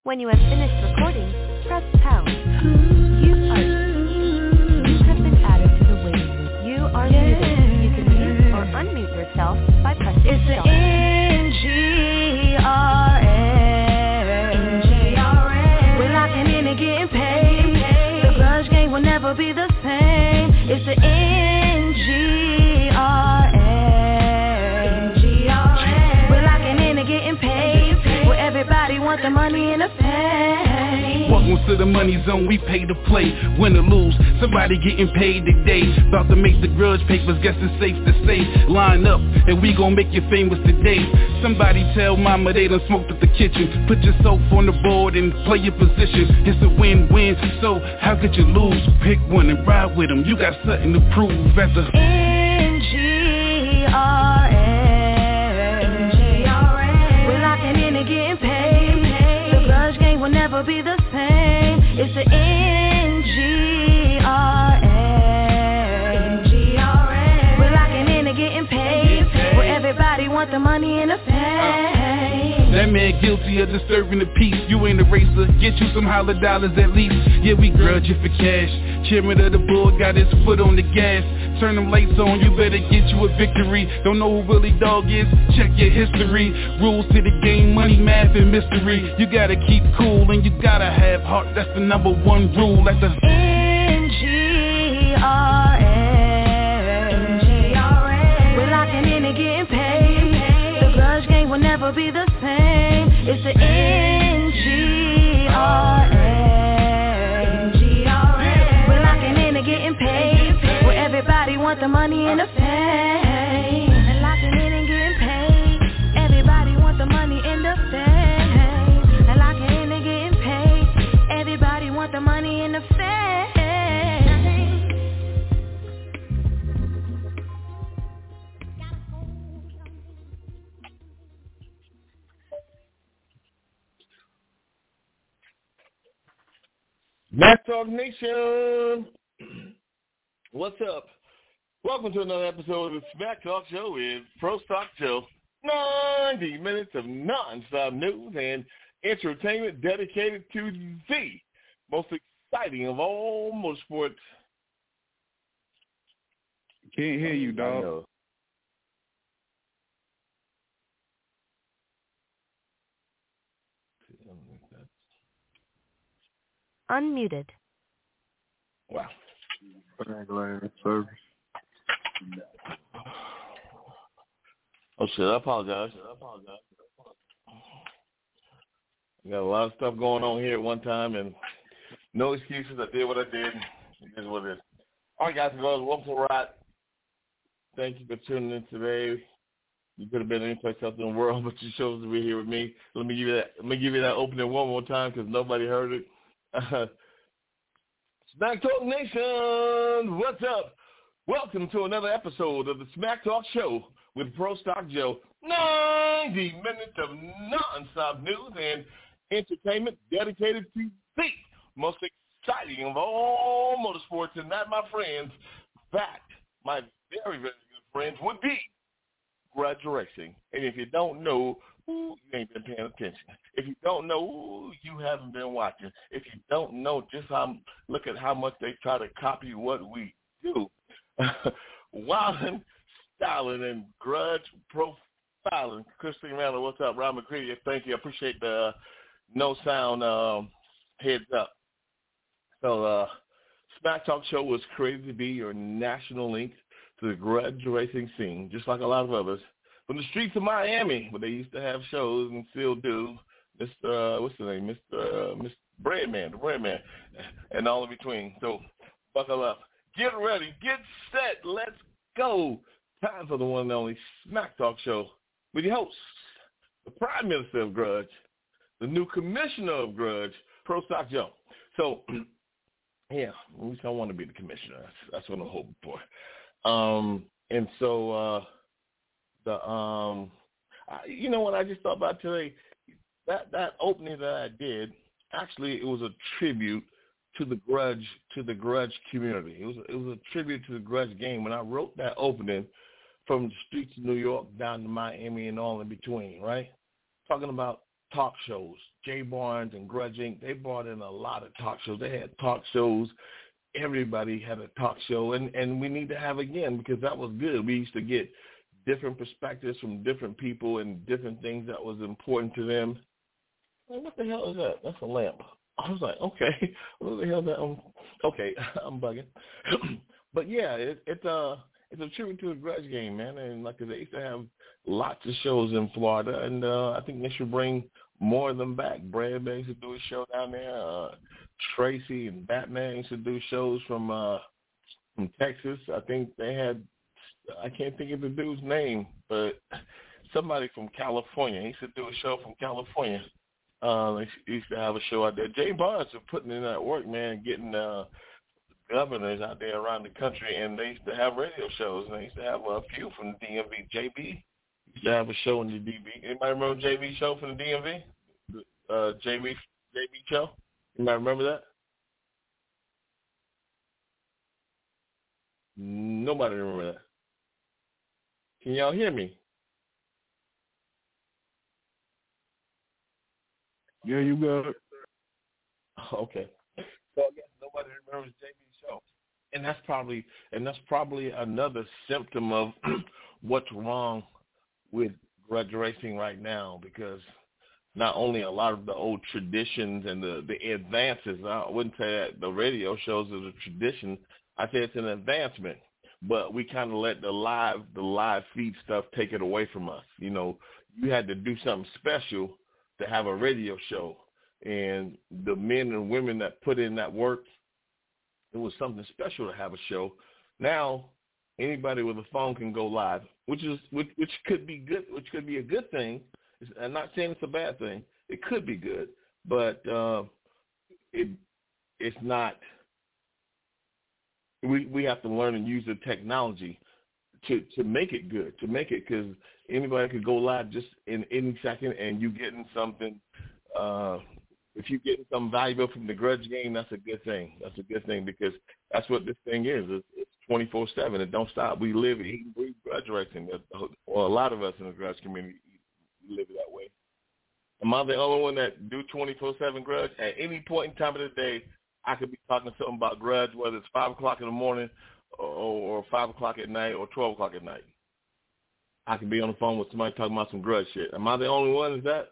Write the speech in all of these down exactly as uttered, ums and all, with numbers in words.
When you have finished recording, press pound. You are you have been added to the waiting list. You are muted. You can mute or unmute yourself by pressing it's star. The N G R S. We're locking in and getting paid. The grudge game will never be the same. It's the N G R S. We're locking in and getting paid. Where everybody wants the money and the fame. Welcome to the money zone, we pay to play. Win or lose, somebody getting paid today. About to make the grudge papers, guess it's safe to say. Line up, and we gon' make you famous today. Somebody tell mama they done smoked at the kitchen. Put yourself on the board and play your position. It's a win-win, so how could you lose? Pick one and ride with them, you got something to prove at the N G R S. We're locking in and getting paid. The grudge game will never be the same. It's the N G R S. We're locking in and getting paid. Where everybody wants the money and the fame. That man guilty of disturbing the peace. You ain't a racer, get you some holler dollars at least. Yeah, we grudge you for cash. Chairman of the board got his foot on the gas. Turn them lights on, you better get you a victory. Don't know who Willie Dog is, check your history. Rules to the game, money, math, and mystery. You gotta keep cool and you gotta have heart. That's the number one rule at the N G R S. We're locking in and getting paid. The grudge game will never be the same. It's the N G R S. We're locking in and getting paid. Where everybody wants the money and the fame. And locking in and getting paid. Everybody wants the money and the fame. And locking in and getting paid. Everybody wants the money and the fame. Smack Talk Nation, what's up? Welcome to another episode of the Smack Talk Show with Pro Stock Joe. ninety minutes of non-stop news and entertainment dedicated to the most exciting of all motorsports. Can't hear you, dog. Unmuted. Wow. Service. Oh shit! I apologize. I apologize. I got a lot of stuff going on here at one time, and no excuses. I did what I did. It is what it is. All right, guys and girls, welcome to the ride. Thank you for tuning in today. You could have been anyplace else in the world, but you chose to be here with me. Let me give you that. Let me give you that opening one more time because nobody heard it. Uh, Smack Talk Nation, what's up? Welcome to another episode of the Smack Talk Show with Pro Stock Joe. ninety minutes of non-stop news and entertainment dedicated to the most exciting of all motorsports. And that, my friends, that, my very, very good friends, would be grudge racing. And if you don't know, ooh, you ain't been paying attention. If you don't know, ooh, you haven't been watching. If you don't know just how, look at how much they try to copy what we do. Wildin', styling, and grudge profiling. Christine Randall, what's up? Rob McCready, thank you. I appreciate the no sound um, heads up. So, uh, Smack Talk Show was created to be your national link to the grudge racing scene, just like a lot of others. From the streets of Miami, where they used to have shows and still do, Mister Uh, what's his name, Mister Uh, Mister Breadman, the Breadman, and all in between. So buckle up, get ready, get set, let's go. Time for the one and only Smack Talk Show with your host, the Prime Minister of Grudge, the new Commissioner of Grudge, Pro Stock Joe. So, yeah, at least I want to be the Commissioner. That's, that's what I'm hoping for. Um, and so. Uh, The um, I, you know what I just thought about today? That that opening that I did, actually, it was a tribute to the grudge to the grudge community. It was it was a tribute to the grudge game. When I wrote that opening, from the streets of New York down to Miami and all in between, right? Talking about talk shows. Jay Barnes and Grudge Incorporated, they brought in a lot of talk shows. They had talk shows. Everybody had a talk show, and, and we need to have again because that was good. We used to get different perspectives from different people and different things that was important to them. Like, what the hell is that? That's a lamp. I was like, okay, what the hell is that? Um, okay, I'm bugging. But yeah, it, it's a it's a tribute to the Grudge game, man. And like they used to have lots of shows in Florida, and uh, I think they should bring more of them back. Brad used to do a show down there. Uh, Tracy and Batman used to do shows from uh, from Texas. I think they had, I can't think of the dude's name, but somebody from California. He used to do a show from California. Uh, he used to have a show out there. Jay Barnes was putting in that work, man, getting uh, governors out there around the country, and they used to have radio shows. And they used to have a few from the D M V. J B used to have a show in the D M V. Anybody remember J B show from the D M V? Uh, J B J B show? Anybody remember that? Nobody remember that. Can y'all hear me? Yeah, you got it. Okay. So I guess nobody remembers J B's show. And that's probably and that's probably another symptom of what's wrong with grudge racing right now, because not only a lot of the old traditions and the, the advances, I wouldn't say that the radio shows is a tradition, I say it's an advancement. But we kind of let the live the live feed stuff take it away from us. You know, you had to do something special to have a radio show. And the men and women that put in that work, it was something special to have a show. Now, anybody with a phone can go live, which is which, which could be good, which could be a good thing. I'm not saying it's a bad thing. It could be good, but uh, it it's not. We we have to learn and use the technology to, to make it good, to make it, because anybody could go live just in any second, and you getting something. Uh, if you're getting something valuable from the grudge game, that's a good thing. That's a good thing, because that's what this thing is. It's, it's twenty-four seven. It don't stop. We live, eat, and breathe grudge racing. Or a lot of us in the grudge community live that way. Am I the only one that do twenty-four seven grudge? At any point in time of the day, I could be talking something about grudge, whether it's five o'clock in the morning or, or five o'clock at night or twelve o'clock at night. I could be on the phone with somebody talking about some grudge shit. Am I the only one? Is that?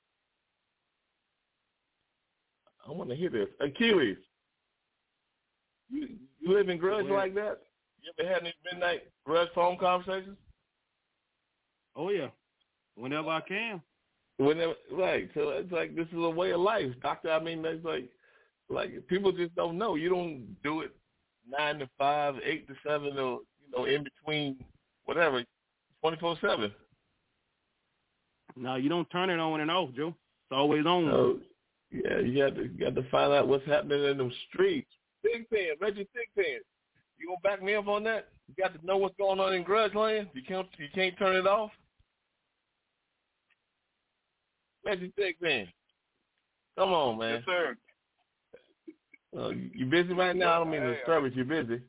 I want to hear this. Achilles, you, you live in grudge like that? You ever had any midnight grudge phone conversations? Oh, yeah. Whenever I can. Whenever, right. So it's like this is a way of life, doctor. I mean, that's like, like people just don't know. You don't do it nine to five, eight to seven, or you know, in between, whatever, twenty-four seven. No, you don't turn it on and off, Joe. It's always on. So, yeah, you got to you got to find out what's happening in them streets. Big Pen, Reggie Big Pen. You gonna back me up on that? You got to know what's going on in grudge land. You can't you can't turn it off. Reggie Big Pen. Come on, man. Yes, sir. Uh, you busy right now? I don't mean to disturb if you're busy.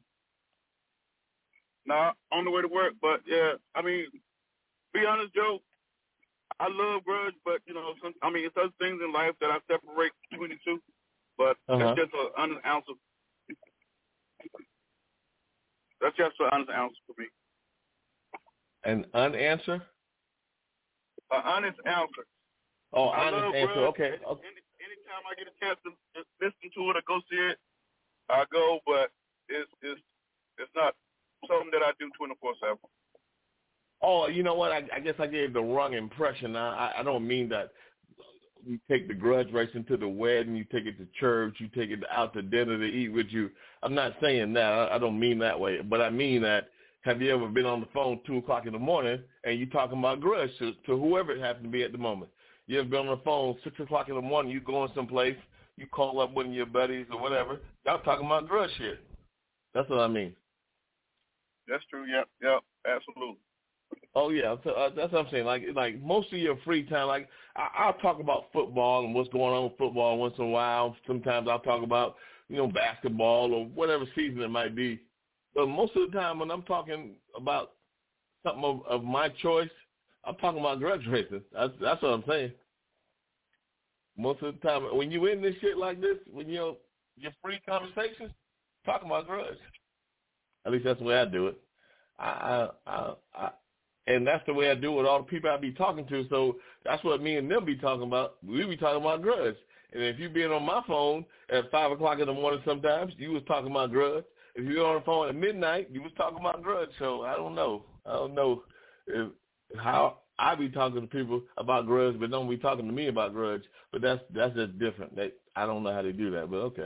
Nah, on the way to work, but yeah, I mean, be honest, Joe, I love grudge, but you know, some, I mean, it's other things in life that I separate between the two, but uh-huh. that's just an honest answer. That's just an honest answer for me. An unanswer? An honest answer. Oh, I honest love answer. grudge. Okay. okay. Any, anytime I get a chance to just listen to it or go see it, I go, but it's it's it's not something that I do twenty-four seven. Oh, you know what? I, I guess I gave the wrong impression. I, I don't mean that you take the grudge racing to the wedding, you take it to church, you take it out to dinner to eat with you. I'm not saying that. I, I don't mean that way. But I mean that, have you ever been on the phone two o'clock in the morning and you talking about grudge to, to whoever it happens to be at the moment? You ever been on the phone six o'clock in the morning, you going someplace, you call up one of your buddies or whatever, y'all talking about grudge shit. That's what I mean. That's true. Yep. Yep. Absolutely. Oh yeah, so, uh, that's what I'm saying. Like, like most of your free time, like I, I'll talk about football and what's going on with football once in a while. Sometimes I'll talk about, you know, basketball or whatever season it might be. But most of the time, when I'm talking about something of, of my choice, I'm talking about grudge racing. That's that's what I'm saying. most of the time, when you in this shit like this, when you're your free conversations, talking about grudge. At least that's the way I do it. I, I, I, I, and that's the way I do it with all the people I be talking to. So that's what me and them be talking about. We be talking about grudge. And if you being on my phone at five o'clock in the morning, sometimes you was talking about grudge. If you were on the phone at midnight, you was talking about grudge. So I don't know. I don't know if, how I be talking to people about grudge, but don't be talking to me about grudge. But that's that's just different. They, I don't know how they do that, but okay.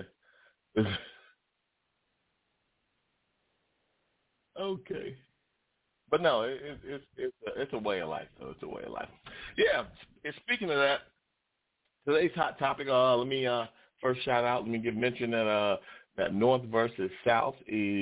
Okay. But no, it, it, it's it's a, it's a way of life. So it's a way of life. Yeah. And speaking of that, today's hot topic. Uh, let me uh first shout out. Let me give mention that uh that North versus South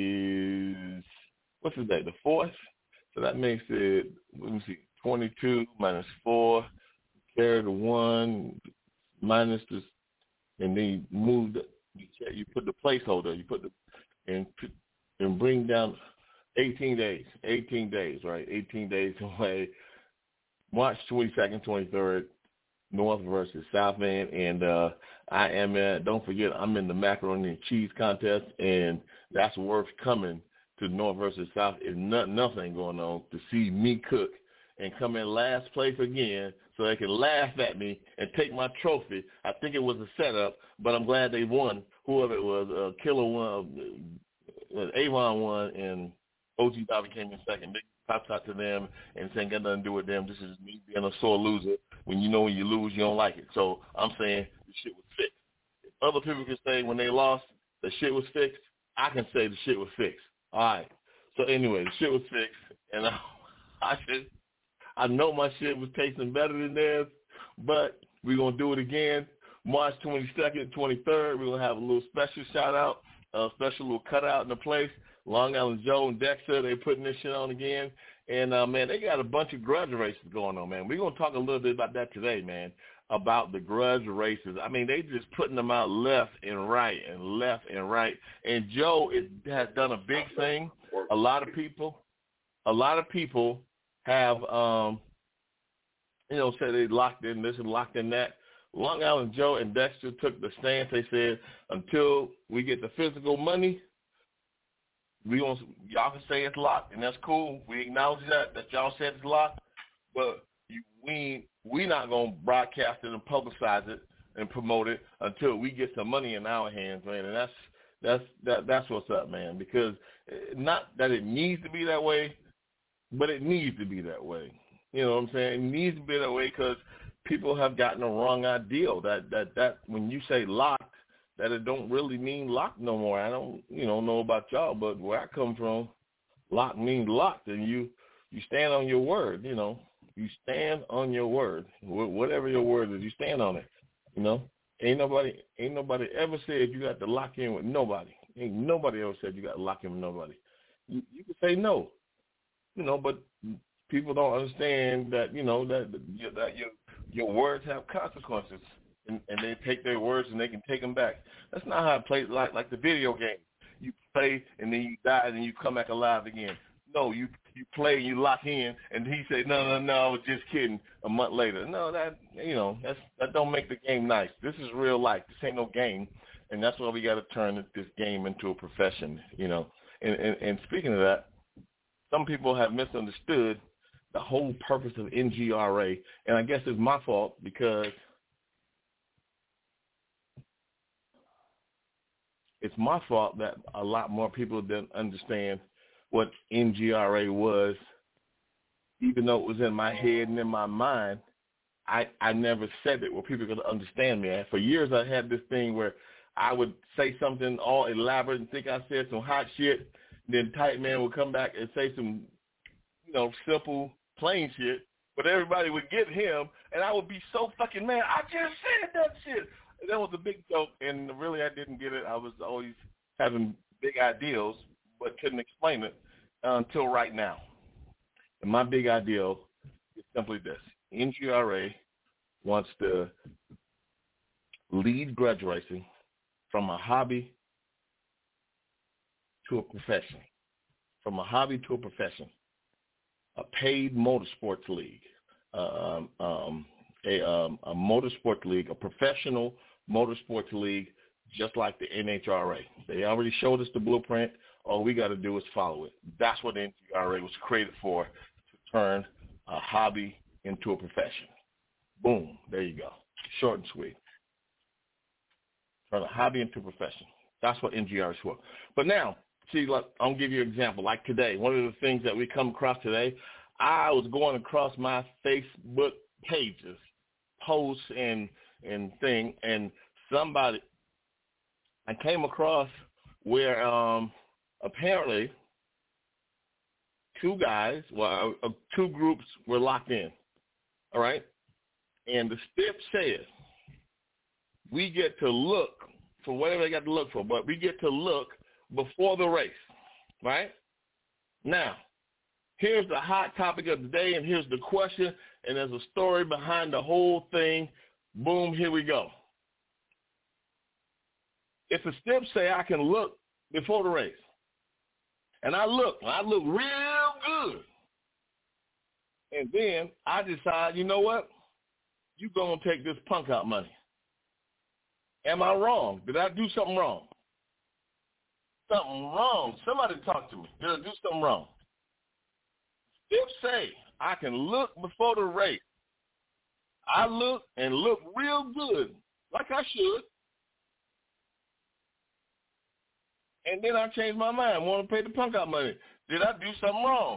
is what's the day? The fourth. So that makes it, let me see, twenty-two minus four, carry the one, minus the, and then you move the, you, you put the placeholder, you put the, and and bring down eighteen days, eighteen days, right? eighteen days away. March twenty-second, twenty-third, North versus South End, and uh, I am at, don't forget, I'm in the macaroni and cheese contest, and that's worth coming to North versus South. Is not, nothing going on to see me cook and come in last place again so they can laugh at me and take my trophy. I think it was a setup, but I'm glad they won. Whoever it was, uh, Killer won, uh, Avon won, and O G Bobby came in second. Big props out to them, and saying got nothing to do with them. This is me being a sore loser. When you know when you lose, you don't like it. So I'm saying the shit was fixed. If other people can say when they lost, the shit was fixed, I can say the shit was fixed. All right. So anyway, the shit was fixed, and I, I should, I know my shit was tasting better than theirs, but we're gonna do it again. March twenty-second, twenty-third, we're gonna have a little special shout out, a special little cutout in the place. Long Island Joe and Dexter, they putting this shit on again, and uh, man, they got a bunch of grudge races going on, man. We're gonna talk a little bit about that today, man. About the grudge races. I mean, they just putting them out left and right and left and right. And Joe is, has done a big thing. A lot of people, a lot of people have, um, you know, said they locked in this and locked in that. Long Island Joe and Dexter took the stance. They said, until we get the physical money, we gonna, y'all can say it's locked, and that's cool. We acknowledge that, that y'all said it's locked, but you, we we not gonna broadcast it and publicize it and promote it until we get some money in our hands, man. And that's that's that that's what's up, man. Because not that it needs to be that way, but it needs to be that way. You know what I'm saying? It needs to be that way because people have gotten a wrong idea that that that when you say locked, that it don't really mean locked no more. I don't you know know about y'all, but where I come from, locked means locked, and you you stand on your word. You know. You stand on your word, whatever your word is. You stand on it. You know, ain't nobody, ain't nobody ever said you got to lock in with nobody. Ain't nobody ever said you got to lock in with nobody. You, you can say no, you know, but people don't understand that. You know that that your your words have consequences, and, and they take their words and they can take them back. That's not how it plays. Like like the video game, you play and then you die and then you come back alive again. No, you you play and you lock in, and he said, no, no, no, I was just kidding. A month later, no, that you know, that's that don't make the game nice. This is real life. This ain't no game, and that's why we got to turn this game into a profession. You know, and, and and speaking of that, some people have misunderstood the whole purpose of N G R A, and I guess it's my fault because it's my fault that a lot more people didn't understand what N G R A was, even though it was in my head and in my mind. I, I never said it where people could understand me. For years I had this thing where I would say something all elaborate and think I said some hot shit, and then Tight Man would come back and say some, you know, simple, plain shit, but everybody would get him, and I would be so fucking mad. I just said that shit. And that was a big joke, and really I didn't get it. I was always having big ideals, but couldn't explain it uh, until right now. And my big ideal is simply this. N G R A wants to lead grudge racing from a hobby to a profession, from a hobby to a profession, a paid motorsports league, um, um, a, um, a motorsport league, a professional motorsports league, just like the N H R A. They already showed us the blueprint. All we got to do is follow it. That's what the N H R A was created for, to turn a hobby into a profession. Boom. There you go. Short and sweet. Turn a hobby into a profession. That's what N G R is for. But now, see, look, I'll give you an example. Like today, one of the things that we come across today, I was going across my Facebook pages, posts, and and thing, and somebody, I came across where um, apparently two guys, well, uh, two groups were locked in, all right? And the stip says we get to look for whatever they got to look for, but we get to look before the race, right? Now, here's the hot topic of the day, and here's the question, and there's a story behind the whole thing. Boom, here we go. If the steps say I can look before the race, and I look, and I look real good, and then I decide, you know what? You're going to take this punk out money. Am I wrong? Did I do something wrong? Something wrong. Somebody talk to me. Did I do something wrong? If say I can look before the race, I look and look real good, like I should, and then I change my mind, want to pay the punk out money. Did I do something wrong?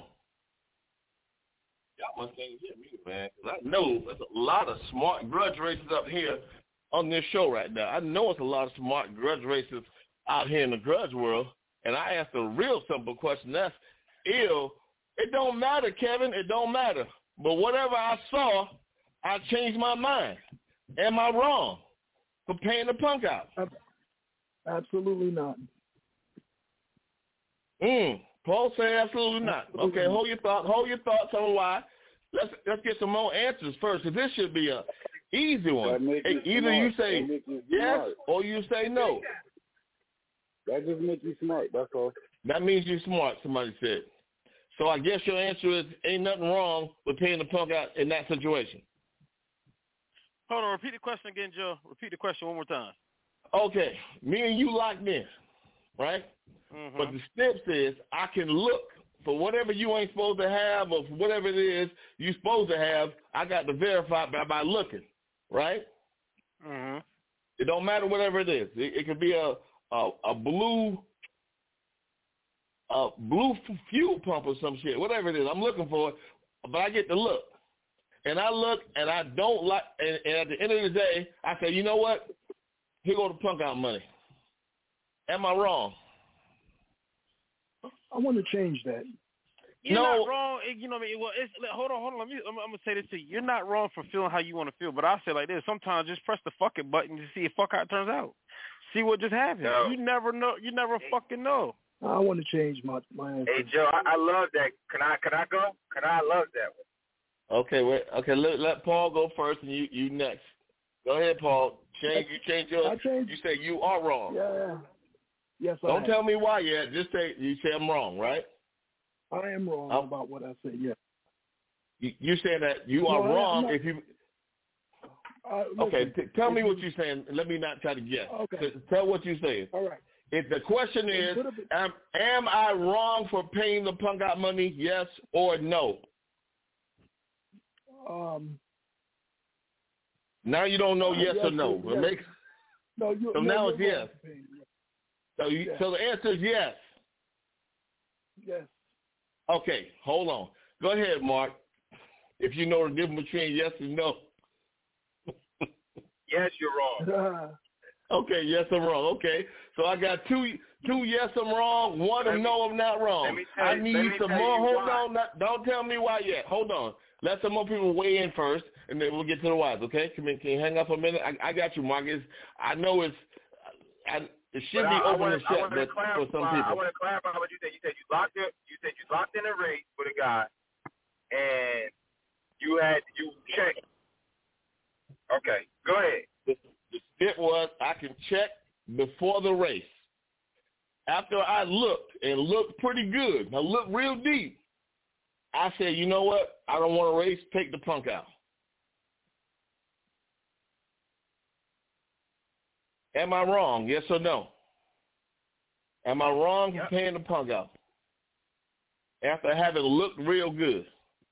Y'all must can't hear me, man. I know there's a lot of smart grudge racers up here on this show right now. I know it's a lot of smart grudge racers out here in the grudge world, and I asked a real simple question. That's, ill. It don't matter, Kevin. It don't matter. But whatever I saw, I changed my mind. Am I wrong for paying the punk out? Absolutely not. Mm. Paul said absolutely not. Okay, hold your thoughts. Hold your thoughts on why. Let's let's get some more answers first. Because this should be a easy one. Hey, either you say you yes smart. Or you say no. That just makes you smart. That's all. That means you're smart. Somebody said. So I guess your answer is ain't nothing wrong with paying the punk out in that situation. Hold on. Repeat the question again, Joe. Repeat the question one more time. Okay. Me and you locked in, right? Mm-hmm. But the step says I can look for whatever you ain't supposed to have or for whatever it is you're supposed to have. I got to verify by, by looking, right? Mm-hmm. It don't matter whatever it is. It, it could be a, a a blue a blue fuel pump or some shit, whatever it is. I'm looking for it, but I get to look. And I look, and I don't like, and, and at the end of the day, I say, you know what? Here go the punk out money. Am I wrong? I want to change that. You're no. not wrong. You know what I mean? Well, it's, hold on, hold on. Let me, I'm, I'm going to say this to you. You're not wrong for feeling how you want to feel, but I say like this. Sometimes just press the fuck it button to see if fuck how it turns out. See what just happened. No. You never know. You never hey. fucking know. I want to change my, my answer. Hey, Joe, I, I love that. Can I can I go? Can I love that one? Okay, wait. Okay, let, let Paul go first, and you, you next. Go ahead, Paul. Change. You change your. I change. You say you are wrong. Yeah. Yes, I Don't am. tell me why yet. Just say you say I'm wrong, right? I am wrong oh. about what I said. Yeah. You, you saying that you are no, wrong not, if you. Uh, listen, okay, t- tell me you, what you're saying. Let me not try to guess. Okay. T- tell what you're saying. All right. If the question is, am, am I wrong for paying the punk out money? Yes or no? Um. Now you don't know uh, yes, yes or no. Yes. It makes, no, you, so no, now it's yes. Yes. So, you, yes. so the answer is yes. Yes. Okay, hold on. Go ahead, Mark. If you know the difference between yes and no. Yes, you're wrong. Okay, yes, I'm wrong. Okay, so I got two, two yes, I'm wrong. One of no, I'm not wrong. Tell, I need some more. Hold why. on, not, don't tell me why yet. Hold on. Let some more people weigh in first, and then we'll get to the whys. Okay? Can, can you hang up a minute? I, I got you, Mark. It's, I know it's. I, it should but be I, open I wanna, and shut, but clarify, for some people. I want to clarify what you said. You said you locked it. You said you locked in a race with a guy, and you had you checked. Okay, go ahead. The, the step was I can check before the race. After I looked and looked pretty good, I looked real deep, I said, you know what? I don't want to race. Take the punk out. Am I wrong? Yes or no? Am I wrong yep. for paying the punk out after having looked real good?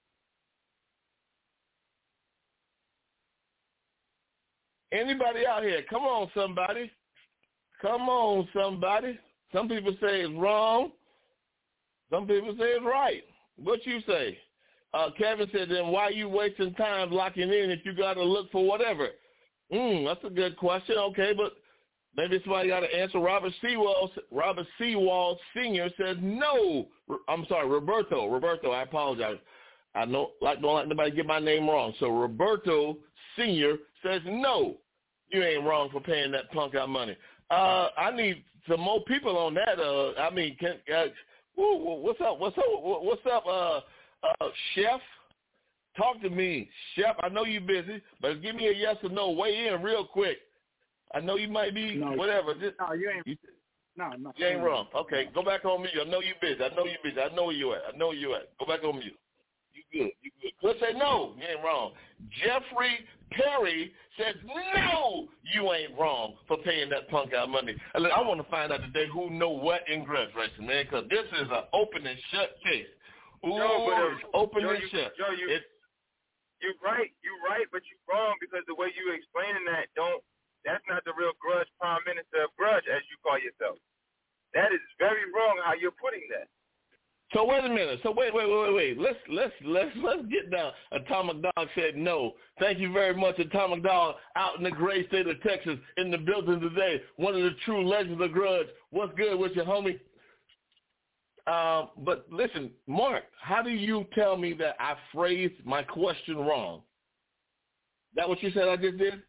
Anybody out here? Come on, somebody. Come on, somebody. Some people say it's wrong. Some people say it's right. What you say? Uh, Kevin said, then why you wasting time locking in if you got to look for whatever? Hmm, that's a good question. Okay, but maybe somebody got to answer. Robert Sewell, Robert Sewell Senior says no. I'm sorry, Roberto. Roberto, I apologize. I know, like, don't let nobody get my name wrong. So Roberto Senior says no. You ain't wrong for paying that punk out money. Uh, I need some more people on that. Uh, I mean, can, uh, woo, what's up? What's up? What's up, uh, uh, Chef? Talk to me, Chef. I know you're busy, but give me a yes or no. Weigh in real quick. I know you might be no, whatever. Just, no, you ain't. You, no, no. You ain't wrong. Okay, go back on mute. I know you're busy. I know you're busy. I know where you at. I know where you at. Go back on mute. You good. You good. Let's say no. You ain't wrong. Jeffrey Perry says no. You ain't wrong for paying that punk out money. I want to find out today who know what in grudge racing, man, because this is an open and shut case. Ooh, Joe, but, uh, it's open Joe, and you, shut. Joe, you, it, you're right. You're right, but you're wrong because the way you explaining that don't. That's not the real grudge prime minister of grudge, as you call yourself. That is very wrong how you're putting that. So wait a minute. So wait, wait, wait, wait. Let's let's let's let's get down. Atomic Dog said no. Thank you very much, Atomic Dog, out in the great state of Texas, in the building today. One of the true legends of grudge. What's good with you, homie? Uh, but listen, Mark, how do you tell me that I phrased my question wrong? That what you said I just did?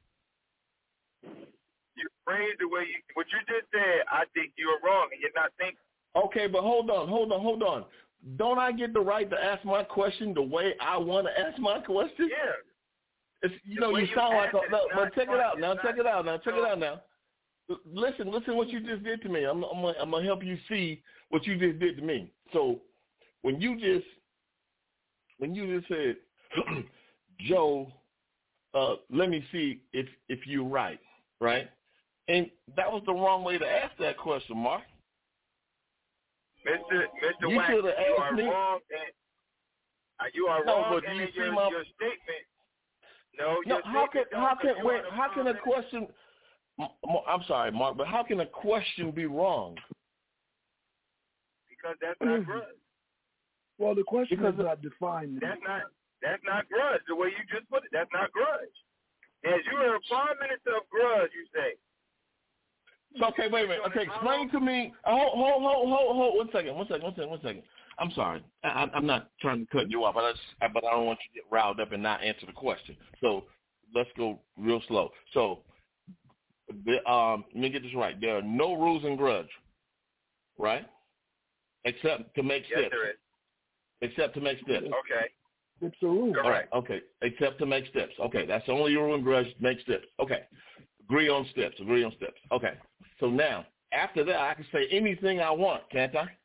You phrased the way you, what you just said, I think you're wrong, and you're not thinking. Okay, but hold on, hold on, hold on. Don't I get the right to ask my question the way I want to ask my question? Yeah. It's, you the know, you you sound like a, no, but check fun, it out now, check it out now, check no. it out now. Listen, listen what you just did to me. I'm, I'm, I'm going to help you see what you just did to me. So when you just, when you just said, Joe, uh, let me see if, if you're right, right? And that was the wrong way to ask that question, Mark. Mister Mister You Wax, should have you asked are me. wrong. And, uh, you are no, wrong but in you your, my, your statement. No, no. your How can statement how don't, can wait? How can a question? I'm sorry, Mark, but how can a question be wrong? Because that's not grudge. Well, the question because is not defined. That's not that's not grudge. The way you just put it, that's not grudge. As you are a prime minister of grudge, you say. So, okay, wait a minute. Okay, explain to me. Hold, hold, hold, hold, hold. One second, one second, one second, one second. I'm sorry. I, I'm not trying to cut you off, but I, just, but I don't want you to get riled up and not answer the question. So let's go real slow. So, the, um, let me get this right. There are no rules in grudge, right? Except to make yes, steps. There is. Except to make steps. Okay. It's a rule. All right. Okay. Except to make steps. Okay. That's the only rule in grudge. Make steps. Okay. Agree on steps. Agree on steps. Okay. So now, after that, I can say anything I want, can't I?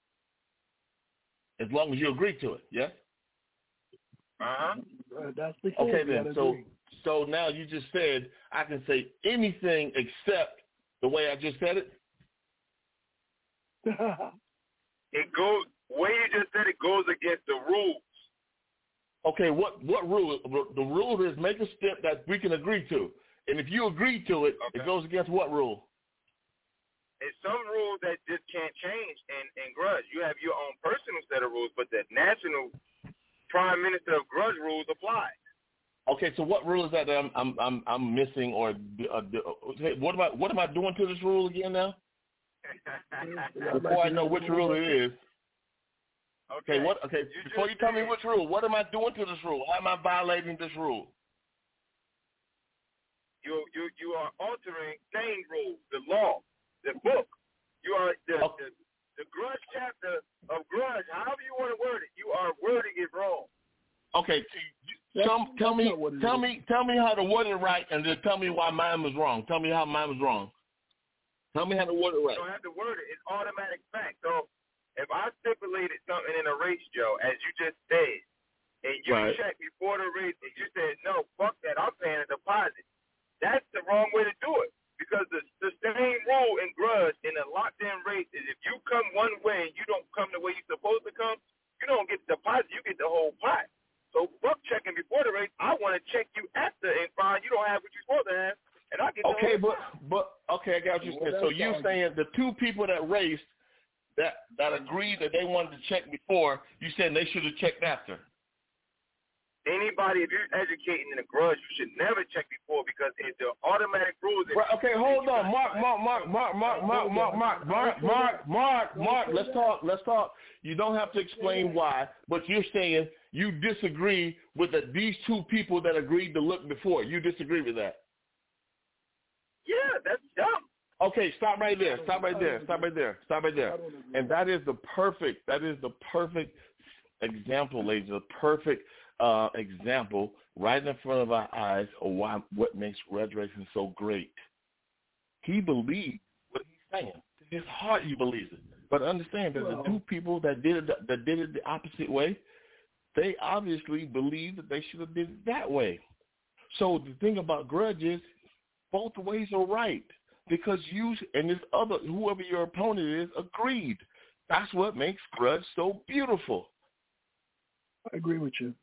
As long as you agree to it, yes? Uh-huh. Uh, that's the case. Okay, then. So, so now you just said I can say anything except the way I just said it? It goes, the way you just said it goes against the rules. Okay, what, what rule? The rule is make a step that we can agree to. And if you agree to it, okay. It goes against what rule? It's some rules that just can't change in, in grudge. You have your own personal set of rules, but the national prime minister of grudge rules apply. Okay, so what rule is that, that I'm I'm I'm, I'm missing, or uh, what am I what am I doing to this rule again now? Before I know which rule it is. Okay. Okay. What? Okay. You before you tell me which rule, what am I doing to this rule? How am I violating this rule? You you you are altering sane rules, the law, the book. You are the, okay. the the grudge chapter of grudge. However you want to word it, you are wording it wrong. Okay. So tell, tell me tell is. me tell me how to word it right, and then tell me why mine was wrong. Tell me how mine was wrong. Tell me how to word it right. You don't have to word it. It's automatic fact. So if I stipulated something in a race, Joe, as you just said, and you right. checked before the race, and you said, no, fuck that, I'm paying a deposit. That's the wrong way to do it, because the, the main rule in grudge in a locked-in race is if you come one way and you don't come the way you're supposed to come, you don't get the deposit, you get the whole pot. So fuck checking before the race. I want to check you after and find you don't have what you're supposed to have, and I get the okay, whole but pot. but okay, I got what you saying. So you're saying the two people that raced that that agreed that they wanted to check before, you said they should have checked after. Anybody, if you're educating in a grudge, you should never check before because it's the automatic rules. Right, okay, hold on, Mark, Mark, Mark, Mark, Mark, Mark, Mark, Mark, Mark, Mark, Mark, Mark. Let's talk. Let's talk. You don't have to explain why, but you're saying you disagree with the, these two people that agreed to look before. You disagree with that? Yeah, that's dumb. Okay, stop right there. Stop right there. Stop right there. Stop right there. And that is the perfect. That is the perfect example, ladies. The perfect. Uh, example right in front of our eyes of why what makes grudge racing so great. He believes what he's saying. In his heart, he believes it. But understand that the two people that did it that did it the opposite way, they obviously believe that they should have did it that way. So the thing about grudge is, both ways are right because you and this other whoever your opponent is agreed. That's what makes grudge so beautiful. I agree with you.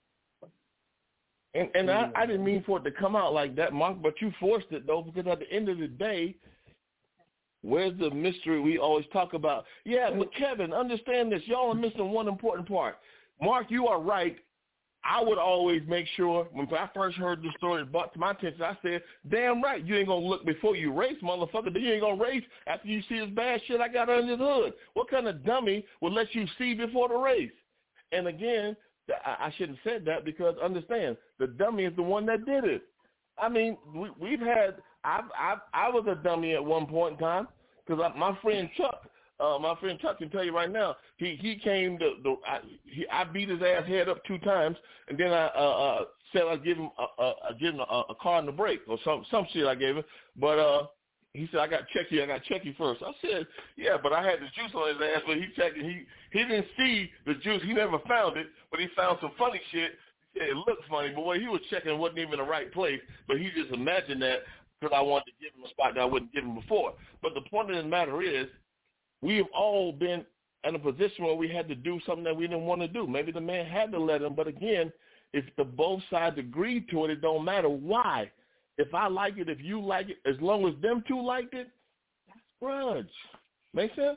And and I, I didn't mean for it to come out like that, Mark, but you forced it, though, because at the end of the day, where's the mystery we always talk about? Yeah, but Kevin, understand this. Y'all are missing one important part. Mark, you are right. I would always make sure, when I first heard the story brought to my attention, I said, damn right, you ain't going to look before you race, motherfucker. You ain't going to race after you see this bad shit I got under the hood. What kind of dummy would let you see before the race? And again, I shouldn't have said that because understand the dummy is the one that did it. I mean, we, we've had I I I was a dummy at one point in time because my friend Chuck, uh, my friend Chuck can tell you right now. He he came to the I, he, I beat his ass head up two times and then I uh, uh, said I'd give him a, a, a give him a, a car in the brake or some some shit I gave him, but uh. He said, I got to check you. I got to check you first. I said, yeah, but I had the juice on his ass, but he checked it. He, he didn't see the juice. He never found it, but he found some funny shit. He said it looked funny, but what he was checking wasn't even the right place, but he just imagined that because I wanted to give him a spot that I wouldn't give him before. But the point of the matter is we have all been in a position where we had to do something that we didn't want to do. Maybe the man had to let him, but again, if the both sides agreed to it, it don't matter. Why? If I like it, if you like it, as long as them two liked it, that's grudge. Make sense?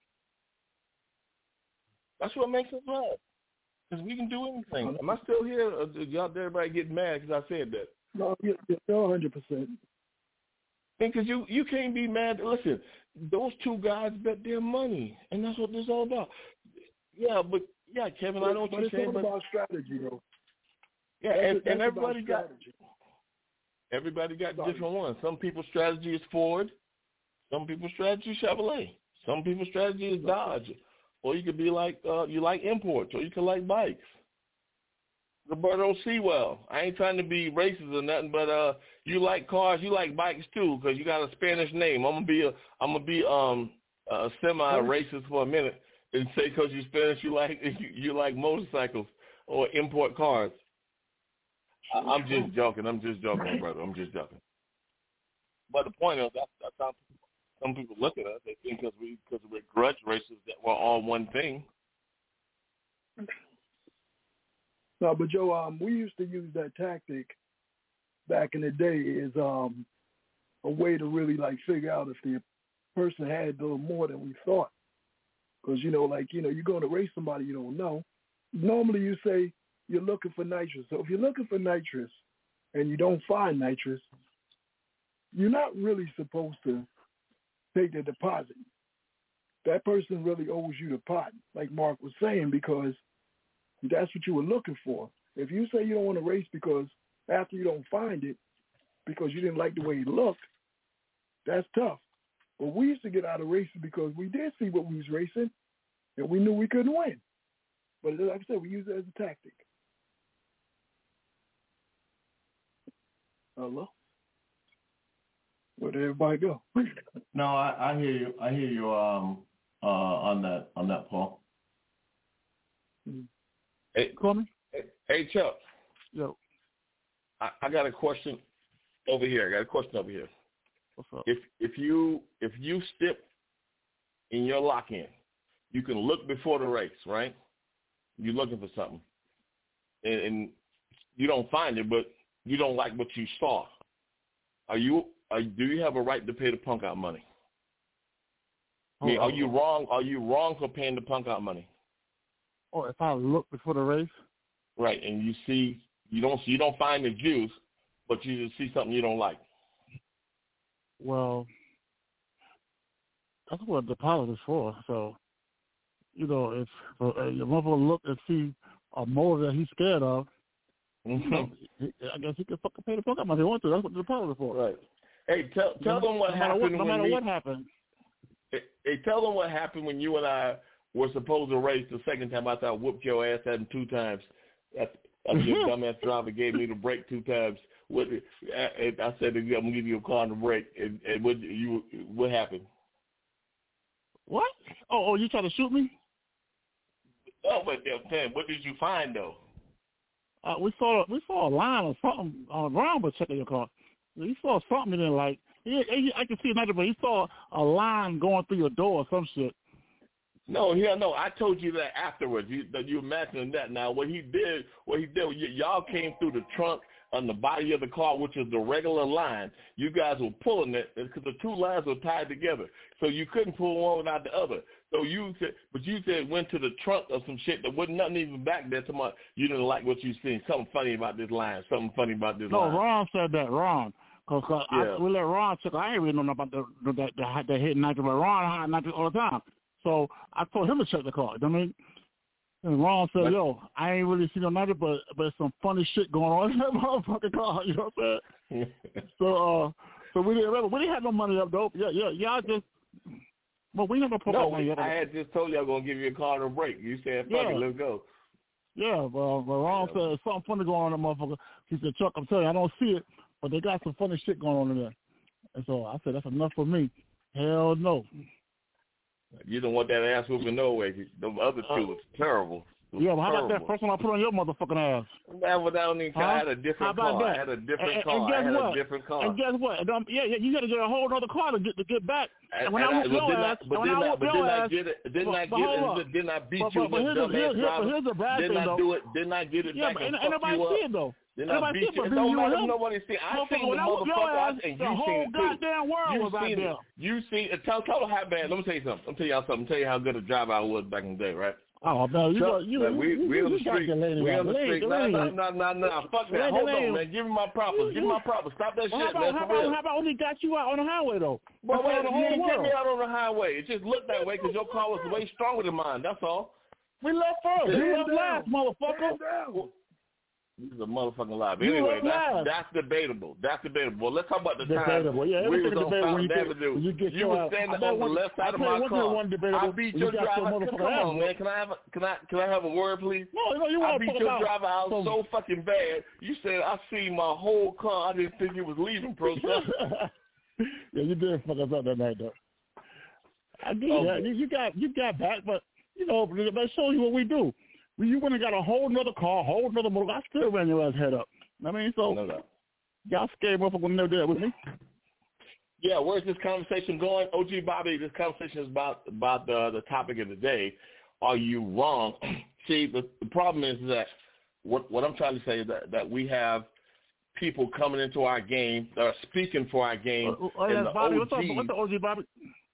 That's what makes us love. Because we can do anything. Am I still here? Or y'all, everybody getting mad because I said that? No, you're, you're one hundred percent. Because you, you can't be mad. Listen, those two guys bet their money, and that's what this is all about. Yeah, but, yeah, Kevin, I know what but you're it's saying. all but about strategy, though. Yeah, that's, and, that's and everybody got strategy. Everybody got Sorry. different ones. Some people's strategy is Ford. Some people's strategy is Chevrolet. Some people's strategy is Dodge. Or you could be like, uh, you like imports, or you could like bikes. Roberto Sewell. I ain't trying to be racist or nothing, but uh, you like cars, you like bikes too, because you got a Spanish name. I'm gonna be a, I'm gonna be um a semi-racist for a minute and say because you're Spanish, you like you, you like motorcycles or import cars. I'm just joking. I'm just joking, brother. I'm just joking. But the point is, that's, that's how some people look at us. They think because we, because we're grudge racists that we're all one thing. No, but Joe, um, we used to use that tactic back in the day as um, a way to really like figure out if the person had a little more than we thought. Because you know, like you know, you're going to race somebody you don't know. Normally, you say you're looking for nitrous. So if you're looking for nitrous and you don't find nitrous, you're not really supposed to take the deposit. That person really owes you the pot, like Mark was saying, because that's what you were looking for. If you say you don't want to race because after you don't find it, because you didn't like the way it looked, that's tough. But we used to get out of racing because we did see what we was racing, and we knew we couldn't win. But like I said, we use it as a tactic. Hello? Where did everybody go? No, I, I hear you. I hear you um, uh, on that, on that, Paul. Mm-hmm. Hey, call me. Hey, hey, Chuck. Yo, I, I got a question over here. I got a question over here. What's up? If if you if you step in your lock-in, you can look before the race, right? You're looking for something, and, and you don't find it, but you don't like what you saw. Are you? Are, do you have a right to pay the punk out money? I mean, oh, are you wrong? Are you wrong for paying the punk out money? Oh, if I look before the race, right, and you see you don't you don't find the juice, but you just see something you don't like. Well, that's what the deposit is for. So, you know, if uh, your motherfucker look and see a motor that he's scared of, mm-hmm. you know, he, I guess he can fucking pay the fuck up if he wants to. That's what the deposit is for. Right. Hey, tell tell no, them what no happened. What, no when matter me, what happened. Hey, hey, tell them what happened when you and I were supposed to race the second time after I whooped your ass at him two times. After, after your dumbass driver gave me the break two times. What I, I said I'm gonna give you a car on the break, and, and what you what happened? What? Oh, oh, you trying to shoot me? Oh, but damn, what did you find though? Uh, we saw we saw a line or something on around but checking your car. He saw something he didn't like. He, he, I can see another, but he saw a line going through your door or some shit. No, yeah, no. I told you that afterwards. You, that you imagining that. Now, what he did, what he did, y- y'all came through the trunk on the body of the car, which is the regular line. You guys were pulling it because the two lines were tied together, so you couldn't pull one without the other. So you said, but you said went to the trunk of some shit that wasn't nothing even back there. To my, you didn't like what you seen. Something funny about this line. Something funny about this no, line. No, Ron said that. Ron. Because uh, yeah. we let Ron check. I ain't really know about the the, the, the, the hit nitrous, but Ron had nitrous all the time. So I told him to check the car. You know what I mean? And Ron said, what? yo, I ain't really seen no nitrous, but but some funny shit going on in that motherfucking car. You know what I'm saying? so uh, so we didn't remember. We didn't have no money up, though. Yeah, yeah, y'all just. Well, we never put no, money up. I had just told you I was gonna give you a car to break. You said, "Fuck yeah. it, let's go." Yeah, well, but Ron yeah. said something funny going on in that motherfucker. He said, Chuck, I'm telling you, I don't see it, but they got some funny shit going on in there. And so I said, that's enough for me. Hell no. You don't want that ass whooping no way. The other two was terrible. Was yeah, but how terrible. about that first one I put on your motherfucking ass? That was I don't even huh? I had a different car. That? I had a different and, car. And guess I had what? a different car. And guess what? And, um, yeah, yeah, you got to get a whole other car to get to get back. And, and when and I whoop your ass, but when then I whoop your ass, I get it. Didn't but, I get but it? Didn't I beat but, you but, but with dumb ass driver? Here's a bad didn't thing, I though. do it? Didn't I get it yeah, back but and ain't fuck nobody you up? see it though. Then I beat you. It don't matter if nobody see. I seen the motherfucker, and you seen it too. Goddamn world you was out seen there. it. You seen it. Tell, tell them how bad. Let me tell you something. Let me tell y'all something. Tell you how good a driver I was back in the day, right? Oh no, you so, you, like, you, we you, we you, on the you street. lady, We on the street. No, lady, no, no, no, no. Fuck that. Hold on, man. Give me my props. Give me my props. Stop that well, shit, how man. about, how, For real. about, how about only got you out on the highway though? Well, wait, the you didn't world. get me out on the highway. It just looked that way because your car was way stronger than mine. That's all. We left first. You left last, motherfucker. This is a motherfucking lie. But anyway, that's, that's debatable. That's debatable. Well, let's talk about the debatable. time yeah, we was on Fountain you Avenue. When you get you were standing on the left side of my car. I beat your driver. Come on, man. Can I have a, can I can I have a word, please? No, no, you I beat your about driver out some... so fucking bad. You said I seen my whole car. I didn't think you was leaving, bro. yeah, you did fuck us up that night, though. I did. Oh, yeah. you, you got you got back, but you know, that shows you what we do. You went and got a whole nother car, a whole nother motor. I still ran your ass head up. I mean, so no, no. y'all scared motherfucker when they did that with me. Yeah, where's this conversation going? O G Bobby, this conversation is about about the the topic of the day. Are you wrong? See, the, the problem is that what what I'm trying to say is that, that we have people coming into our game that are speaking for our game. Oh, oh yeah, Bobby, O G, what's up? What's the O G Bobby?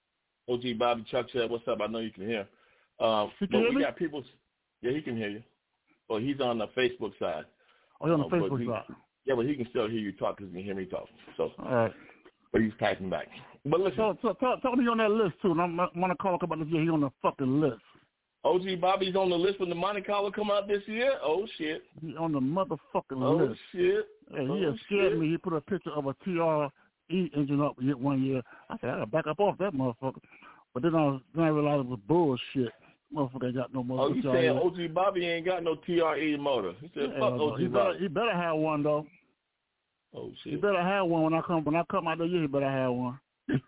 O G Bobby Chuck said, "What's up?" I know you can hear. Um, can but hear we me? got people. Yeah, he can hear you. Well, he's on the Facebook side. Oh, he's on the uh, Facebook he, side. Yeah, but he can still hear you talk because he can hear me talk. So, all right. But he's typing back. But listen. So, so, tell, tell me on that list, too. And I'm, I want to call about this year. He's on the fucking list. O G Bobby's on the list when the Monte Carlo come out this year? Oh, shit. He's on the motherfucking oh, list. Shit. Hey, he oh, has scared shit. me. He put a picture of a T R E engine up one year. I said, I got to back up off that motherfucker. But then I, then I realized it was bullshit. Motherfucker ain't got no motor. Oh, you saying O G Bobby ain't got no T R E motor? He said, yeah, "Fuck O G he Bobby." Better, he better have one though. Oh shit. He better have one when I come when I come out the year. He better have one.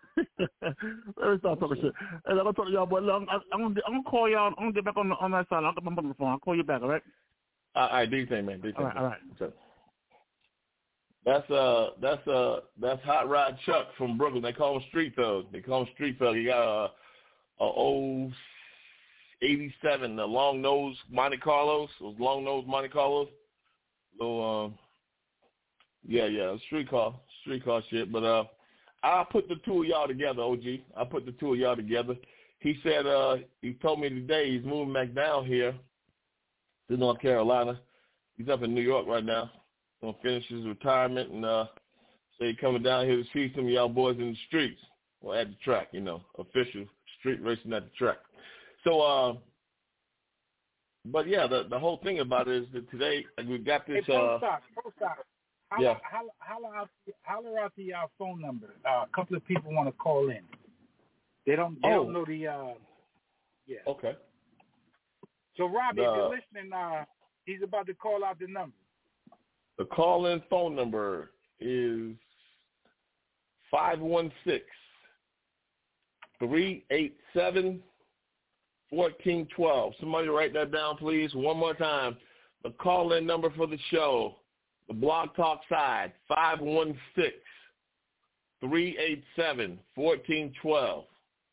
Let me start talking shit. Hey, I'm gonna talk to y'all, boy. I'm, I'm, I'm, gonna, I'm gonna call y'all. I'm gonna get back on the, on that side. I'll get my phone. I'll call you back. All right. All right, do your thing, man. Do your thing. All right. All right. So. That's uh that's uh that's Hot Rod Chuck from Brooklyn. They call him Street Thug. They call him Street Thug. He got a, a old eighty-seven, the long nose Monte Carlos, those long nose Monte Carlos. So um yeah yeah street car street car shit. But uh I put the two of y'all together, O G. I put the two of y'all together. He said uh he told me today he's moving back down here to North Carolina. He's up in New York right now. Gonna finish his retirement and uh say he coming down here to see some of y'all boys in the streets or at the track, you know, official street racing at the track. So uh but yeah, the the whole thing about it is that today we got this hey, uh stop, stop. Holler, yeah. holler, holler out holler out the uh, phone number. Uh, a couple of people want to call in. They don't they oh. don't know the uh yeah. Okay. So Robbie, the, if you're listening, uh he's about to call out the number. The call-in phone number is five one six, three eight seven, one four one two. Somebody write that down, please. One more time. The call-in number for the show, the Blog Talk side, five one six, three eight seven, one four one two.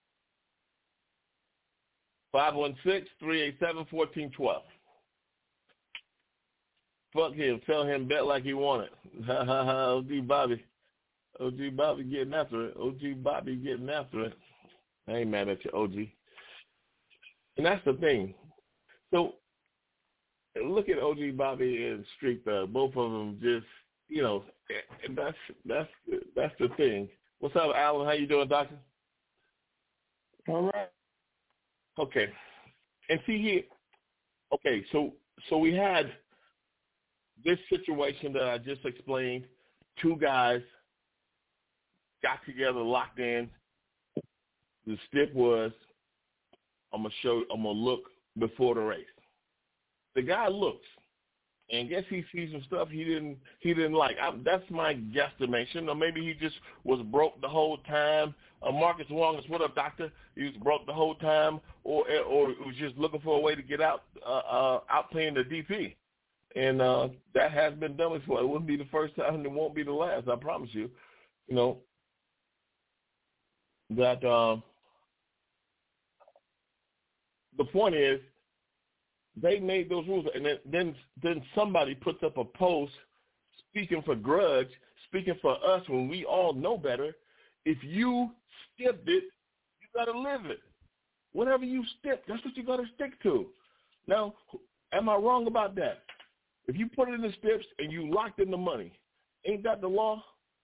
five one six, three eight seven, one four one two. Fuck him. Tell him bet like he wanted. Ha ha ha. O G Bobby. O G Bobby getting after it. O G Bobby getting after it. I ain't mad at you, O G. And that's the thing. So look at O G Bobby and Street Thug. Both of them just, you know, that's that's that's the thing. What's up, Alan? How you doing, Doctor? All right. Okay. And see here. Okay, so so we had this situation that I just explained. Two guys got together, locked in. The stip was, I'm gonna show, I'm gonna look before the race. The guy looks, and guess he sees some stuff he didn't he didn't like. I, that's my guesstimation, or maybe he just was broke the whole time. Uh, Marcus Wong is what up, doctor? He was broke the whole time, or or was just looking for a way to get out, uh, uh, out playing the D P. And uh, that has been done before. It wouldn't be the first time, and it won't be the last. I promise you. You know that uh, the point is they made those rules, and then, then then somebody puts up a post speaking for Grudge, speaking for us when we all know better. If you skipped it, you got to live it. Whatever you skip, that's what you got to stick to. Now, am I wrong about that? If you put it in the steps and you locked in the money, ain't that the law?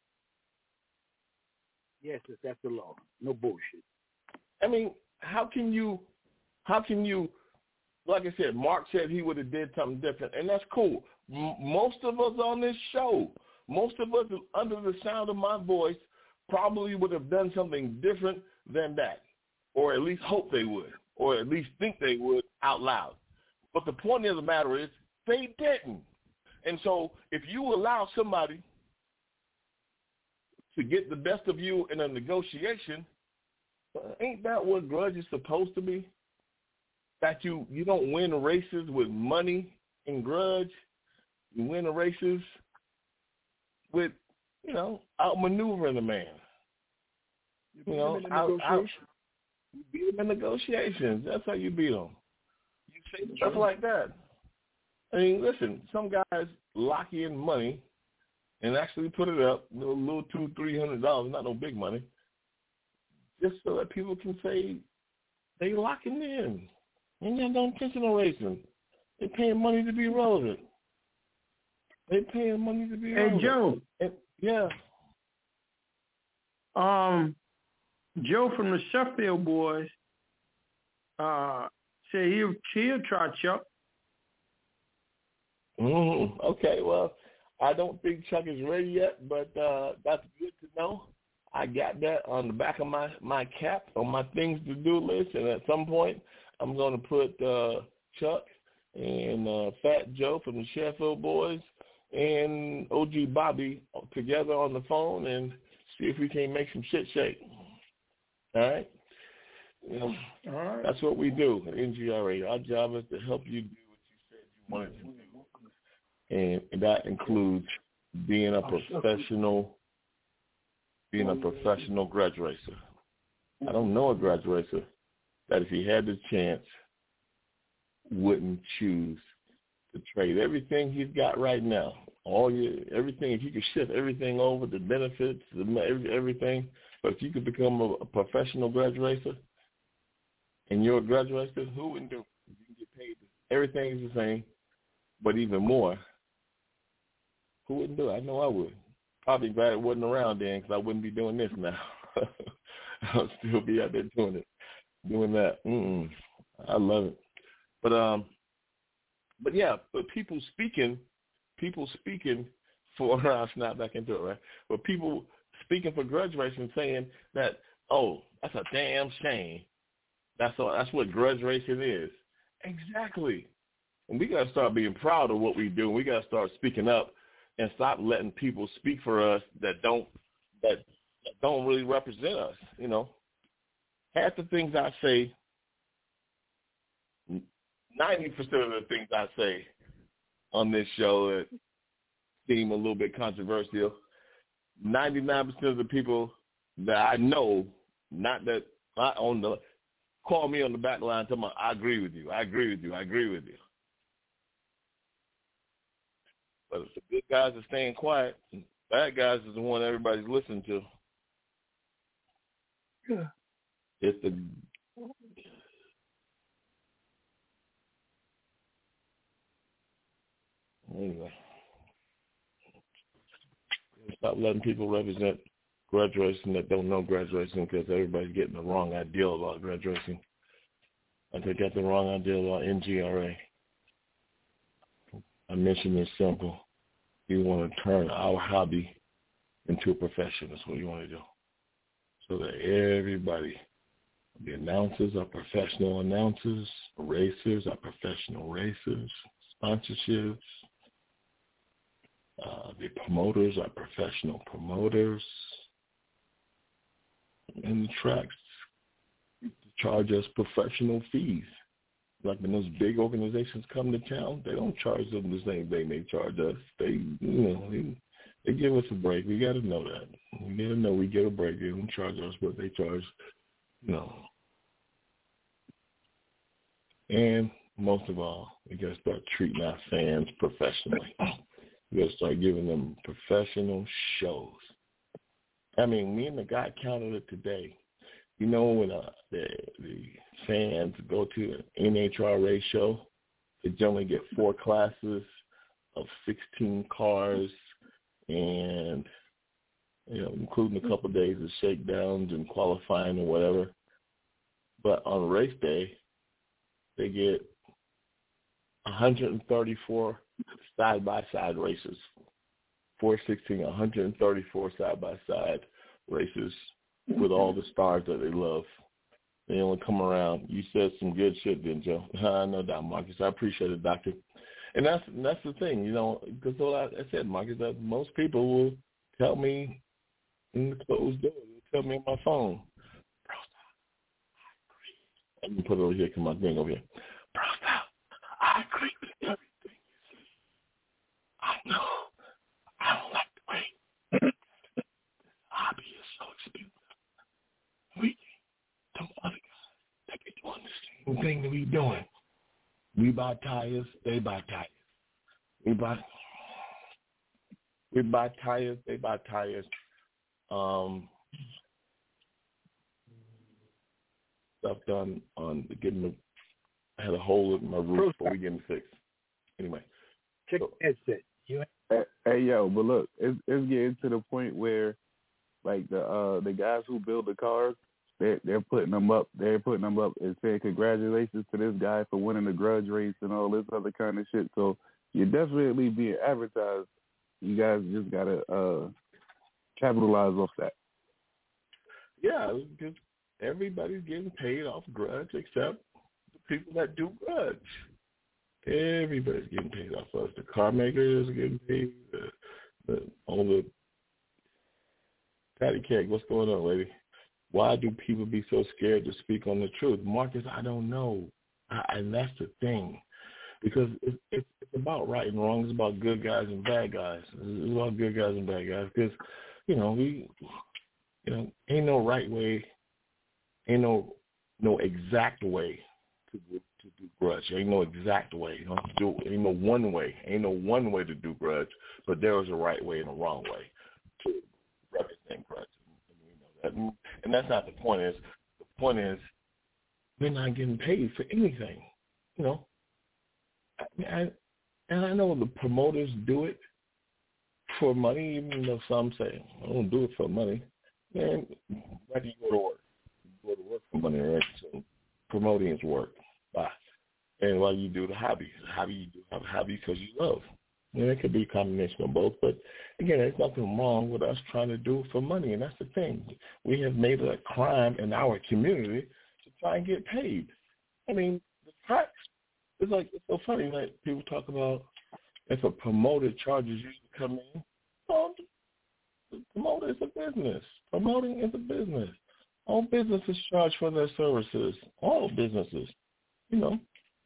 Yes, that's the law. No bullshit. I mean, how can you, how can you, like I said, Mark said he would have did something different, and that's cool. M- most of us on this show, most of us under the sound of my voice probably would have done something different than that, or at least hope they would, or at least think they would out loud. But the point of the matter is, they didn't. And so if you allow somebody to get the best of you in a negotiation, ain't that what Grudge is supposed to be? That you, you don't win races with money and Grudge. You win the races with, you know, outmaneuvering the man. You, you know, out, out, you beat him in negotiations. That's how you beat him. You say stuff like that. I mean, listen, some guys lock in money and actually put it up, a little, little two, three hundred dollars, not no big money, just so that people can say they locking in. And you don't intentional racing. They paying money to be relevant. They paying money to be hey, relevant. Hey, Joe. And, yeah. Um, Joe from the Sheffield boys uh, said he'll, he'll try Chuck. Mm-hmm. Okay, well, I don't think Chuck is ready yet, but uh, that's good to know. I got that on the back of my, my cap on my things to do list, and at some point I'm going to put uh, Chuck and uh, Fat Joe from the Sheffield boys and O G Bobby together on the phone and see if we can make some shit shake. All right? You know, All right. That's what we do at N G R A. Our job is to help you do what you said you wanted to do. And that includes being a professional, being a professional grudge racer. I don't know a grudge racer that if he had the chance wouldn't choose to trade everything he's got right now. All your everything, if you could shift everything over, the benefits, the everything. But if you could become a, a professional grudge racer, and you're a grudge racer, who wouldn't do it? You can get paid. Everything is the same, but even more. Who wouldn't do it? I know I would. Probably glad it wasn't around then, because I wouldn't be doing this now. I'll still be out there doing it, doing that. Mm-mm. I love it. But um, but yeah, but people speaking, people speaking for I'll snap back into it, right? But people speaking for grudge racing, saying that, oh, that's a damn shame. That's all, that's what grudge racing is. Exactly. And we got to start being proud of what we do. We got to start speaking up and stop letting people speak for us that don't that, that don't really represent us. You know, half the things I say, ninety percent of the things I say on this show that seem a little bit controversial, ninety-nine percent of the people that I know, not that I on the call me on the back line, tell me, I agree with you, I agree with you, I agree with you. But if the good guys are staying quiet, bad guys is the one everybody's listening to. Yeah. It's the anyway. Stop letting people represent grudge racing that don't know grudge racing, because everybody's getting the wrong idea about grudge racing. And they got the wrong idea about N G R A. I mentioned it's simple. You want to turn our hobby into a profession. That's what you want to do. So that everybody, the announcers are professional announcers, racers are professional racers, sponsorships, uh, the promoters are professional promoters, and the tracks charge us professional fees. Like when those big organizations come to town, they don't charge them the same thing they charge us. They, you know, they, they give us a break. We got to know that. We got to know we get a break. They don't charge us what they charge, you know. And most of all, we got to start treating our fans professionally. We got to start giving them professional shows. I mean, me and the guy counted it today. You know, when uh, the, the fans go to an N H R A show, they generally get four classes of sixteen cars and, you know, including a couple of days of shakedowns and qualifying or whatever. But on race day, they get one hundred thirty-four side-by-side races. four sixteen, one hundred thirty-four side-by-side races with all the stars that they love. They only come around. You said some good shit, didn't you? I know that, Marcus. I appreciate it, Doctor. And that's that's the thing, you know, because like I said, Marcus, that most people will tell me in the closed door. They'll tell me on my phone, bro, I agree. Let me put it over here, come on, bring over here. Bro, I agree with everything you say. I know. I don't like the way this hobby is so expensive. We, some other guys that be doing the same thing that we doing. We buy tires, they buy tires. We buy, we buy tires, they buy tires. Um, stuff done on getting the. I had a hole in my roof, but we getting it fixed. Anyway, check so, headset. You. Hey, hey, yo, but look, it's, it's getting to the point where, like the uh, the guys who build the cars, they're they're putting them up. They're putting them up and saying congratulations to this guy for winning the grudge race and all this other kind of shit. So you're definitely being advertised. You guys just gotta uh, capitalize off that. Yeah, because everybody's getting paid off grudge except the people that do grudge. Everybody's getting paid off us. The car makers are getting paid. The, the, all the patty cake. What's going on, lady? Why do people be so scared to speak on the truth? Marcus, I don't know. I, and that's the thing. because it's, it's it's about right and wrong. It's about good guys and bad guys. It's about good guys and bad guys because, you know, we, you know, ain't no right way, ain't no no exact way to do, to do grudge. Ain't no exact way. You know, do, ain't no one way. Ain't no one way to do grudge, but there is a right way and a wrong way to represent grudge. And, you know, that, and that's not the point. Is the point is we're not getting paid for anything. You know. I, I, and I know the promoters do it for money, even though some say, I don't do it for money. Man, why do you go to work? You go to work for money, right? So promoting is work. Why? And why you do the hobby? The hobby, you do have a hobby because you love. And it could be a combination of both. But, again, there's nothing wrong with us trying to do it for money, and that's the thing. We have made it a crime in our community to try and get paid. I mean, the tax. It's like, it's so funny, like people talk about if a promoter charges you to come in. Well, the promoter is a business. Promoting is a business. All businesses charge for their services. All businesses. You know,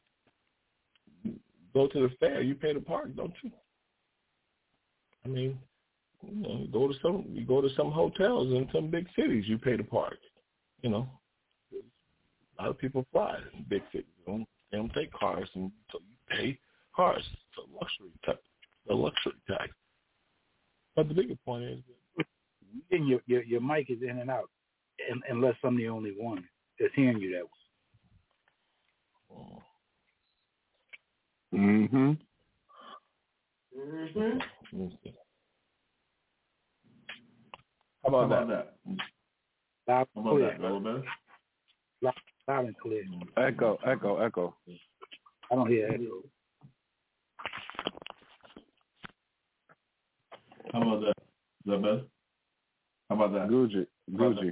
go to the fair, you pay the park, don't you? I mean, you know, you go to some you go to some hotels in some big cities, you pay the park. You know, a lot of people fly in big cities. You know? They don't take cars, and so you pay cars. It's a luxury tax. A luxury tax. But the bigger point is that and your, your your mic is in and out, and, unless I'm the only one that's hearing you that way. Mm-hmm. Mm-hmm. How about, How about that? that? Loud How about clear. that? A little better? Loud, loud and clear. Echo, echo, echo. I don't hear echo. How about that? Is that better? How about that? Gucci, Gucci.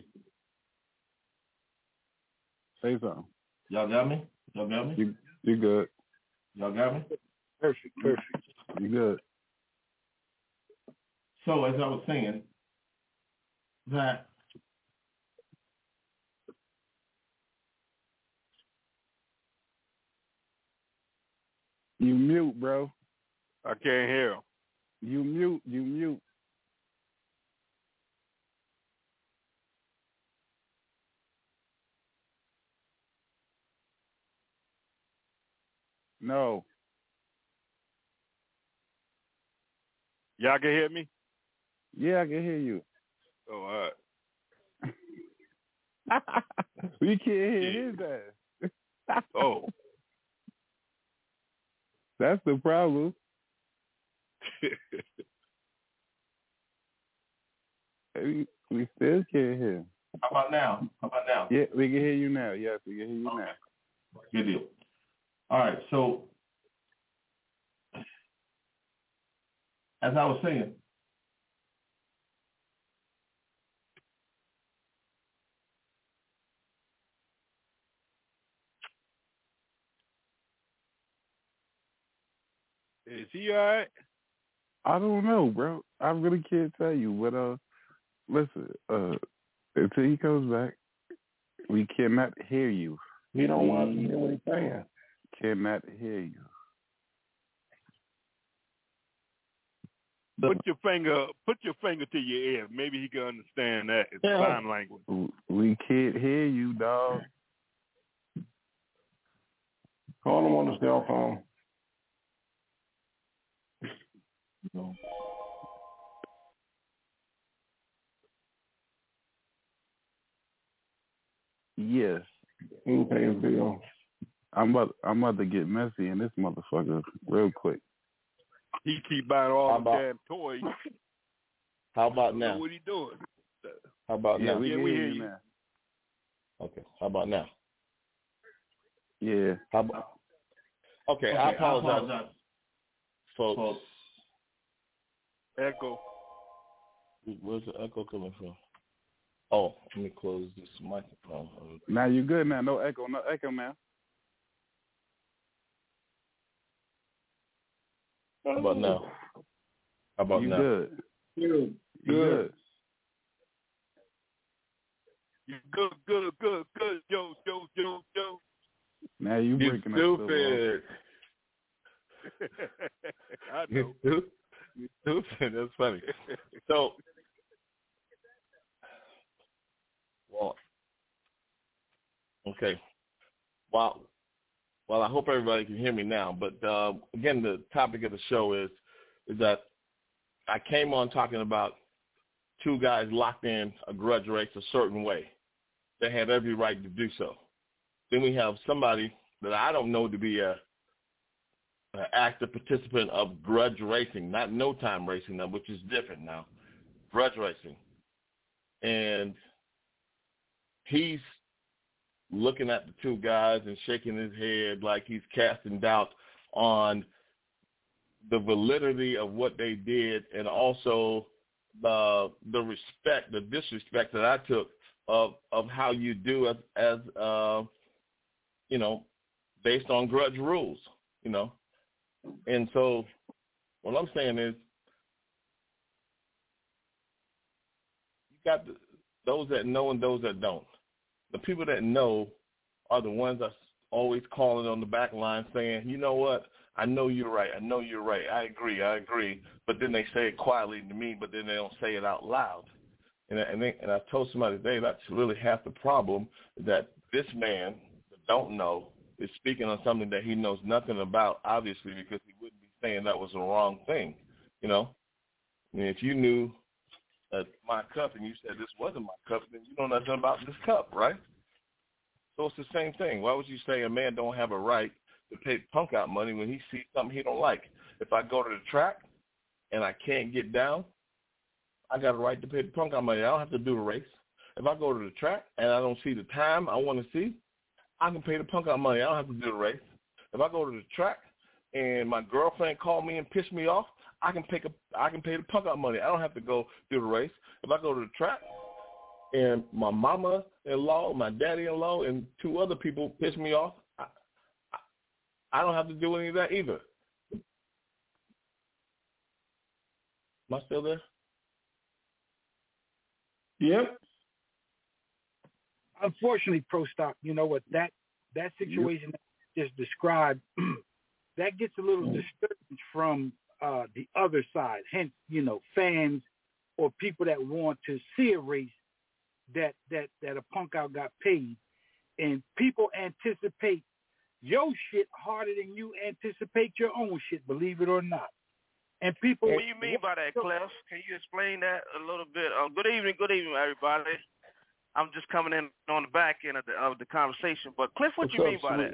Say something. Y'all got me? Y'all got me? You, you good. Y'all got me? Perfect, perfect. You good. So, as I was saying, that you mute, bro. I can't hear him. You mute, you mute. No. Y'all can hear me? Yeah, I can hear you. Oh, all right. We can't hear his ass. Oh. That's the problem. we, we still can't hear him. How about now? How about now? Yeah, we can hear you now. Yes, we can hear you okay. now. Good deal. All right, so as I was saying, is he all right? I don't know, bro. I really can't tell you. But uh, listen, uh, until he comes back, we cannot hear you. He don't want to hear what he's saying. Cannot hear you. Put your finger, put your finger to your ear. Maybe he can understand that. It's yeah. sign language. We can't hear you, dog. Call him on the cell phone. No. Yes. He can pay his bill. I'm about, I'm about to get messy in this motherfucker real quick. He keep buying all How the about, damn toys. How about now? Know what he doing? How about yeah, now? We yeah, can we hear hear you you now. Okay. How about now? Yeah. How about? Okay, okay I apologize, I apologize. folks. folks. Echo. Where's the echo coming from? Oh, let me close this microphone. Now you good now. No echo. No echo, man. How about now? How about you now? Good. You good. You good, good, good, good. Yo, yo, yo, yo. Now you you breaking stupid. up. I know. You stupid. That's funny. So, well, okay. Well, well, I hope everybody can hear me now. But uh, again, the topic of the show is is that I came on talking about two guys locked in a grudge race a certain way. They have every right to do so. Then we have somebody that I don't know to be a, a active participant of grudge racing, not no time racing now, which is different now, grudge racing. And he's looking at the two guys and shaking his head like he's casting doubt on the validity of what they did, and also the the respect, the disrespect that I took of of how you do as as uh, you know, based on grudge rules, you know. And so what I'm saying is, you got the, those that know and those that don't. The people that know are the ones that's always calling on the back line saying, you know what, I know you're right, I know you're right, I agree, I agree. But then they say it quietly to me, but then they don't say it out loud. And I, and, they, and I told somebody today that's really half the problem, that this man that don't know is speaking on something that he knows nothing about, obviously, because he wouldn't be saying that was the wrong thing, you know. I mean, if you knew uh, my cup and you said this wasn't my cup, then you know nothing about this cup, right? So it's the same thing. Why would you say a man don't have a right to pay punk out money when he sees something he don't like? If I go to the track and I can't get down, I got a right to pay the punk out money. I don't have to do the race. If I go to the track and I don't see the time I want to see, I can pay the punk out money. I don't have to do the race. If I go to the track and my girlfriend called me and pissed me off, I can pick up. I can pay the punk out money. I don't have to go do the race. If I go to the track and my mama-in-law, my daddy-in-law, and two other people piss me off, I, I, I don't have to do any of that either. Am I still there? Yep. Unfortunately, Pro Stock, you know what, that that situation yep. that just described, that gets a little disturbance from uh, the other side. Hence, you know, fans or people that want to see a race that that that a punk out got paid, and people anticipate your shit harder than you anticipate your own shit, believe it or not. And people, what do you mean by that, Clef? Can you explain that a little bit? Uh, good evening, good evening, everybody. I'm just coming in on the back end of the, of the conversation. But Cliff, what do you mean by that?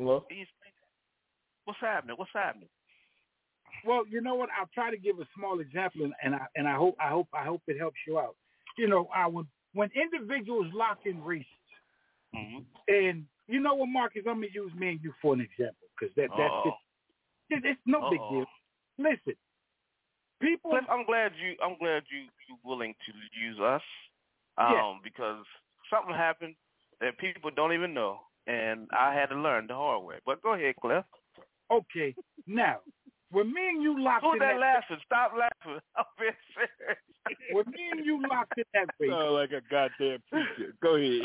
What's happening? What's happening? Well, you know what? I'll try to give a small example, and, and I and I hope I hope I hope it helps you out. You know, I, when when individuals lock in races, mm-hmm. and you know what, Marcus, I'm gonna use me and you for an example, because that that's it, it's no Uh-oh. big deal. Listen. People, Cliff, I'm glad you. I'm glad you you willing to use us, um, yeah. because something happened that people don't even know, and I had to learn the hard way. But go ahead, Cliff. Okay, now when me and you locked Who's in that that laughing? Stop laughing. I'm being serious. When me and you locked in that race, sound like a goddamn preacher. Go ahead.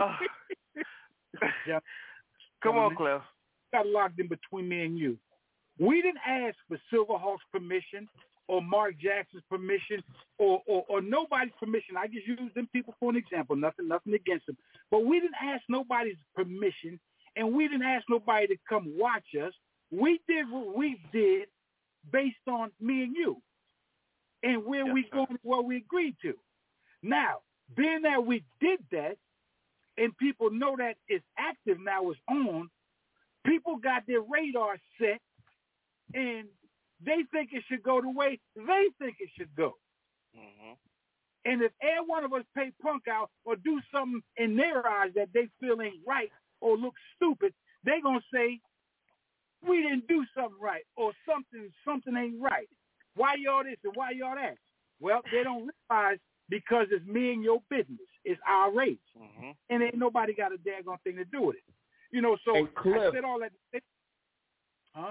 Uh, yeah. Come on, Cliff. Got locked in between me and you. We didn't ask for Silverhawk's permission, or Mark Jackson's permission, or, or or nobody's permission. I just use them people for an example. Nothing, nothing against them. But we didn't ask nobody's permission, and we didn't ask nobody to come watch us. We did what we did based on me and you, and where yes, we going, what we agreed to. Now, being that we did that, and people know that it's active now, it's on. People got their radar set, and they think it should go the way they think it should go. Mm-hmm. And if every one of us pay punk out or do something in their eyes that they feel ain't right or look stupid, they going to say, we didn't do something right, or something something ain't right. Why y'all this and why y'all that? Well, they don't realize because it's me and your business. It's our race. Mm-hmm. And ain't nobody got a daggone thing to do with it. You know, so hey, Cliff, I said all that. Huh?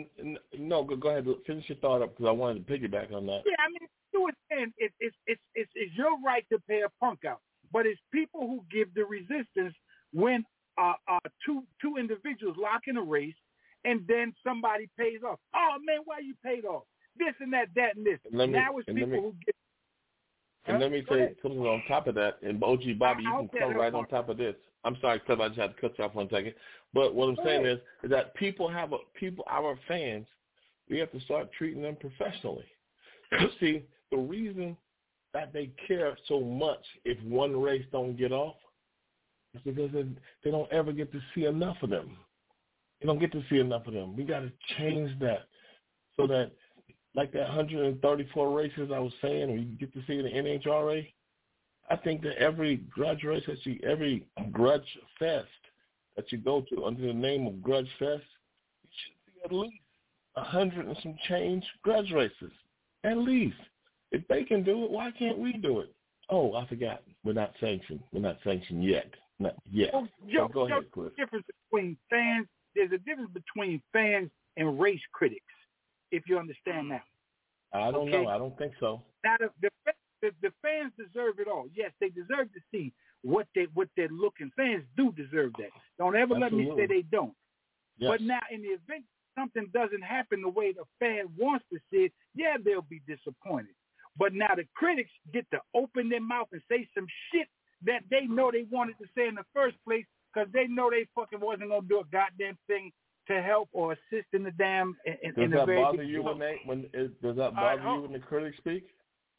No, go, go ahead. Finish your thought up, because I wanted to piggyback on that. Yeah, I mean, you were saying it, it, it, it, it's your right to pay a punk out, but it's people who give the resistance when uh, uh, two two individuals lock in a race and then somebody pays off. Oh, man, why you paid off? This and that, that and this. And let me, now it's and people let me, who get... And huh? let me say something on top of that. And O G Bobby, you I'll can come right on top of this. I'm sorry, Cliff, I just had to cut you off one second. But what I'm Go saying ahead. is, is that people have a, people, our fans, we have to start treating them professionally. See, the reason that they care so much if one race don't get off is because they, they don't ever get to see enough of them. They don't get to see enough of them. We got to change that so that, like that one hundred thirty-four races I was saying, we get to see the N H R A. I think that every grudge race that you, every grudge fest that you go to under the name of Grudge Fest, you should see at least a hundred and some change grudge races. At least. If they can do it, why can't we do it? Oh, I forgot. We're not sanctioned. We're not sanctioned yet. Not yet. Well, Joe, so go Joe, ahead, Cliff. There's a difference between fans. There's a difference between fans and race critics, if you understand that. I don't okay? know. I don't think so. Now, the, the, the, the fans deserve it all. Yes, they deserve to see what, they, what they're looking. Fans do deserve that. Don't ever Absolutely. let me say they don't. Yes. But now, in the event something doesn't happen the way the fan wants to see it, yeah, they'll be disappointed. But now the critics get to open their mouth and say some shit that they know they wanted to say in the first place because they know they fucking wasn't going to do a goddamn thing to help or assist in the damn in, Does in that the very bother you when they when is, does that bother right, you when the critics speak?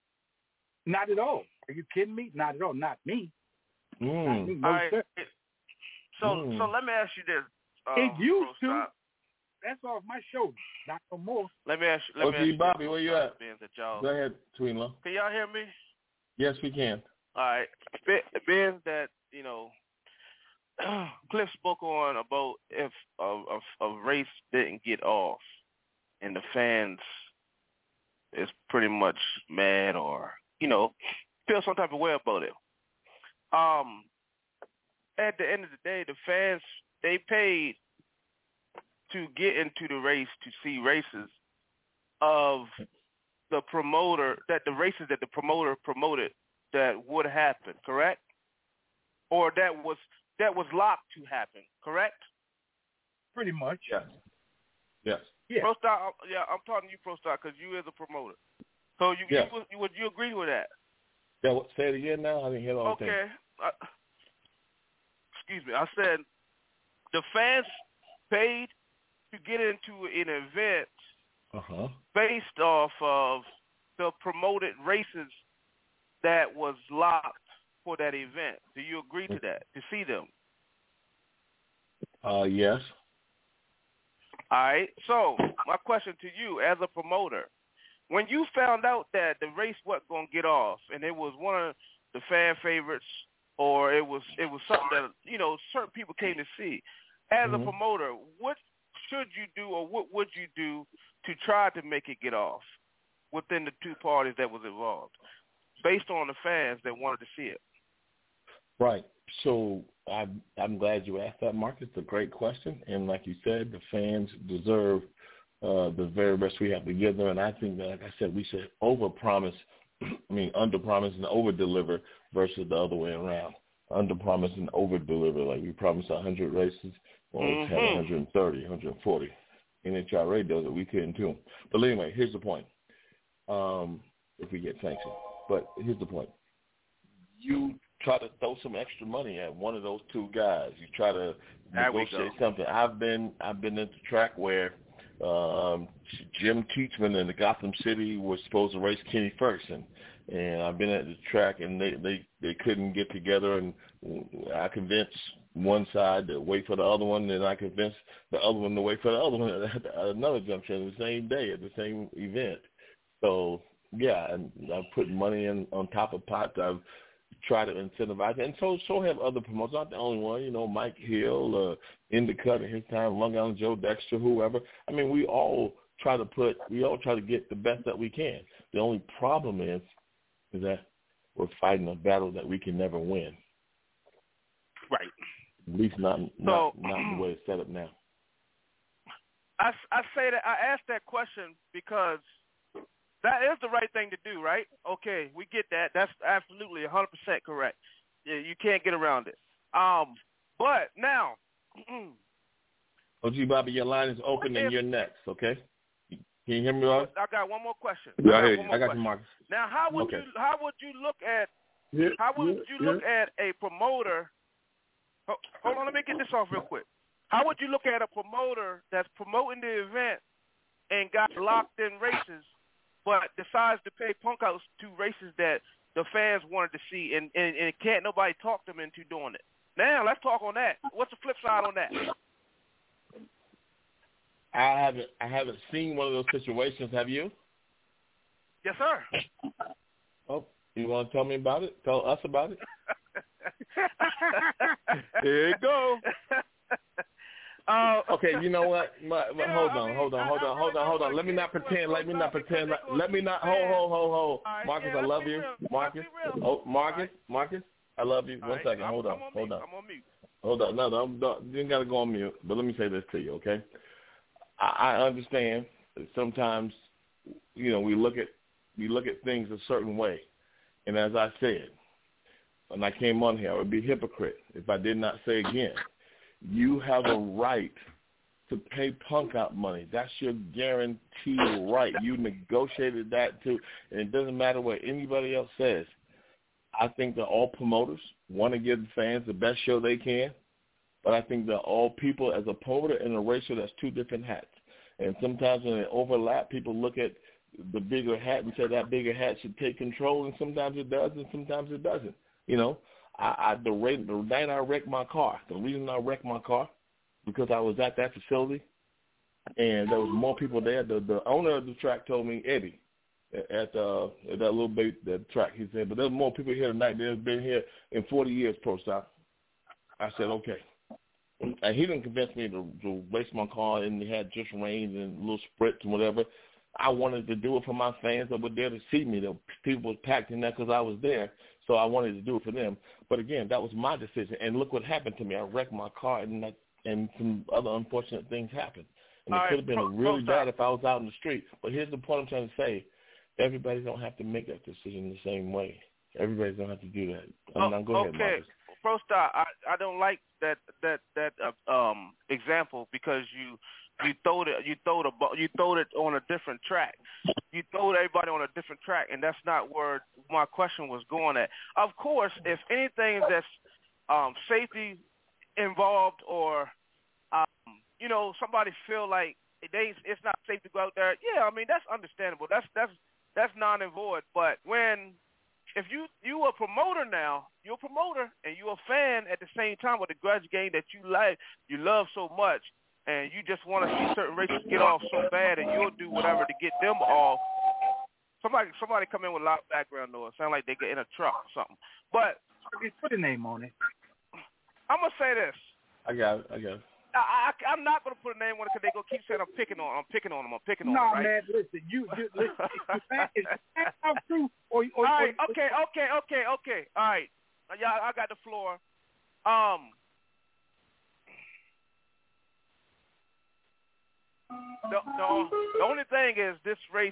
Not at all. Are you kidding me? Not at all. Not me. Mm. Not me. No, all right. sir. So Mm. so let me ask you this. Um, It used to. Stop. That's off my shoulders. Not no more. Let me ask you. Let O me G ask you Bobby, this, where you Stop, at? being that y'all- Go ahead, Tweenlow. Can y'all hear me? Yes, we can. All right. Be- Being that, you know, Cliff spoke on about if a, a, a race didn't get off and the fans is pretty much mad or, you know, feel some type of way about it. Um, at the end of the day, the fans, they paid to get into the race to see races of the promoter, that the races that the promoter promoted that would happen, correct? Or that was that was locked to happen, correct? Pretty much. Yes. Yes. Yeah. Pro Star, yeah, I'm talking to you, Pro Star, because you is a promoter. So you, Yes. you, you would you agree with that? Yeah. What, say it again now. I didn't hear the whole thing. Okay. Uh, excuse me. I said the fans paid to get into an event Uh-huh. based off of the promoted races that was locked for that event. Do you agree to that, to see them? Uh, yes. All right. So my question to you as a promoter, when you found out that the race wasn't going to get off and it was one of the fan favorites or it was it was something that, you know, certain people came to see, as Mhm. a promoter, what should you do or what would you do to try to make it get off within the two parties that was involved based on the fans that wanted to see it? Right. So I'm, I'm glad you asked that, Mark. It's a great question. And like you said, the fans deserve uh, the very best we have to give them. And I think that, like I said, we should overpromise, I mean, underpromise and overdeliver versus the other way around. Underpromise and overdeliver. Like we promised one hundred races, well, we had one hundred thirty, one hundred forty. N H R A does it. We couldn't too. But anyway, here's the point. Um, if we get sanctioned. But here's the point. You try to throw some extra money at one of those two guys. You try to There we negotiate go. something. I've been I've been at the track where um, Jim Teachman and the Gotham City were supposed to race Kenny Ferguson, and I've been at the track and they they they couldn't get together, and I convinced one side to wait for the other one, and I convinced the other one to wait for the other one at another junction the same day at the same event. So yeah, and I've put money in on top of pots. I've try to incentivize, and so so have other promoters. Not the only one, you know, Mike Hill, uh, Indicut at his time, Long Island Joe Dexter, whoever. I mean, we all try to put, we all try to get the best that we can. The only problem is, is that we're fighting a battle that we can never win. Right. At least not not, So, not the way it's set up now. I, I say that I asked that question because that is the right thing to do, right? Okay, we get that. That's absolutely one hundred percent correct. Yeah, you can't get around it. Um, but now, O G Bobby, your line is open and you're next, okay? Can you hear me, Ross? I got one more question. Yeah, I, I hear got, you. I got you, Marcus. Now, how would okay. you how would you look at yeah, how would yeah, you look yeah. at a promoter? Hold, hold on, let me get this off real quick. How would you look at a promoter that's promoting the event and got locked in races, but decides to pay punk outs to races that the fans wanted to see, and, and, and can't nobody talk them into doing it? Now, let's talk on that. What's the flip side on that? I haven't I haven't seen one of those situations. Have you? Yes, sir. Oh, you want to tell me about it? Tell us about it? There you go. Uh, okay, you know what? My, my, you hold, know, on, I mean, hold on, hold on, hold on, hold on. Let me not pretend. Let me not pretend. Let, let me not. Hold, hold, hold, hold. Right, Marcus, yeah, I love you. Real. Marcus, oh, Marcus, right. Marcus, I love you. One right. second. Hold on, on hold on. I'm on mute. Hold on. No, no, no, you ain't got to go on mute. But let me say this to you, okay? I, I understand that sometimes, you know, we look at we look at things a certain way, and as I said, when I came on here, I would be a hypocrite if I did not say again. You have a right to pay punk out money. That's your guaranteed right. You negotiated that too, and it doesn't matter what anybody else says. I think that all promoters want to give the fans the best show they can, but I think that all people, as a promoter and a racer, that's two different hats. And sometimes when they overlap, people look at the bigger hat and say that bigger hat should take control, and sometimes it does, and sometimes it doesn't. You know, I, I the, rate, the night I wrecked my car, the reason I wrecked my car, because I was at that facility, and there was more people there. The, the owner of the track told me, Eddie, at, uh, at that little bait that track, he said, but there's more people here tonight than there's been here in forty years, Pro Stop. I said, okay. And he didn't convince me to, to race my car, and he had just rains and little spritz and whatever. I wanted to do it for my fans that were there to see me. The people were packed in there because I was there, so I wanted to do it for them. But, again, that was my decision. And look what happened to me. I wrecked my car, and that, and some other unfortunate things happened. And All it right, could have been pro, really pro bad if I was out in the street. But here's the point I'm trying to say. Everybody don't have to make that decision the same way. Everybody don't have to do that. Oh, now, go okay. ahead, Marcus. Pro Star, I, I don't like that that that uh, um example because you you throwed it you throwed a you throwed it on a different track. You throwed everybody on a different track, and that's not where my question was going at. Of course, if anything that's um, safety involved, or um, you know, somebody feel like they it's not safe to go out there, yeah, I mean that's understandable. That's that's that's non and void. But when if you you a promoter now, you're a promoter and you're a fan at the same time with the grudge game that you like, you love so much, and you just want to see certain races get off so bad, and you'll do whatever to get them off. Somebody somebody come in with a loud background noise, sound like they get in a truck or something. But put a name on it. I'm gonna say this. I got it. I got it. I, I, I'm not going to put a name on it because they're going to keep saying I'm picking on I'm picking on them. I'm picking on no, them, right? man, listen. You, you listen. Is that, is that how true? Or, or, All right, or, okay, okay, okay, okay. All right. Y'all, I got the floor. Um, the, the, the only thing is this race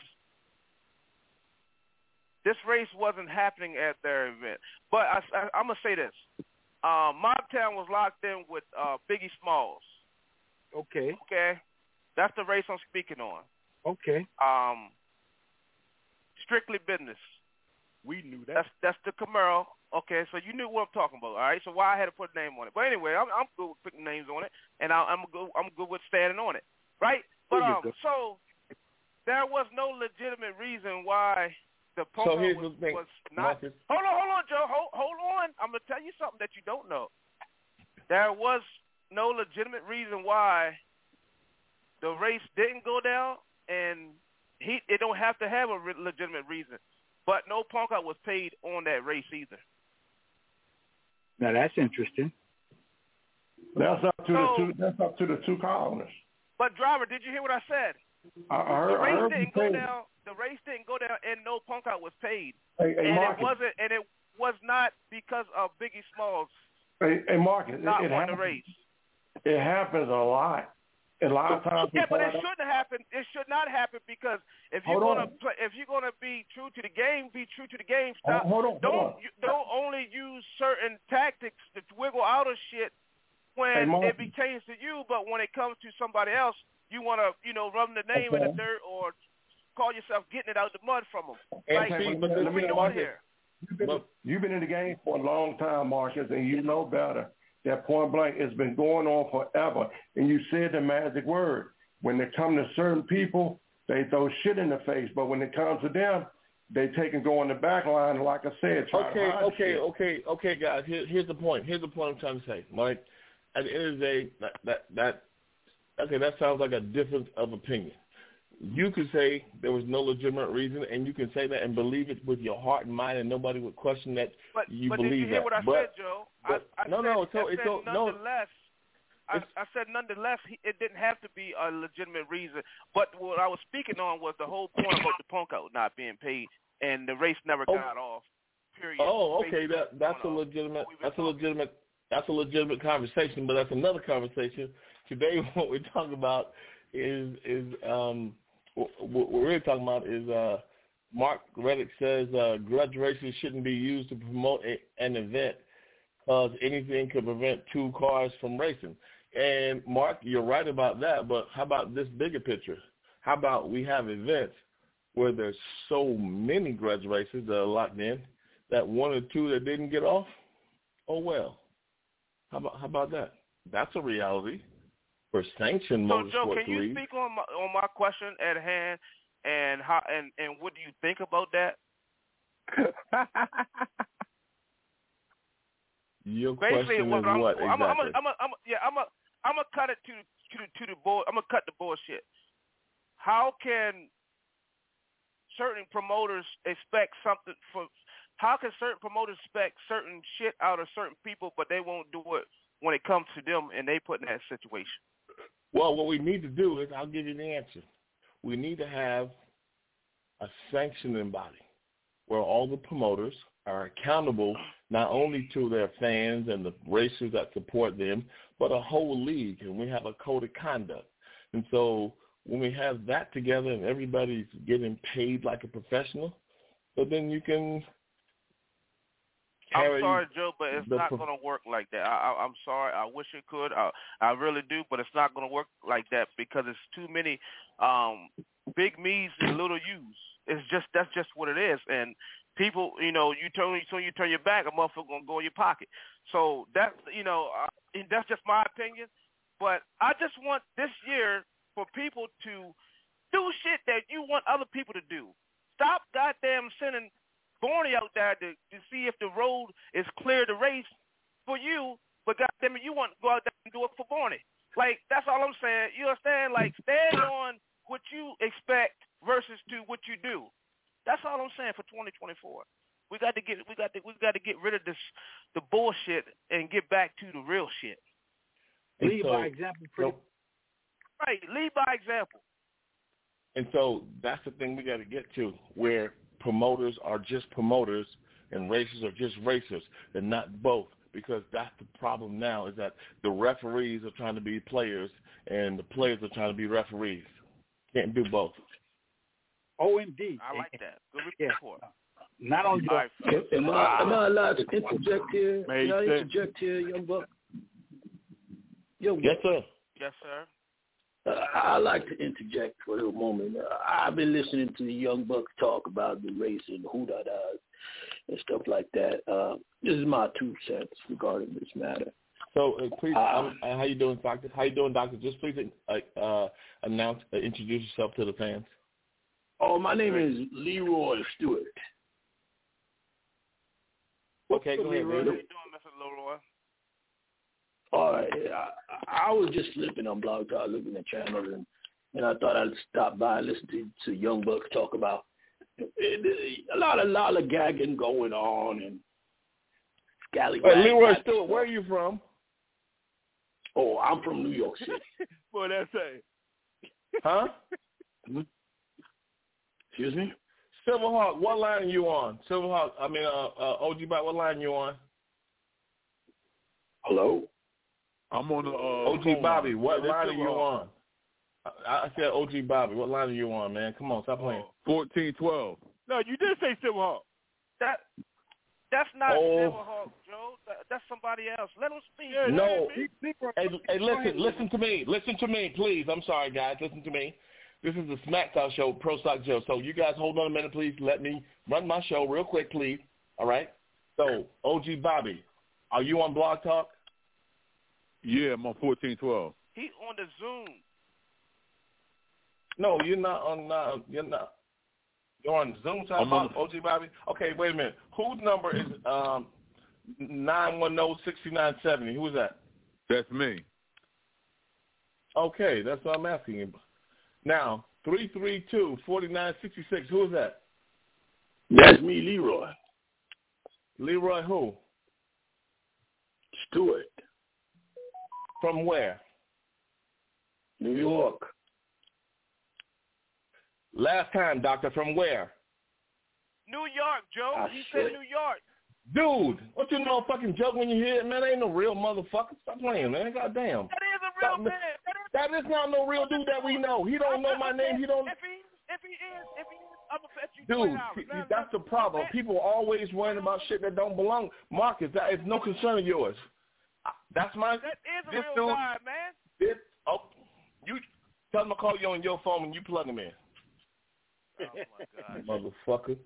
this race wasn't happening at their event. But I, I, I'm going to say this. Um, Mob-Town was locked in with uh, Biggie Smalls. Okay. Okay. That's the race I'm speaking on. Okay. Um, strictly business. We knew that. That's that's the Camaro. Okay, so you knew what I'm talking about. All right. So why I had to put a name on it. But anyway, I'm I'm good with putting names on it, and I, I'm good. I'm good with standing on it. Right. But um, so there was no legitimate reason why. The so here's was, the thing, was not. Marcus. Hold on, hold on, Joe. Hold, hold on. I'm gonna tell you something that you don't know. There was no legitimate reason why the race didn't go down, and he it don't have to have a re- legitimate reason. But no punk out was paid on that race either. Now that's interesting. That's up to so, the two. That's up to the two car owners. But driver, did you hear what I said? I heard, the race I heard didn't go down. The race didn't go down, and no punk out was paid. Hey, hey, and Marcus. it wasn't, and it was not because of Biggie Smalls. Hey, hey Marcus, not it, it won happens, the race. It happens a lot. A lot of times. Yeah, but it shouldn't happen. It should not happen because if you're hold gonna on. play, if you're gonna be true to the game, be true to the game. Stop. Hold on, hold don't on. You, don't only use certain tactics to wiggle out of shit when hey, it pertains to you, but when it comes to somebody else, you want to, you know, rub the name okay. in the dirt or call yourself getting it out the mud from them. And Like, see, what but are we doing Marcus, here? You've been, you've been in the game for a long time, Marcus, and you know better. That point blank has been going on forever. And you said the magic word. When they come to certain people, they throw shit in the face. But when it comes to them, they take and go on the back line, like I said, try Okay, to hide okay, shit. okay, okay, guys. Here, here's the point. Here's the point I'm trying to say, Mike. At the end of the day, that, that, that okay, that sounds like a difference of opinion. You could say there was no legitimate reason, and you can say that and believe it with your heart and mind, and nobody would question that but, you but believe did you hear that. what I but, said, Joe? but, I, I no, said, no, it's so, I it's said so, no. nonetheless, I, I said nonetheless, it didn't have to be a legitimate reason. But what I was speaking on was the whole point about the punk out not being paid, and the race never oh, got off. Period. Oh, okay, that that's a legitimate, that's a legitimate, that's a legitimate conversation. But that's another conversation. Today, what we're talking about is is um. What we're really talking about is uh, Mark Reddick says uh, graduation shouldn't be used to promote a, an event because anything could prevent two cars from racing. And, Mark, you're right about that, but how about this bigger picture? How about we have events where there's so many graduations that are locked in that one or two that didn't get off? Oh, well. How about, how about that? That's a reality. For sanctioned so, motorsport Joe, can you league. speak on my, on my question at hand, and how and, and what do you think about that? Your Basically, question what is I'm, what I'm, exactly? I'm, a, I'm, a, I'm a, yeah, I'm a, I'm gonna cut it to to the, to the bull. I'm gonna cut the bullshit. How can certain promoters expect something for? How can certain promoters expect certain shit out of certain people, but they won't do it when it comes to them and they put in that situation? Well, what we need to do is, I'll give you the answer. We need to have a sanctioning body where all the promoters are accountable not only to their fans and the racers that support them, but a whole league, and we have a code of conduct. And so when we have that together and everybody's getting paid like a professional, so then you can I'm sorry, Joe, but it's not pro- going to work like that. I, I, I'm sorry. I wish it could. I, I really do, but it's not going to work like that because it's too many um, big me's and little u's. It's just that's just what it is. And people, you know, you turn so you turn your back, a motherfucker going to go in your pocket. So that's you know uh, that's just my opinion. But I just want this year for people to do shit that you want other people to do. Stop goddamn sending Borny out there to, to see if the road is clear to race for you, but goddamn it, you want to go out there and do it for Borny. Like, that's all I'm saying. You understand? Like, stand on what you expect versus to what you do. That's all I'm saying for twenty twenty-four. We got to get we got to we got to get rid of this the bullshit and get back to the real shit. Lead so, by example. Pretty- so, right, lead by example. And so that's the thing we got to get to, where promoters are just promoters and racers are just racers and not both, because that's the problem now, is that the referees are trying to be players and the players are trying to be referees. Can't do both. Oh, indeed. I like that. Good report. Yeah. Not only right. Am I, am I allowed to interject here? Can I interject here, Young Buck? Young yes, sir. Yes, sir. Uh, I like to interject for a moment. Uh, I've been listening to the Young Bucks talk about the race and who da da and stuff like that. Uh, this is my two cents regarding this matter. So, uh, please, uh, um, how you doing, Doctor? How you doing, Doctor? Just please uh, uh, announce, uh, introduce yourself to the fans. Oh, my name is Leroy Stewart. Okay, go ahead, Leroy. How you doing, Mister Leroy? All right, I, I was just flipping on Blog Talk, looking at channels, and, and I thought I'd stop by and listen to, to Young Bucks talk about it, it, a lot of lollygagging going on and scallywag. Hey, Leroy Stewart, where are you from? Oh, I'm from New York City. Boy, that's it. Huh? Excuse me? Silverhawk, what line are you on? Silverhawk, I mean, uh, uh, O G Bobby, what line are you on? Hello? I'm on the uh, O G Bobby, line. what yeah, line are you on? I, I said O G Bobby, what line are you on, man? Come on, stop playing. fourteen twelve. No, you did say Silverhawk. That That's not Oh. Silverhawk, Joe. That, that's somebody else. Let him speak. No. Hey, hey, listen, listen to me. Listen to me, please. I'm sorry, guys. Listen to me. This is the Smack Talk Show, Pro Stock Joe. So you guys hold on a minute, please. Let me run my show real quick, please. All right? So, O G Bobby, are you on Blog Talk? Yeah, I'm on fourteen twelve. He on the Zoom. No, you're not on. Uh, you're not. You're on Zoom. Talk about O G Bobby. Okay, wait a minute. Whose number is um nine one zero six nine seven zero? Who is that? That's me. Okay, that's what I'm asking you. Now, three three two four nine six six. Who is that? That's me, Leroy. Leroy who? Stewart. From where? New York. Last time, doctor, from where? New York, Joe. I he said- said New York. Dude, what you know fucking joke when you hear it, man? That ain't no real motherfucker. Stop playing, man. Goddamn. That is a real That- man. That is, That is not no real dude that we know. He don't know my name. He don't. If he, if he is, if he is, I'm gonna bet you Dude, twenty dollars. see, Now, that's the problem. People always worrying about shit that don't belong. Marcus, that is no concern of yours. That's my. That is a this real dude, guy, man. This, oh, you tell him to call you on your phone when you plug him in. Oh my God. Motherfucker.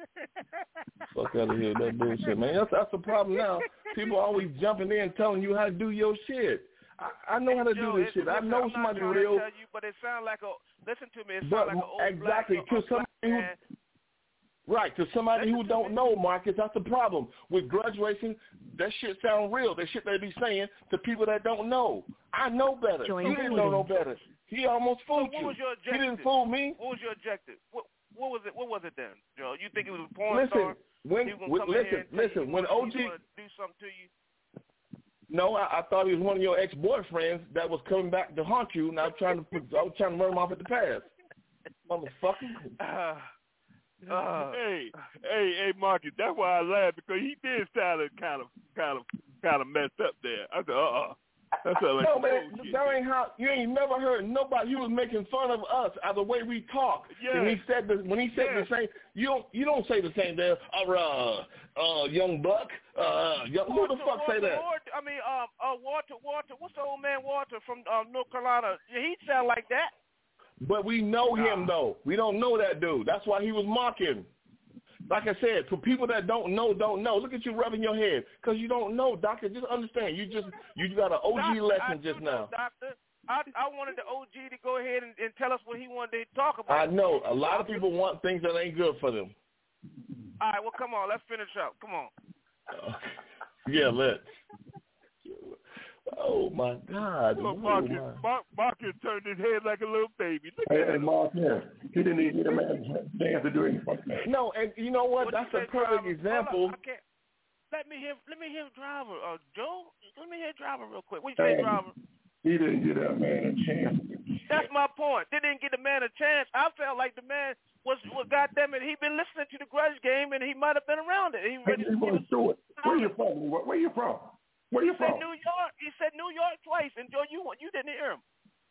Fuck out of here, that bullshit, man. That's that's the problem now. People always jumping in telling you how to do your shit. I, I know how to Joe, do this it, shit. I listen, know I'm somebody not real. To tell you, but it sounds like a. Listen to me. It sounds But like an old exactly, black, to a somebody black who, man. right, to somebody who don't know, Marcus, that's the problem. With grudge racing, that shit sound real. That shit they be saying to people that don't know. I know better. Join You the didn't know no meeting. better. He almost So fooled what you. was your He objective? didn't fool me. What was your objective? What what was it? What was it then, Joe? You think it was a porn Listen, star? when, He was gonna when come in here listen, and tell you listen, he when wanted- O he G, wanted to do something to you. no, I, I thought he was one of your ex-boyfriends that was coming back to haunt you, and I was trying to, put, I was trying to run him off at the pass. Motherfucker. Uh, uh, hey, hey, hey, Marcus. That's why I laughed because he did sound kind of, kind of, kind of messed up there. I said, uh, uh that's like no, some man, bullshit. that ain't how. You ain't never heard nobody. He was making fun of us out of the way we talk. Yeah. And he said the, when he said Yeah. the same, you don't you don't say the same there. Uh, uh, young buck. Uh, young, who the fuck Walter, say that? Walter, I mean, um, uh, Walter, Walter. What's the old man Walter from um, North Carolina? Yeah, he sound like that. But we know him though. We don't know that dude. That's why he was mocking. Like I said, for people that don't know, don't know. Look at you rubbing your head because you don't know, doctor. Just understand. You just you got an O G Doctor, lesson I just do now. know, Doctor. I, I wanted the O G to go ahead and, and tell us what he wanted to talk about. I know a lot of people want things that ain't good for them. All right, well, come on. Let's finish up. Come on. Uh, yeah, let's. Oh my God! Well, Oh, Marcus, my. Mar- Marcus turned his head like a little baby. Look Hey, at hey, him. Mark, yeah. He didn't even get a man chance to do anything. No, and you know what? What That's you a say, perfect driver? example. Hold up, I can't. Let me hear. Let me hear driver. Uh, Joe. Let me hear driver real quick. What you say, Hey. driver? He didn't get a man a chance. That's my point. They didn't get the man a chance. I felt like the man was, was goddamn it, he been listening to the grudge game and he might have been around it. He Hey, ready he to was through it. Where you from? Where, where you from? Where you He said from? New York. He said New York twice, and Joe, you you didn't hear him.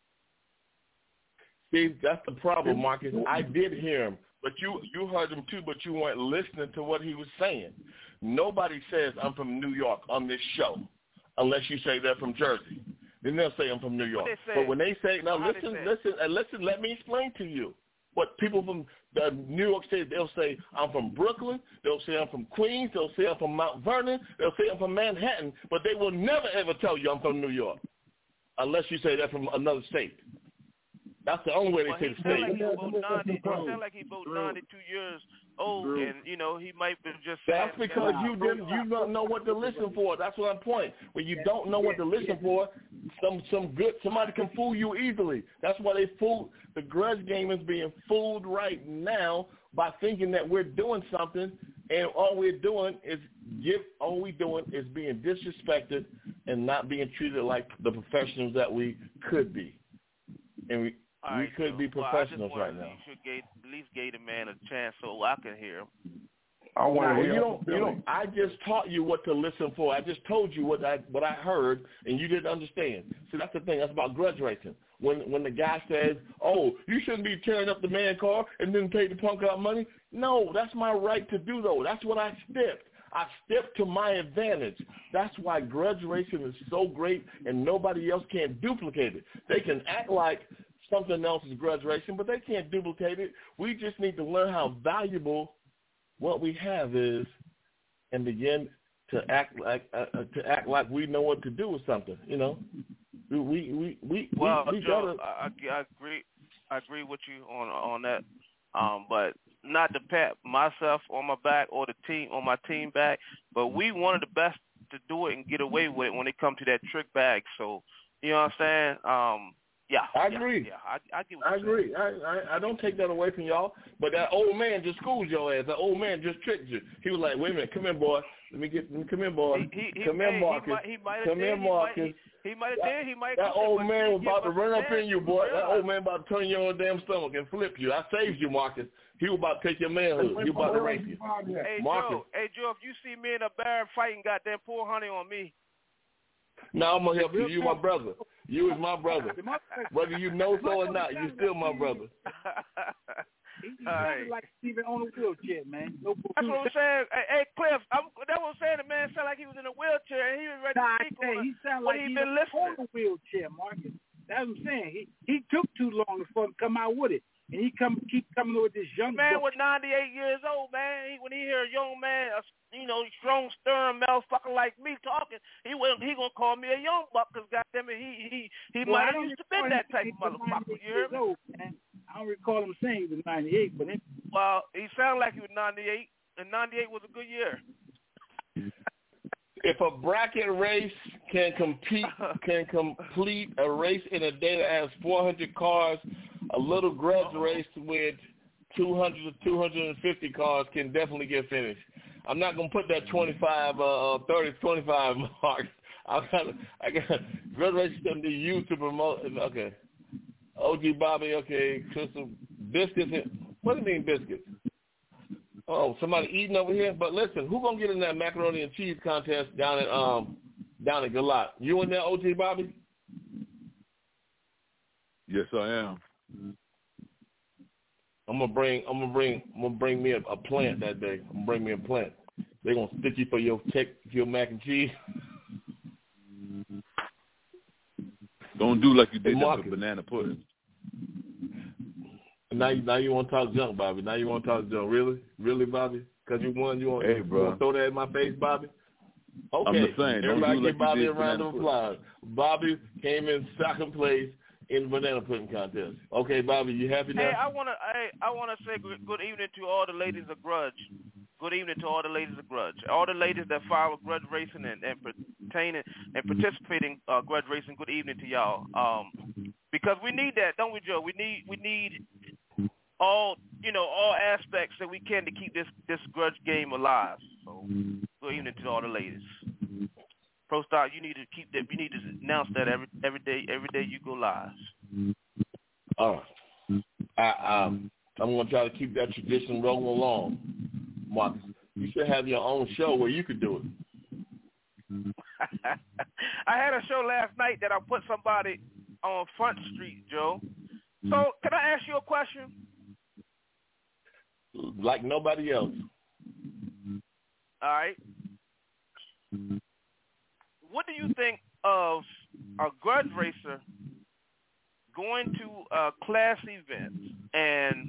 See, that's the problem, Marcus. I did hear him, but you you heard him too, but you weren't listening to what he was saying. Nobody says I'm from New York on this show, unless you say they're from Jersey. Then they'll say I'm from New York. they say? But when they say, now How they listen, say? listen, and listen, let me explain to you. What people from the New York State, they'll say I'm from Brooklyn, they'll say I'm from Queens, they'll say I'm from Mount Vernon, they'll say I'm from Manhattan, but they will never ever tell you I'm from New York, unless you say they're from another state. That's the only way they Well, say he the sound state. like he about ninety. He sound like he about ninety-two years old, and you know he might be just. That's saying, because you didn't, you don't know what to listen for. That's what I'm point. When you don't know what to listen for, some some good somebody can fool you easily. That's why they fool. The grudge game is being fooled right now by thinking that we're doing something, and all we're doing is give. All we're doing is being disrespected and not being treated like the professionals that we could be, and we. All we right, could so, be well, professionals I just right now. You should gave, at least give the man a chance so I can hear him. I want Well, to you hear. don't, you don't. I just taught you what to listen for. I just told you what I what I heard, and you didn't understand. See, that's the thing. That's about grudge racing. When when the guy says, "Oh, you shouldn't be tearing up the man's car and then pay the punk out money," no, that's my right to do though. That's what I stepped. I stepped to my advantage. That's why grudge racing is so great, and nobody else can duplicate it. They can act like something else is grudge racing, but they can't duplicate it. We just need to learn how valuable what we have is, and begin to act like uh, to act like we know what to do with something. You know, we we we well, we, we Joe, gotta. I, I agree. I agree with you on on that. Um, but not to pat myself on my back or the team on my team back, but we one of the best to do it and get away with it when it comes to that trick bag. So you know what I'm saying? Um, yeah, I yeah, agree. Yeah, I, I, get what I you're agree. I, I I don't take that away from y'all. But that old man just schooled your ass. That old man just tricked you. He was like, "Wait a minute, come here, boy. Let me get. Come here, boy. He, he, come he, here, he, Marcus. He, he might, he come did, here, Marcus." He might, he, he might have did. He might. That old but man was he about to run up in you, boy. That old realize. man about to turn you on your damn stomach and flip you. I saved you, Marcus. He was about to take your manhood. He was about to rape you. Hey Marcus. Joe, hey Joe, if you see me and a bear fighting, goddamn, pour honey on me. No, I'm gonna help you. You my brother. You is my brother. Whether you know so or not, you still my brother. He sounded like Steven on a wheelchair, man. No That's what I'm saying. Hey, hey Cliff, I'm, that's what I'm saying. The man sounded like he was in a wheelchair and he was ready nah, to speak I on he sounded what like he he been was listening. on a wheelchair, Marcus. That's what I'm saying. He he took too long for him to come out with it. And he come keep coming with this young man book. was ninety-eight years old, man. He, when he hear a young man, a, you know, strong, stern motherfucker like me talking, he will he gonna call me a young buck because goddamn it, he he he well, might have used to been that type of motherfucker. You hear me? Old, man. I don't recall him saying he was ninety-eight, but it, well, he sounded like he was ninety-eight, and ninety-eight was a good year. If a bracket race can compete, can complete a race in a day that has four hundred cars, a little grudge race with two hundred to two hundred fifty cars can definitely get finished. I'm not gonna put that twenty-five, uh, thirty, twenty-five mark. I got, I got grudge race to be used to promote. Okay, O G Bobby. Okay, Crystal biscuits. What do you mean biscuits? Oh, somebody eating over here. But listen, who gonna get in that macaroni and cheese contest down at um down at Galat? You in there, O G Bobby? Yes, I am. I'm gonna bring. I'm gonna bring. I'm gonna bring me a, a plant that day. I'm gonna bring me a plant. They gonna stick you for your check, your mac and cheese. Don't do like you did that with banana pudding. Now, you, now you want to talk junk, Bobby. Now you want to talk junk. Really, really, Bobby? Because you won. You want, hey, you bro. want to throw that in my face, Bobby? Okay. I'm just saying. Don't Everybody do give like Bobby you a did round of applause. Bobby came in second place in the banana pudding contest. Okay, Bobby, you happy now? Hey, I wanna, hey, I wanna say good, good evening to all the ladies of Grudge. Good evening to all the ladies of Grudge. All the ladies that follow Grudge Racing and, and pertaining and participating uh, Grudge Racing. Good evening to y'all. Um, because we need that, don't we, Joe? We need, we need all, you know, all aspects that we can to keep this this Grudge game alive. So, good evening to all the ladies. Pro Star, you need to keep that. You need to announce that every every day. Every day you go live. All right. I, um, I'm going to try to keep that tradition rolling along, Marcus. You should have your own show where you could do it. I had a show last night that I put somebody on Front Street, Joe. So, can I ask you a question? Like nobody else. All right. What do you think of a grudge racer going to a class event and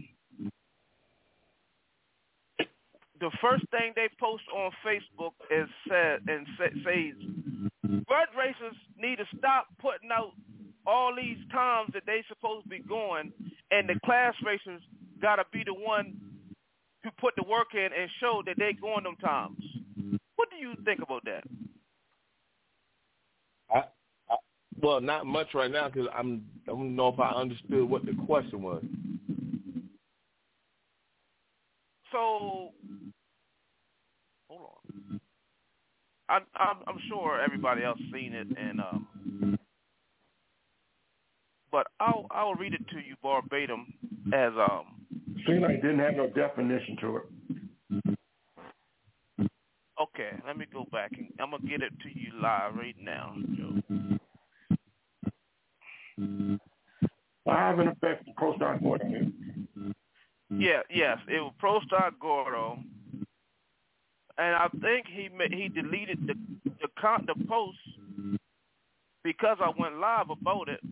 the first thing they post on Facebook is said and says grudge racers need to stop putting out all these times that they supposed to be going, and the class racers gotta be the one to put the work in and show that they going them times. What do you think about that? I, I, well, not much right now because I'm I don't know if I understood what the question was. So, hold on. I, I'm, I'm sure everybody else seen it, and um, but I'll I'll read it to you verbatim as um. Seemed like it didn't have no definition to it. Okay, let me go back and I'm gonna get it to you live right now, Joe. I have an effect for Pro Star Gordo. Yeah, yes, it was Pro Star Gordo. and I think he he deleted the the, con, the post because I went live about it.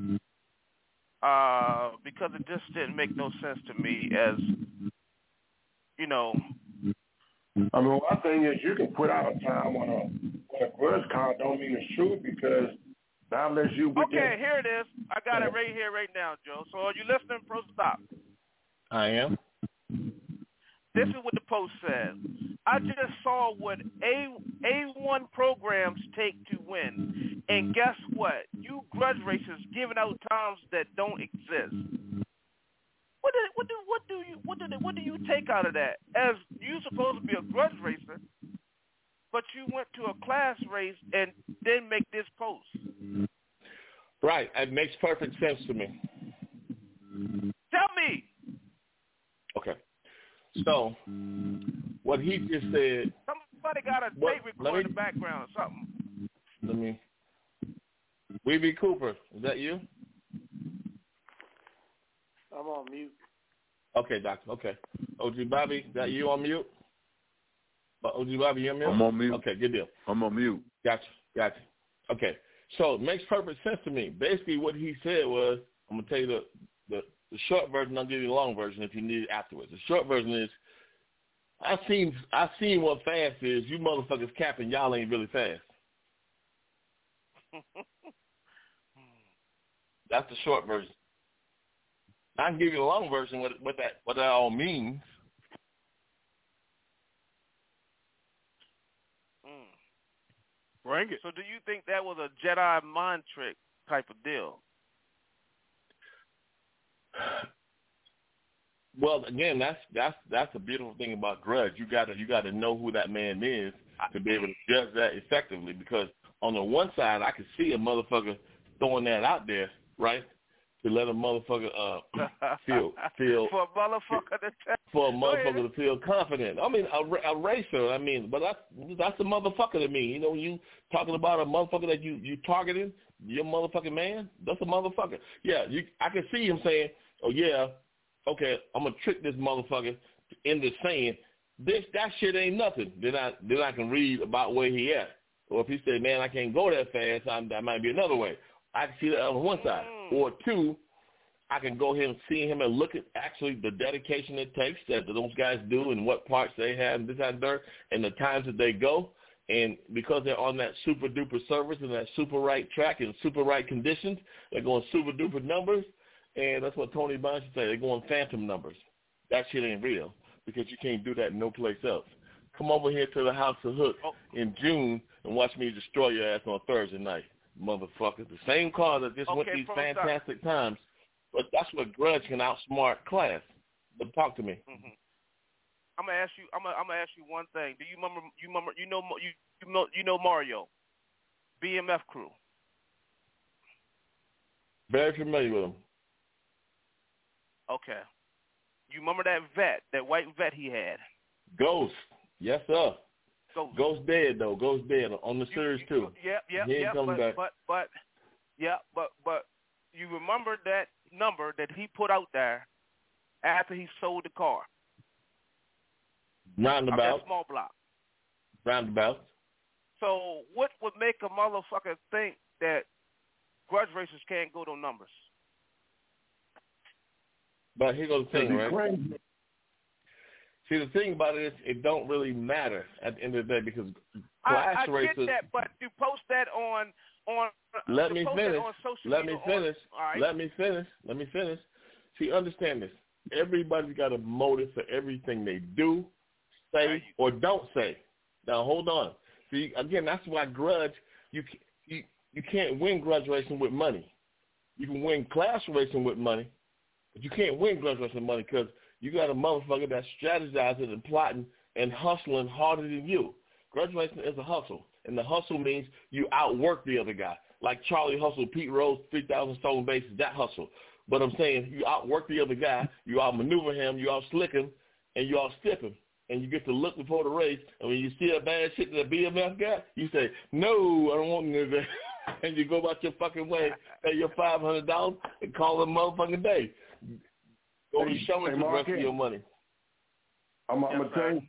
Uh, because it just didn't make no sense to me as, you know. I mean, one thing is you can put out a time on a, on a grudge card don't mean it's true because now unless you with Okay, that, here it is. I got it right here, right now, Joe. So are you listening? Pro stop. I am. This is what the post says. I just saw what A A1 programs take to win, and guess what? You grudge racers giving out times that don't exist. What do what do what do you what do what do you take out of that? As you supposed to be a grudge racer, but you went to a class race and then make this post. Right, it makes perfect sense to me. Tell me. Okay. So, what he just said. Somebody got a what, tape recorder in the background or something. Let me. Weeby Cooper, is that you? I'm on mute. Okay, doctor. Okay. O G Bobby, is that you on mute? O G Bobby, you on mute? I'm on mute. Okay, good deal. I'm on mute. Gotcha. Gotcha. Okay. So it makes perfect sense to me. Basically, what he said was, I'm gonna tell you the the. The short version, I'll give you the long version if you need it afterwards. The short version is, I seen I seen what fast is. You motherfuckers capping, y'all ain't really fast. That's the short version. I can give you the long version, what, what that what that all means. Mm. Bring it. So do you think that was a Jedi mind trick type of deal? Well, again, that's that's that's the beautiful thing about grudge. You gotta you gotta know who that man is to be able to judge that effectively. Because on the one side, I can see a motherfucker throwing that out there, right, to let a motherfucker uh feel feel for a motherfucker to tell. for a motherfucker to feel confident. I mean, a, a racer. I mean, but that's that's a motherfucker to me. You know, when you talking about a motherfucker that you you targeting, your motherfucking man, that's a motherfucker. Yeah, you. I can see him saying, oh, yeah, okay, I'm going to trick this motherfucker into saying, this, that shit ain't nothing. Then I then I can read about where he at. Or if he said, man, I can't go that fast, I'm, that might be another way. I can see that on one side. Mm. Or two, I can go ahead and see him and look at actually the dedication it takes that those guys do and what parts they have and this, that, and that, and the times that they go. And because they're on that super-duper service and that super right track and super right conditions, they're going super-duper numbers. And that's what Tony Bond should say. They're going phantom numbers. That shit ain't real because you can't do that no place else. Come over here to the House of Hook oh. in June and watch me destroy your ass on Thursday night, motherfucker. The same car that just okay, went these fantastic start. times. But that's what grudge can outsmart class. But talk to me. Mm-hmm. I'm gonna ask you. I'm gonna, I'm gonna ask you one thing. Do you remember? You remember? You know? You, you know? You know Mario, B M F crew. Very familiar with him. Okay. You remember that vet, that white vet he had? Ghost. Yes, sir. Ghost. Ghost dead though. Ghost dead on the series you, too. Yeah, yeah, he ain't yeah. coming But, back. but, but, yeah, but, but, you remember that number that he put out there after he sold the car? Roundabout. That small block. Roundabout. So what would make a motherfucker think that grudge racers can't go to numbers? But here goes the thing, right? Crazy. See, the thing about it is it don't really matter at the end of the day because class I, I racers. I get that, but to post that on on. Let me finish. Let me finish. On, right. Let me finish. Let me finish. See, understand this. Everybody's got a motive for everything they do, say, right. or don't say. Now, hold on. See, again, that's why grudge. You you you can't win grudge racing with money. You can win class racing with money. But you can't win grudge racing with money because you got a motherfucker that's strategizing and plotting and hustling harder than you. Grudge racing is a hustle, and the hustle means you outwork the other guy. Like Charlie hustled Pete Rose, three thousand stolen bases, that hustle. But I'm saying you outwork the other guy, you outmaneuver him, you outslick him, and you outstep him. And you get to look before the race, and when you see a bad shit that B M F got, you say, no, I don't want none of that. And you go about your fucking way, pay your five hundred dollars, and call it a motherfucking day. Go to show me the rest of your money. I'm, I'm going to tell you,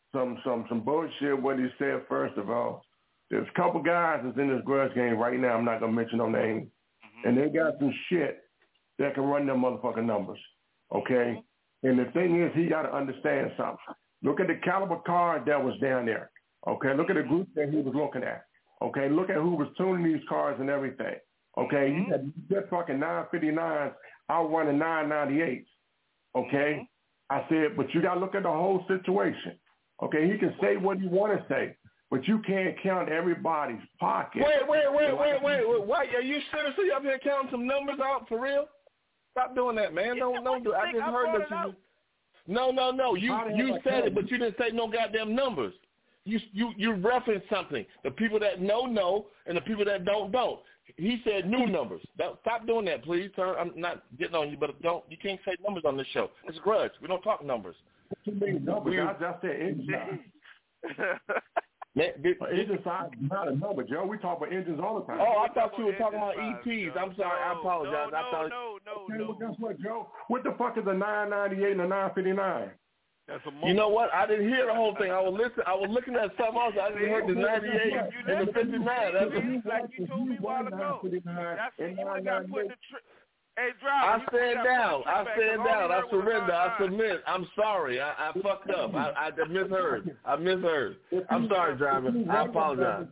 some some some bullshit what he said. First of all, there's a couple guys that's in this grudge game right now. I'm not gonna mention no names, mm-hmm. and they got some shit that can run them motherfucking numbers. Okay, mm-hmm. and the thing is, he got to understand something. Look at the caliber card that was down there. Okay, look at the group that he was looking at. Okay, look at who was tuning these cars and everything. Okay, mm-hmm. you had that fucking nine fifty-nines outrunning nine ninety-eights. Okay, mm-hmm. I said, but you got to look at the whole situation. Okay, he can say what he want to say, but you can't count everybody's pocket. Wait, wait, wait, wait, wait, wait. Why are you seriously up here counting some numbers out for real? Stop doing that, man. Don't, don't do. I just heard that you. No, no, no. You you said it, but you didn't say no goddamn numbers. You you you referenced something. The people that know know, and the people that don't don't. He said new numbers. Stop doing that, please. Sir. I'm not getting on you, but don't. You can't say numbers on this show. It's grudge. We don't talk numbers. What you mean numbers? I just said engine size. Engine size is not a number, Joe. We talk about engines all the time. Oh, I thought you were talking about E Ps. I'm sorry. I apologize. No, no, I thought. No, no, okay, no. Well, guess what, Joe? What the fuck is a nine ninety-eight and a nine fifty-nine? That's a you know what? I didn't hear the whole thing. I was listening. I was looking at something else. I didn't hear the ninety-eight and the fifty-nine. That's a, like you told me a while ago. That's you would got put the. Tri- hey, driver. I stand down. I stand down. I surrender. I submit. I'm sorry. I, I fucked up. I, I misheard. I misheard. I'm sorry, driver. I apologize.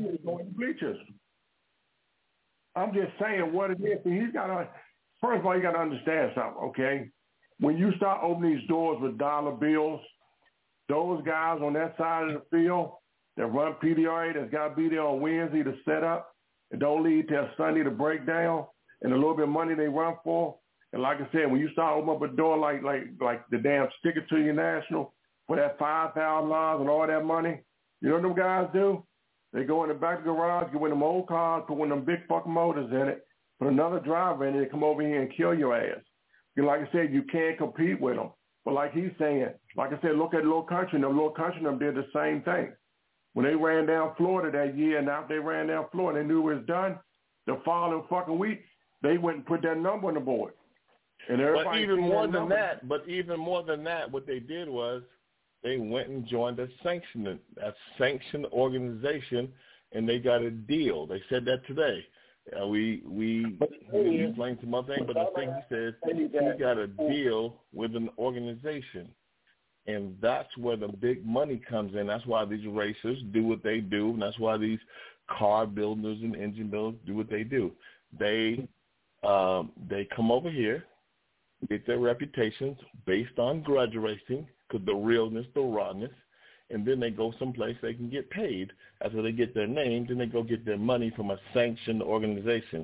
I'm just saying what it is. He's got to. First of all, you got to understand something, okay? When you start opening these doors with dollar bills, those guys on that side of the field that run P D R A that's got to be there on Wednesday to set up and don't leave till Sunday to break down and a little bit of money they run for. And like I said, when you start opening up a door like like like the damn Sticker to Your National for that five thousand dollars and all that money, you know what them guys do? They go in the back of the garage, get one of them old cars, put one of them big fucking motors in it, put another driver in it, and come over here and kill your ass. And like I said, you can't compete with them. But like he's saying, like I said, look at Little Country. Them Little Country them did the same thing. When they ran down Florida that year, and after they ran down Florida, they knew it was done. The following fucking week, they went and put that number on the board. And but even more than number. that, but even more than that, what they did was they went and joined a sanctioned, a sanctioned organization, and they got a deal. They said that today. Uh, we we we explained some other things, but the thing he says he got a deal with an organization, and that's where the big money comes in. That's why these racers do what they do, and that's why these car builders and engine builders do what they do. They um, they come over here, get their reputations based on grudge racing, because the realness, the rawness, and then they go someplace they can get paid. After they get their name, then they go get their money from a sanctioned organization.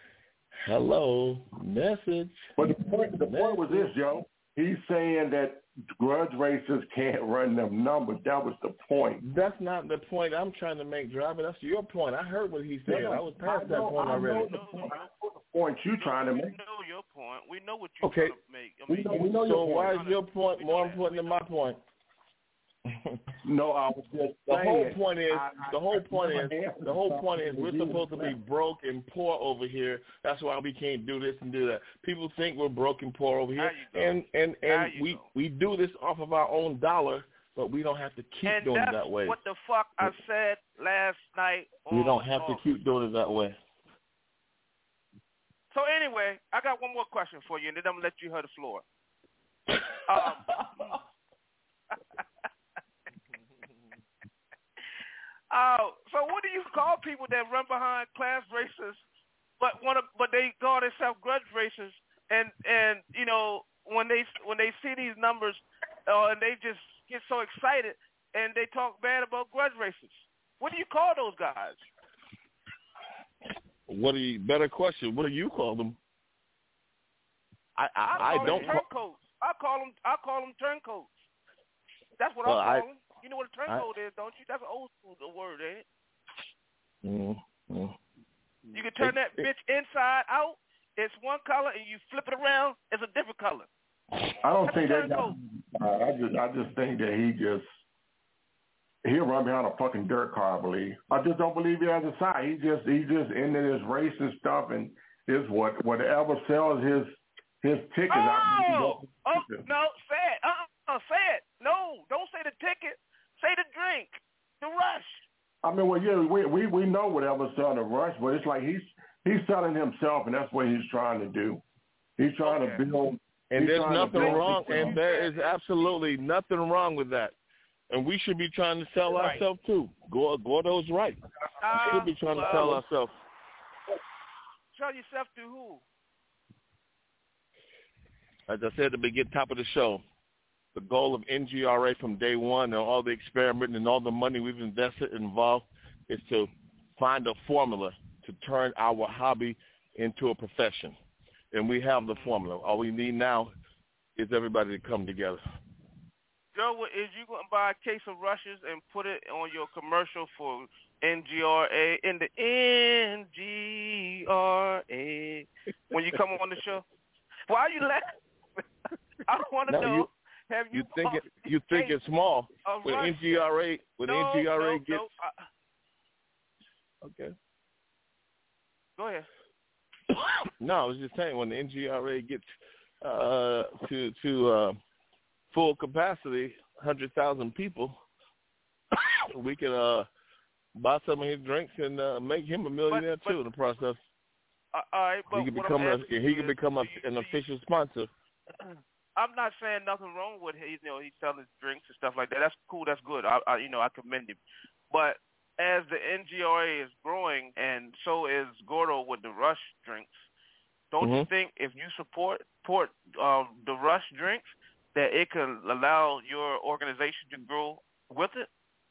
Hello, message. But the point, the point was this, Joe. He's saying that grudge racers can't run them numbers. That was the point. That's not the point I'm trying to make, driver. That's your point. I heard what he said. No, I was past I that know, point I already. Know the point. I know the point you're trying to make. We know your point. We know what you're okay. trying to make. I mean, we know, we know so your why point. is your point more important than my point? No, I was just the saying, whole point is I, I, the whole I, point I, is the whole point is we're supposed to be broke and poor over here. That's why we can't do this and do that. People think we're broke and poor over here, and and and we go. we do this off of our own dollar, but we don't have to keep and doing that's it that way. What the fuck I said last night. We don't have to keep doing it that way. So anyway, I got one more question for you, and then I'm gonna let you have the floor. um, Uh, so what do you call people that run behind class racers, but want to, but they call themselves grudge racers, and and you know when they when they see these numbers, uh, and they just get so excited and they talk bad about grudge racers. What do you call those guys? What do you? Better question. What do you call them? I I, I, I don't. Turncoats. Call, I call them. I call them turncoats. That's what well, I call I, them. You know what a turncoat is, don't you? That's an old school word, ain't it? Mm-hmm. You can turn that bitch inside out. It's one color, and you flip it around. It's a different color. I don't That's think that guy. Uh, I just, I just think that he just he'll run behind a fucking dirt car. I believe. I just don't believe he has a side. He just, he just into this racing stuff, and is what whatever sells his his tickets. Oh, I oh no, say it. Uh, uh say it. No, don't say the ticket. Say the drink, the Rush. I mean, well, yeah, we we we know whatever's selling the Rush, but it's like he's he's selling himself, and that's what he's trying to do. He's trying okay. to build. And there's nothing wrong, and there is absolutely nothing wrong with that. And we should be trying to sell right. ourselves too. Gordo's right. Uh, we should be trying well, to sell ourselves. Sell yourself to who? As I said at the beginning, top of the show, the goal of N G R A from day one and all the experiment and all the money we've invested and involved is to find a formula to turn our hobby into a profession. And we have the formula. All we need now is everybody to come together. Joe, is you going to buy a case of Rushes and put it on your commercial for N G R A in the N G R A when you come on the show? Why are you laughing? I want to no, know. You, have you, you think it? You think it's small when N G R A when no, N G R A no, gets? No, I... Okay. Go ahead. No, I was just saying when the N G R A gets uh, to to uh, full capacity, one hundred thousand people, we can uh, buy some of his drinks and uh, make him a millionaire but, but, too in the process. Uh, all right, but he can what become I'm a, he can become a, an official sponsor. I'm not saying nothing wrong with him. You know, he's selling drinks and stuff like that. That's cool. That's good. I, I you know, I commend him. But as the N G R A is growing, and so is Gordo with the Rush drinks, don't mm-hmm. you think if you support support uh, the Rush drinks, that it could allow your organization to grow with it?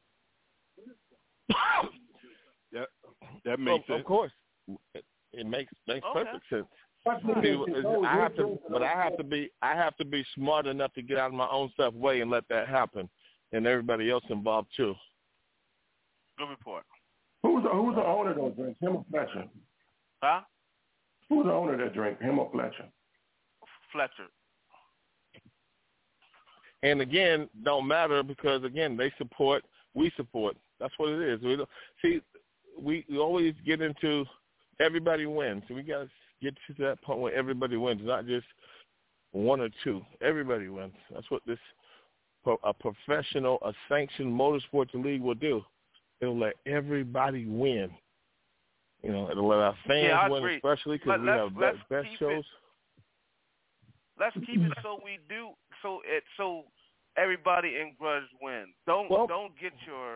That that makes well, sense. Of course, it, it makes makes okay. perfect sense. See, I have to, but I have to be, I have to be smart enough to get out of my own stuff way and let that happen, and everybody else involved too. Good report. Who's the, who's the owner of those drinks? Him or Fletcher? Huh? Who's the owner of that drink? Him or Fletcher? Fletcher. And again, don't matter because again, they support, we support. That's what it is. We don't, see, we, we always get into everybody wins. So we got to get to that point where everybody wins, not just one or two. Everybody wins. That's what this a professional, a sanctioned motorsports league will do. It'll let everybody win. You know, it'll let our fans yeah, win, agree. especially because we have best, best shows. It, let's keep it so we do so it so everybody in Grudge wins. Don't well, don't get your.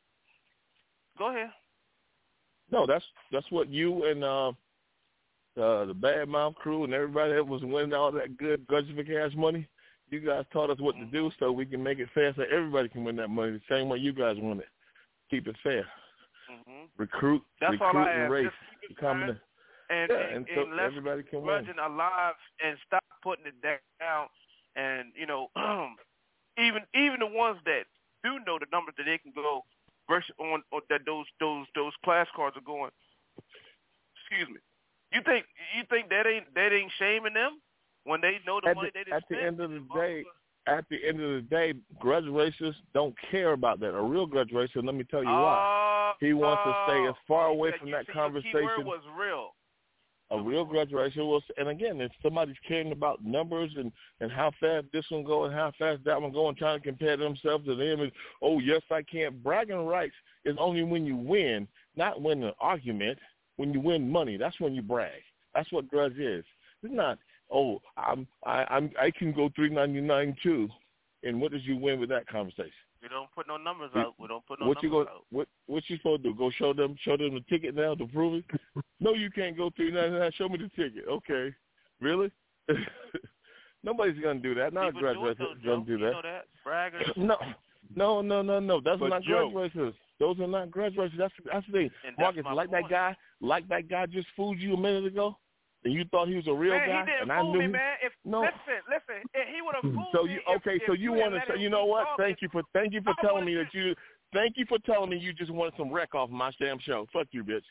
Go ahead. No, that's that's what you and uh, uh, the Bad Mouth crew and everybody that was winning all that good Grudgific cash money. You guys taught us what to do so we can make it fair so everybody can win that money the same way you guys won it. Keep it fair. Mm-hmm. Recruit, That's recruit all I and ask. race. Just Come and, yeah, and, and so and let's everybody can Grudging win. alive and stop putting it down. And you know, even even the ones that do know the numbers that they can go versus on, on that those those those class cards are going. Excuse me. You think you think that ain't that ain't shaming them when they know the at money the, they didn't at spend? the end of the day, at the end of the day, grudge racers don't care about that. A real grudge racer, let me tell you uh, why. He wants to stay as far uh, away yeah, from you that see, conversation. The key word was real. A real grudge racer will, and again, if somebody's caring about numbers and, and how fast this one go and how fast that one go and trying to compare themselves to them and, oh, yes, I can't. Bragging rights is only when you win, not win an argument. When you win money, that's when you brag. That's what grudge is. It's not, oh, I'm, I, I'm, I can go three ninety-nine too. And what did you win with that conversation? We don't put no numbers out. We don't put no what numbers you go, out. What what you supposed to do? Go show them show them the ticket now to prove it? No, you can't go three ninety-nine. Show me the ticket. Okay, really? Nobody's gonna do that. Not a grudge racer is gonna do that. You know that braggers. No, no, no, no, no. Those but are not Joe, grudge racers. Those are not grudge racers. That's that's the thing. Marcus, like point. that guy, like that guy just fooled you a minute ago, and you thought he was a real man, guy, he didn't and I fool knew me, he, man. If, no. Listen, listen. If he would have fooled So me. you if, okay? if So you, you want to? You know what? Thank you for thank you for I telling me that you. Thank you for telling me you just wanted some wreck off my damn show. Fuck you, bitch.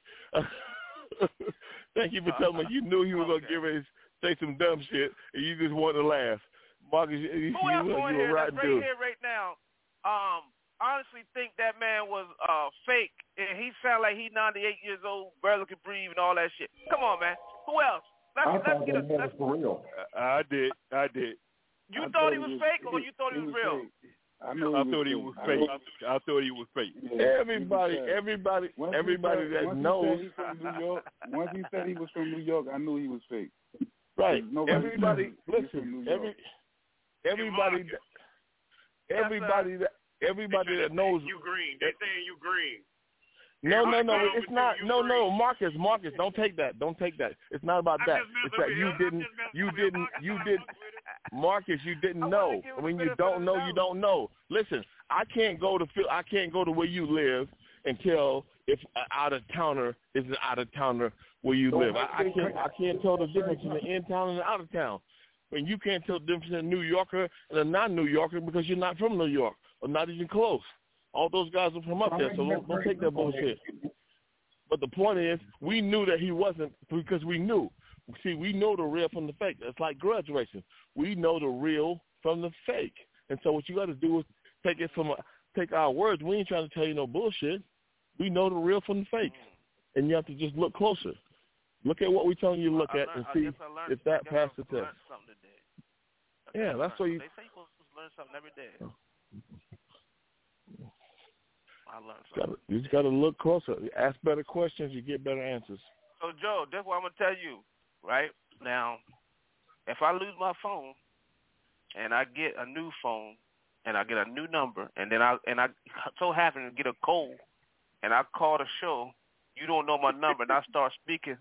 Thank you for telling me you knew he was okay. gonna give his say some dumb shit, and you just wanted to laugh. Marcus, you, you, Who else you, on you here a rotten that's right dude. here right now? Um, honestly, think that man was uh fake, and he sound like he ninety-eight years old, barely can breathe, and all that shit. Come on, man. Who else? Let's, I let's thought get that a, man let's, was for real. I did. I did. You I thought he was fake, or he, you thought he, he was was real? fake. I, know I he thought he was fake. I thought he was fake. Everybody, everybody, once everybody said, that once knows. He said he from New York, once he said he was from New York, I knew he was fake. Right. Nobody Everybody, listen. Every, everybody, everybody that, everybody that knows. You green. They saying you green. No, no, no. It's not. No, no, Marcus, Marcus, don't take that. Don't take that. It's not about that. It's that you didn't, you didn't, you didn't. Marcus, you didn't know. When you don't know, you don't know. Listen, I can't go to I can't go to where you live and tell if an out of towner is an out of towner where you live. I, I can't. I can't tell the difference in the in town and the out of town. When you can't tell the difference in a New Yorker and a non-New Yorker because you're not from New York or not even close. All those guys are from up there, so don't, don't take that bullshit. But the point is, we knew that he wasn't because we knew. See, we know the real from the fake. It's like graduation. We know the real from the fake. And so what you got to do is take it from a, take our words. We ain't trying to tell you no bullshit. We know the real from the fake. And you have to just look closer. Look at what we're telling you to look at and see if that passed the test. Yeah, that's what you... They say you're supposed to learn something every day. I learned something. You just got to look closer. Ask better questions, you get better answers. So, Joe, that's what I'm going to tell you, right? Now, if I lose my phone and I get a new phone and I get a new number and then I and I so happen to get a cold and I call the show, you don't know my number and I start speaking.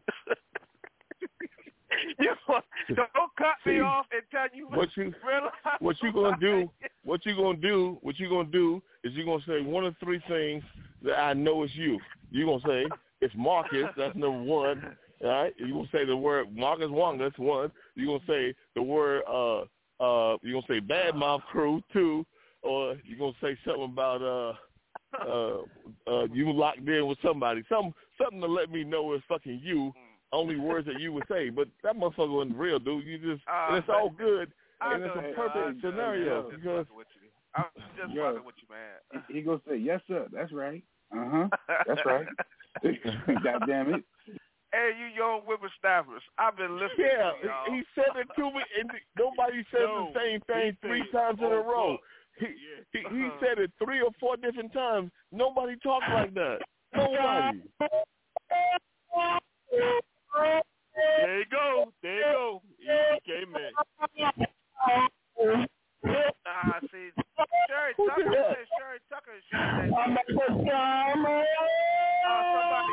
You don't cut me See, off and tell you what you realize what you gonna do. What you gonna do? What you gonna do is you gonna say one of three things that I know is you. You gonna say it's Marcus. That's number one. All right. You gonna say the word Marcus Wong. That's one. You gonna say the word uh uh. You gonna say Bad Mouth Crew two, or you gonna say something about uh uh uh you locked in with somebody. Some something to let me know it's fucking you. Only words that you would say, but that motherfucker wasn't real, dude. You just, uh, and it's all good, I and it's a know, perfect uh, scenario. I'm Because I'm just Yo, fucking with you, man. He, he gonna say, yes, sir. That's right. Uh-huh. That's right. God damn it. Hey, you young whippersnappers, I've been listening yeah, to y'all. he said it to me, and nobody said No, the same thing three said, times in a oh, row. fuck. He, Yeah. he he Uh-huh. said it three or four different times. Nobody talks like that. Nobody. There you go. There you go. He, he came in. Ah, see, Sherry Tucker, you said Sherry Tucker is shooting that. Uh, somebody,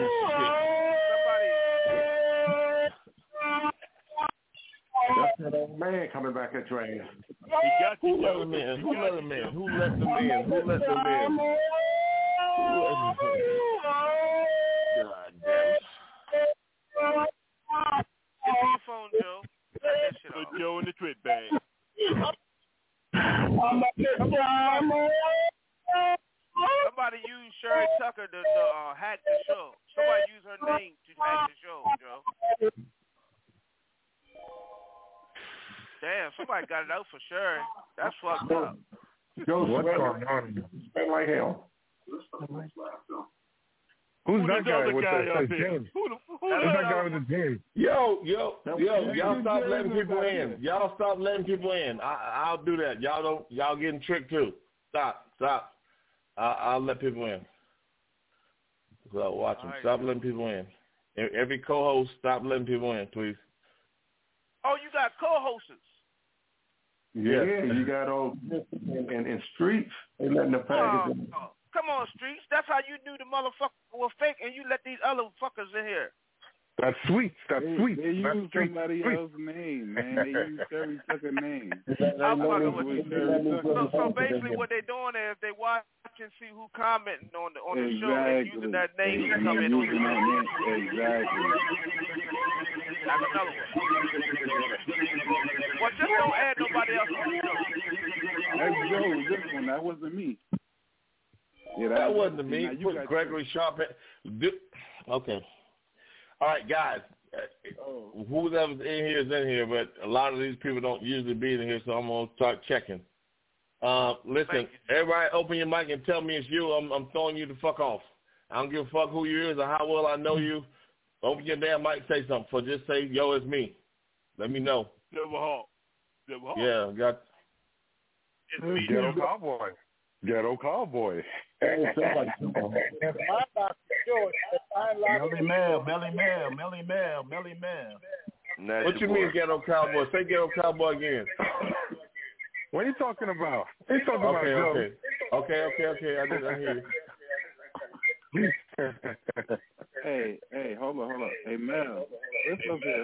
That's that old man coming back at your ass. He got you, Who let Joe. him in? He Who got let you, him in? Joe. Who let them in? Who let them in? Who let them in? God damn it. Give me your phone, Joe. Cut that shit Put off. Joe in the twit bag. Somebody use Sherry Tucker to, to uh, hack the show. Somebody use her name to hack the show, Joe. Damn, somebody got it out for Sherry. That's fucked up. Joe, What's sweat going like, on? sweat like hell. Who's Who that this guy other with guy the up hey, here? James? Who the, who Who's the that guy hell? with the James? Yo, yo, yo, That's y'all what stop you letting do, people man. in. Y'all stop letting people in. I, I'll do that. Y'all don't. Y'all getting tricked too. Stop, stop. I, I'll let people in. So watch them. Right. Stop letting people in. Every co-host, stop letting people in, please. Oh, you got co-hosts. Yeah, Yes. you got all in, in, in streets. They letting the Oh, package in. oh, come on, Streets. That's how you knew the motherfucker was fake, and you let these other fuckers in here. That's sweet. That's They, sweet. they That's use sweet. somebody Sweet. else's name, man. They use Sherry Tucker's name. I'm fucking with with you. Sherry Tucker. So, so basically, what they're doing is they watch and see who commenting on the on the show and Exactly. using that name to And come in on using the that show. name. Exactly. That's another one. Well, just don't add nobody else on the show. That's Joe. This one, that wasn't me. Yeah, that, That wasn't me. now you Put got Gregory Sharp in. Do- Okay. All right, guys. Oh. Whoever's in here is in here, but a lot of these people don't usually be in here, so I'm going to start checking. Uh, listen, everybody open your mic and tell me it's you. I'm, I'm throwing you the fuck off. I don't give a fuck who you is or how well I know you. Open your damn mic, say something. So just say, yo, it's me. Let me know. Silver Hawk. Silver Hawk. Yeah, got. Ghetto cowboy. Ghetto cowboy. Melly Mel, Melly Mel, Melly Mel, Melly Mel. What you mean, ghetto cowboy? Say ghetto cowboy again. What are you talking about? What are you talking okay, about, okay. Okay, okay, okay. I didn't hear you. Hey, hey, hold on, hold on. Hey, Mel, it's up here.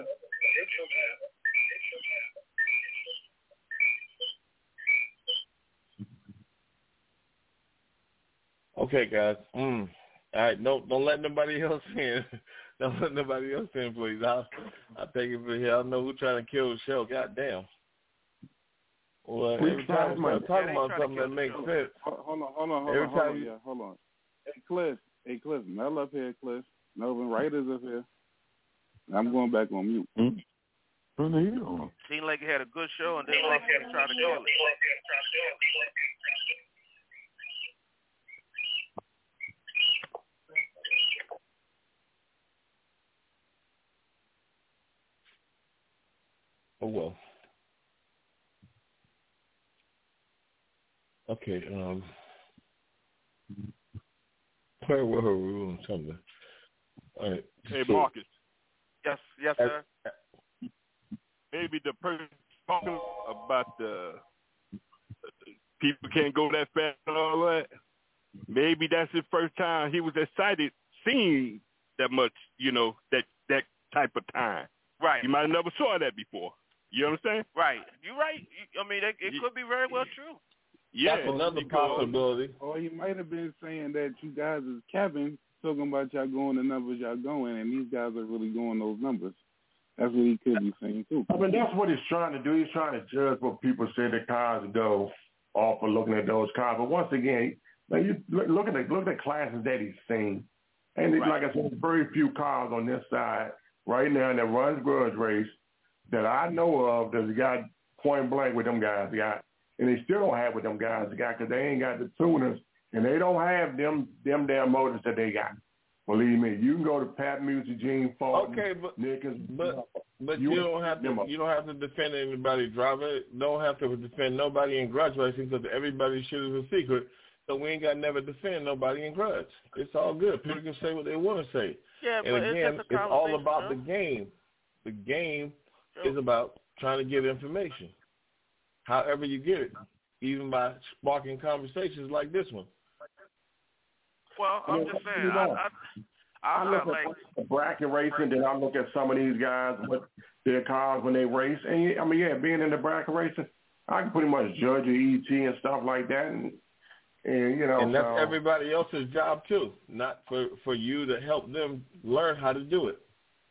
Okay, guys. Mm. All right, don't don't let nobody else in. Don't let nobody else in, please. I'll I'll take it from here. I don't know who's trying to kill the show. Goddamn. Well, every time we start talking about something that makes sense. Hold on, hold on, hold every on, hold time on, you... yeah, hold on. Hey, Cliff, hey, Cliff, Mel up here, Cliff. Melvin Writer's up here. I'm going back on mute. Mm-hmm. Seemed like he had a good show, and then Austin tried to kill it. Oh well. Okay. Um. Where were we on something? All right. Hey, so, Marcus. Yes, yes, sir. Maybe the person talking about the people can't go that fast and all that. Maybe that's his first time he was excited seeing that much, you know, that that type of time. Right. He might have never saw that before. You understand? Right. You're right. I mean, it, it could be very well true. Yeah, that's another possibility. Or he might have been saying that you guys is Kevin talking about y'all going the numbers y'all going, and these guys are really going those numbers. That's what he could be saying too. I mean, that's what he's trying to do. He's trying to judge what people say the cars go off for looking at those cars. But once again, man, you look, look at the look at the classes that he's seen, and right. like I said, there's very few cars on this side right now that runs grudge race that I know of that's got point blank with them guys got, and they still don't have what them guys got because they ain't got the tuners and they don't have them them damn motors that they got. Believe me, you can go to Pat Music, Gene Fulton, okay, but Nickens, but but you, you don't have to you don't have to defend anybody driver. Don't have to defend nobody in grudge racing because everybody's shit is a secret. So we ain't got to never defend nobody in grudge. It's all good. People can say what they want to say. Yeah, and but again, it's, it's all about huh? the game. The game True. is about trying to get information. However you get it, even by sparking conversations like this one. Well, I'm just saying, I, I, I, I look felt at like the bracket racing, then I look at some of these guys with their cars when they race. And I mean, yeah, being in the bracket racing, I can pretty much judge your E T and stuff like that, and and you know, and that's so, everybody else's job too, not for for you to help them learn how to do it.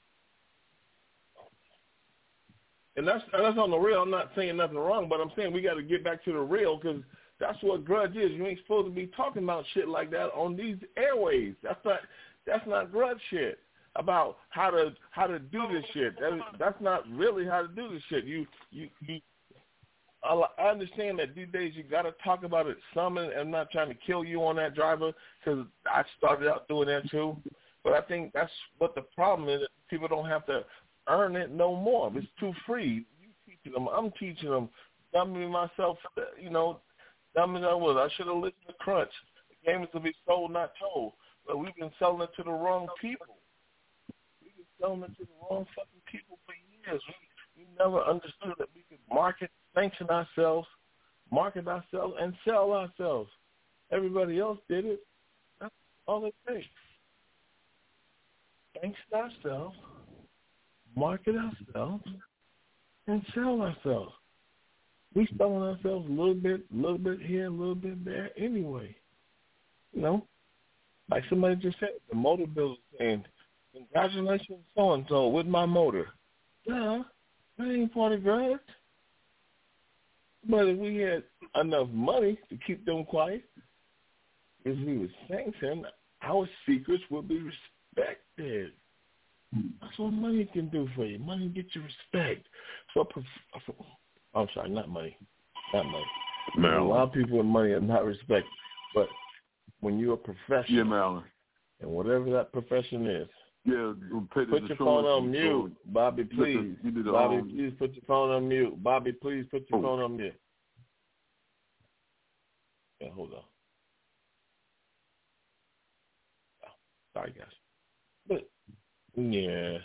And that's that's on the real. I'm not saying nothing wrong, but I'm saying we got to get back to the real because that's what grudge is. You ain't supposed to be talking about shit like that on these airways. That's not that's not grudge shit about how to how to do this shit. That is, that's not really how to do this shit. You you you. I understand that these days you got to talk about it some, and I'm not trying to kill you on that, driver, because I started out doing that too. But I think that's what the problem is. People don't have to earn it no more. It's too free. You teaching them. I'm teaching them. Dumbing myself, you know, dumbing I was. I should have listened to Crunch. The game is to be sold, not told. But we've been selling it to the wrong people. We've been selling it to the wrong fucking people for years. We, we never understood that we could market, sanction ourselves, market ourselves, and sell ourselves. Everybody else did it. That's all it takes. Sanction ourselves, market ourselves, and sell ourselves. We selling ourselves a little bit, a little bit here, a little bit there anyway. You know, like somebody just said, the motor builder saying, congratulations, so-and-so, with my motor. Yeah, that ain't part of grudge. But if we had enough money to keep them quiet, if we was sanctioned, our secrets would be respected. That's what money can do for you. Money gets you respect. So, for, I'm sorry, not money. Not money. Maryland. A lot of people with money are not respected. But when you're a professional, yeah, Maryland. And whatever that profession is, yeah, put your phone on mute. Bobby, please. Bobby, please put your phone on mute. Bobby, please put your oh. phone on mute. hold on. Oh, sorry, guys. But, yeah.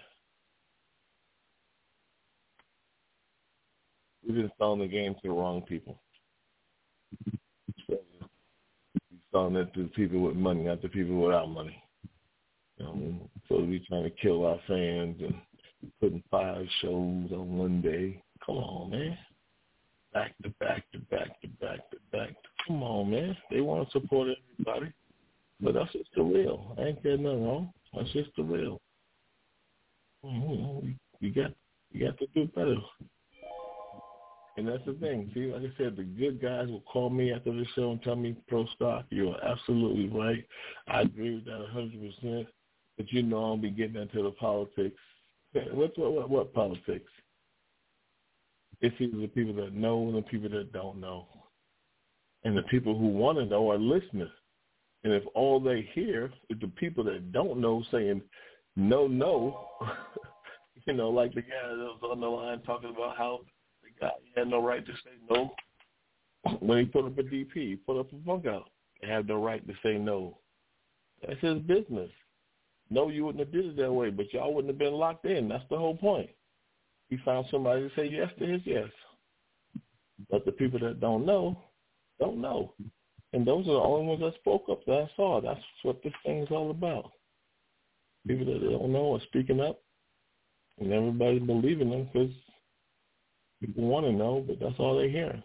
We've been selling the game to the wrong people. We're selling it to the people with money, not the people without money. Um, so we're trying to kill our fans and putting five shows on one day. Come on, man. Back to back to back to back to back. Come on, man. They want to support everybody. But that's just the real. I ain't getting nothing wrong. That's just the real. Mm-hmm. You got you got to do better. And that's the thing. See, like I said, the good guys will call me after the show and tell me pro stock. You're absolutely right. I agree with that one hundred percent. But you know I'll be getting into the politics. What, what, what, what politics? It's either the people that know and the people that don't know. And the people who want to know are listening. And if all they hear is the people that don't know saying, no, no, you know, like the guy that was on the line talking about how the guy had no right to say no. When he put up a D P, he put up a bunk out. They have no right to say no. That's his business. No, you wouldn't have did it that way, but y'all wouldn't have been locked in. That's the whole point. He found somebody to say yes to his yes. But the people that don't know, don't know. And those are the only ones that spoke up that I saw. That's what this thing is all about. People that don't know are speaking up, and everybody's believing them because people want to know, but that's all they hear.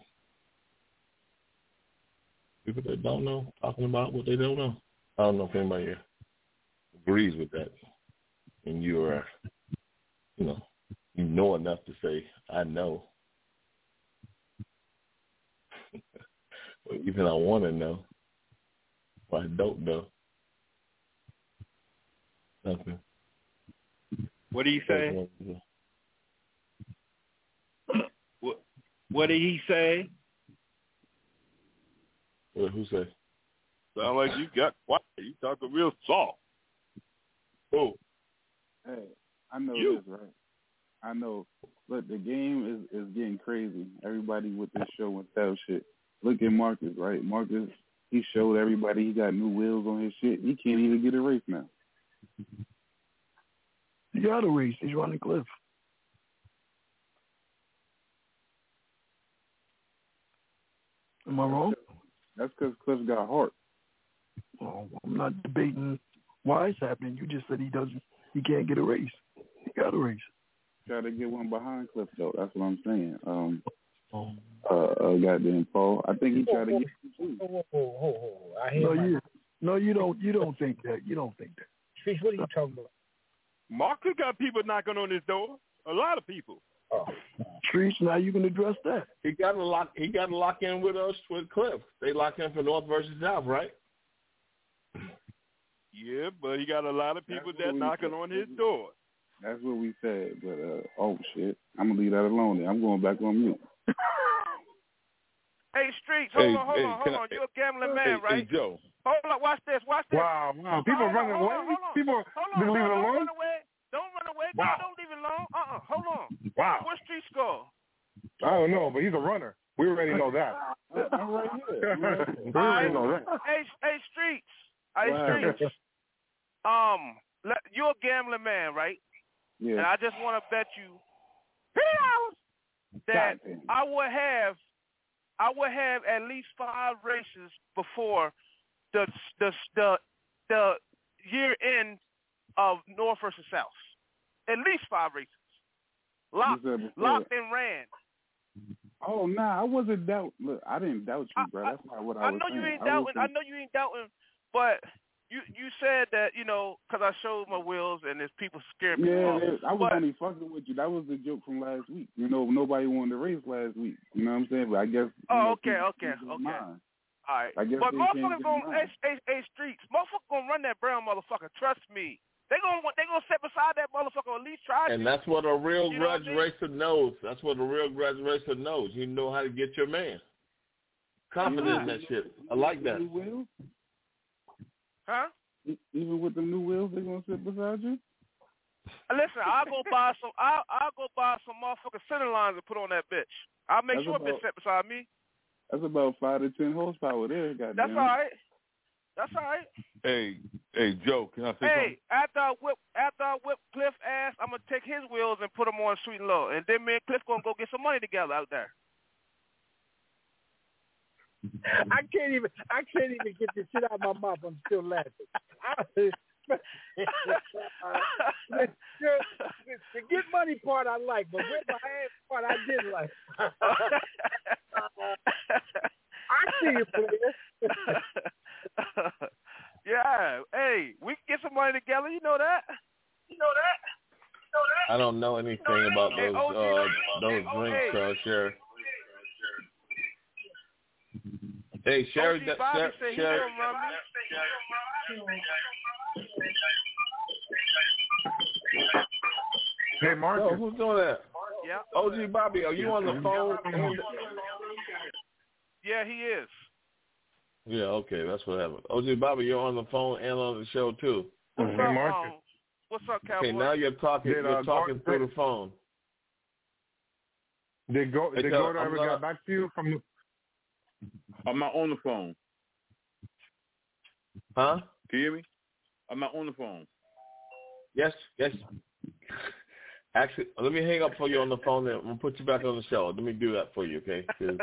People that don't know, talking about what they don't know. I don't know if anybody here agrees with that. And you are, you know, you know enough to say, I know. Or even I want to know, or I don't know. Nothing. What do you say? What, what did he say? What, who say? Sound like you got quiet. You talking real soft. Oh. Hey, I know you. this, right? I know. Look, the game is, is getting crazy. Everybody with this show and tell shit. Look at Marcus, right? Marcus, he showed everybody he got new wheels on his shit. He can't even get a race now. He got a race. He's running Cliff. Am I wrong? That's because Cliff got heart. Oh, I'm not debating why it's happening. You just said he doesn't. He can't get a race. He got a race. Try to get one behind Cliff though. That's what I'm saying. Um, uh, uh goddamn Paul. I think he tried to get. Oh, oh, oh, oh. I hear no, my... you, no, you don't. You don't think that. You don't think that. Streets, what are you talking about? Marcus got people knocking on his door. A lot of people. Oh. Streets, now you can address that. He got to lock. He got to lock in with us with Cliff. They lock in for North versus South, right? Yeah, but he got a lot of people that knocking on his door. That's what we said. But uh, oh shit, I'm gonna leave that alone. Then I'm going back on mute. Hey, Streets, hold Hey, on, hold hey, on, can hold on. I- You're a gambling Hey, man, right? hey, Joe. Hold on, watch this, watch this. Wow, wow. People hold on, running hold away? on, hold on. People hold on, they leave it don't alone? run away. Don't run away. Wow. Don't leave it alone. Uh-uh, hold on. Wow. What's Street score? I don't know, but he's a runner. We already know that. I'm right here. I'm right here. We already know that. Hey, hey, Streets. Hey, Wow. Streets. Um, let, you're a gambling man, right? Yeah. And I just want to bet you three dollars that I would have, I would have at least five races before the the the the year end of North versus South. At least five races. Locked, locked and ran. Oh nah, I wasn't doubt. Look, I didn't doubt you, bro. That's not what I, I was know saying. you ain't I doubting. was I know you ain't doubting, but you you said that, you know, because I showed my wheels and there's people scared me. Yeah, off. I was but, only fucking with you. That was the joke from last week. You know, nobody wanted to race last week. You know what I'm saying? But I guess. You oh, know, okay, people okay, changed their okay. mind. All right. I guess but they motherfuckers changed their gonna, mind. hey, hey, hey, Streets, motherfuckers gonna run that brown motherfucker. Trust me. They gonna they gonna sit beside that motherfucker or at least try to. And that's what a real You know grudge what I mean? racer knows. That's what a real grudge racer knows. You know how to get your man. Confident Yeah. in that shit. I like that. New wheels? Huh? E- Even with the new wheels, they gonna sit beside you? Listen, I'll go buy some. I'll I'll go buy some motherfucking center lines and put on that bitch. I'll make That's sure a bitch about- sit beside me. That's about five to ten horsepower there. Goddamn. That's all right. That's all right. Hey, hey, Joe, can I say something? Hey, after I whip, after I whip Cliff ass, I'm gonna take his wheels and put them on sweet and low, and then me and Cliff gonna go get some money together out there. I can't even. I can't even get this shit out of my mouth. I'm still laughing. I, the, the, the get money part I like, but with my ass part I didn't like. I see you, player. Yeah. Hey, we can get some money together. You know that. You know that. You know that. I don't know anything you know about hey, those O G, uh, those hey, drinks, hey. uh, Sherry. Hey, Sherry, that, Bobby Sherry, said he Sherry. gonna run me. Hey, Marcus. Yo, who's doing that? Yeah. O G Bobby, are you on the phone? And... Yeah, he is. Yeah, okay, that's what happened. O G Bobby, you're on the phone and on the show too. What's Hey, up, Marcus. um, what's up, Cowboy? Okay, now you're talking. Did, you're uh, talking Gordon- through the phone. Did go? Hey, Did tell- Gordo I'm ever gonna- get back to you from? I'm not on the phone. Huh? Can you hear me? I'm not on the phone. Yes, yes. Actually, let me hang up for you on the phone. Then I'm gonna put you back on the show. Let me do that for you, okay? 'Cause-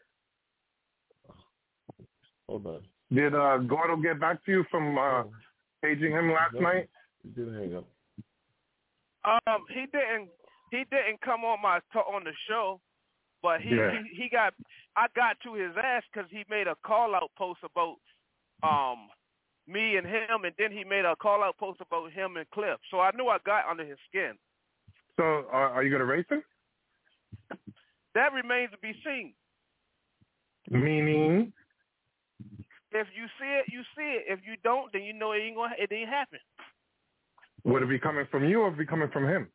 Hold on. Did uh, Gordo get back to you from uh, paging him last No, night? You didn't hang up. Um, he didn't. He didn't come on my to- on the show, but he, Yeah. he he got. I got to his ass because he made a call out post about um me and him, and then he made a call out post about him and Cliff. So I knew I got under his skin. So uh, are you gonna race him? That remains to be seen. Meaning? If you see it, you see it. If you don't, then you know it ain't gonna. It ain't happen. Would it be coming from you or be coming from him?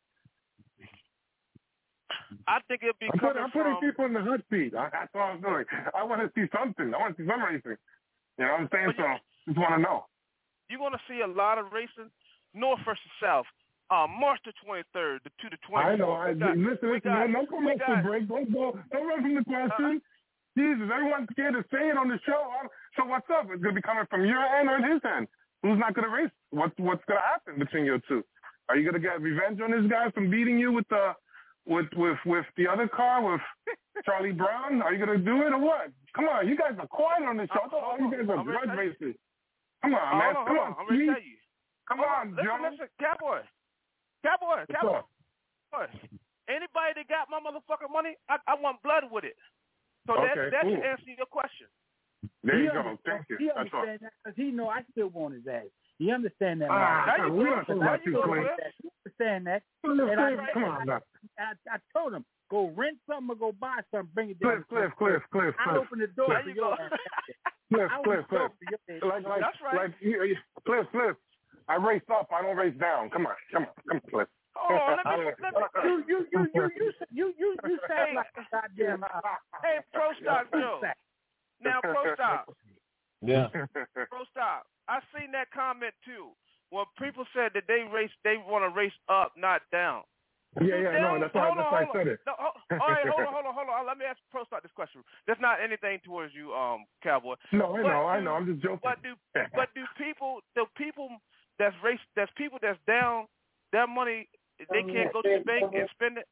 I think it'll be I'm, put, coming I'm putting from. people in the hot seat. I, that's all I'm doing. I want to see something. I want to see some racing. You know what I'm saying? So just want to know. You're gonna see a lot of racing, north versus south. Um, March the twenty-third to the twenty-fourth. I know. I, got, listen, listen. got, no, no commercial got, break. Don't go. Don't run from the question. Uh, Jesus, everyone's scared to say it on the show. I'm, so what's up? It's gonna be coming from your end or his end? Who's not gonna race? What's what's gonna happen between you two? Are you gonna get revenge on this guy from beating you with the with with with the other car with Charlie Brown? Are you gonna do it or what? Come on, you guys are quiet on the show. I thought all you guys are grudge racers. Come on, man. Hold on, Come hold on, on. I'm gonna tell you. Come hold on, listen, Joe. Listen, Cowboy, Cowboy, What's Cowboy. up? Cowboy. Anybody that got my motherfucking money, I, I want blood with it. So Okay, that that cool. should answer your question. There he you go. understand- Thank you. He That's all. understand that because he know I still want his ass. He understand that. Ah, now. now we don't talk about you, Clint. He understand that. Cliff, And I, Cliff, come on now. I, I, I told him, go rent something or go buy something, bring it Cliff, down. Cliff, Cliff, Cliff, I Cliff. open the door Cliff. for your ass. Cliff, I Cliff, open the Cliff. door for your ass. Like, like, That's right. like, you, you, Cliff, Cliff. I race up. I don't race down. Come on, come on, come on, Cliff. Oh, let me, let me, You, you, you, you, you, you, you, you sound like a goddamn. Uh, hey, Pro Stock Joe. Now, Pro Stock. Yeah. Pro Stock. I seen that comment too. When people said that they race, they want to race up, not down. Yeah, yeah, Down, no, that's why, hold that's on, why I hold said on. it. No, hold, all right, hold on, hold on, hold on. Let me ask Pro Stock this question. That's not anything towards you, um, Cowboy. No, I But know, I do- know. I'm just joking. But do but do people the people that's race that's people that's down their money they can't go to the bank and spend it?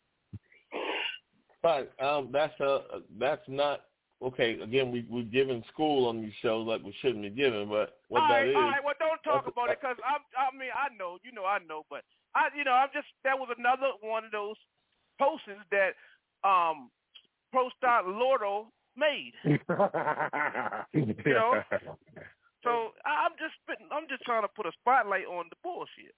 But um, that's a that's not okay. Again, we we've given school on these shows like we shouldn't be giving, but what all that right, is. all right. Well, don't talk about it because I'm. I mean, I know, you know, I know, but I, you know, I'm just that was another one of those posts that um Pro Stock Lordo made. You know, so I- I'm just spitting, I'm just trying to put a spotlight on the bullshit.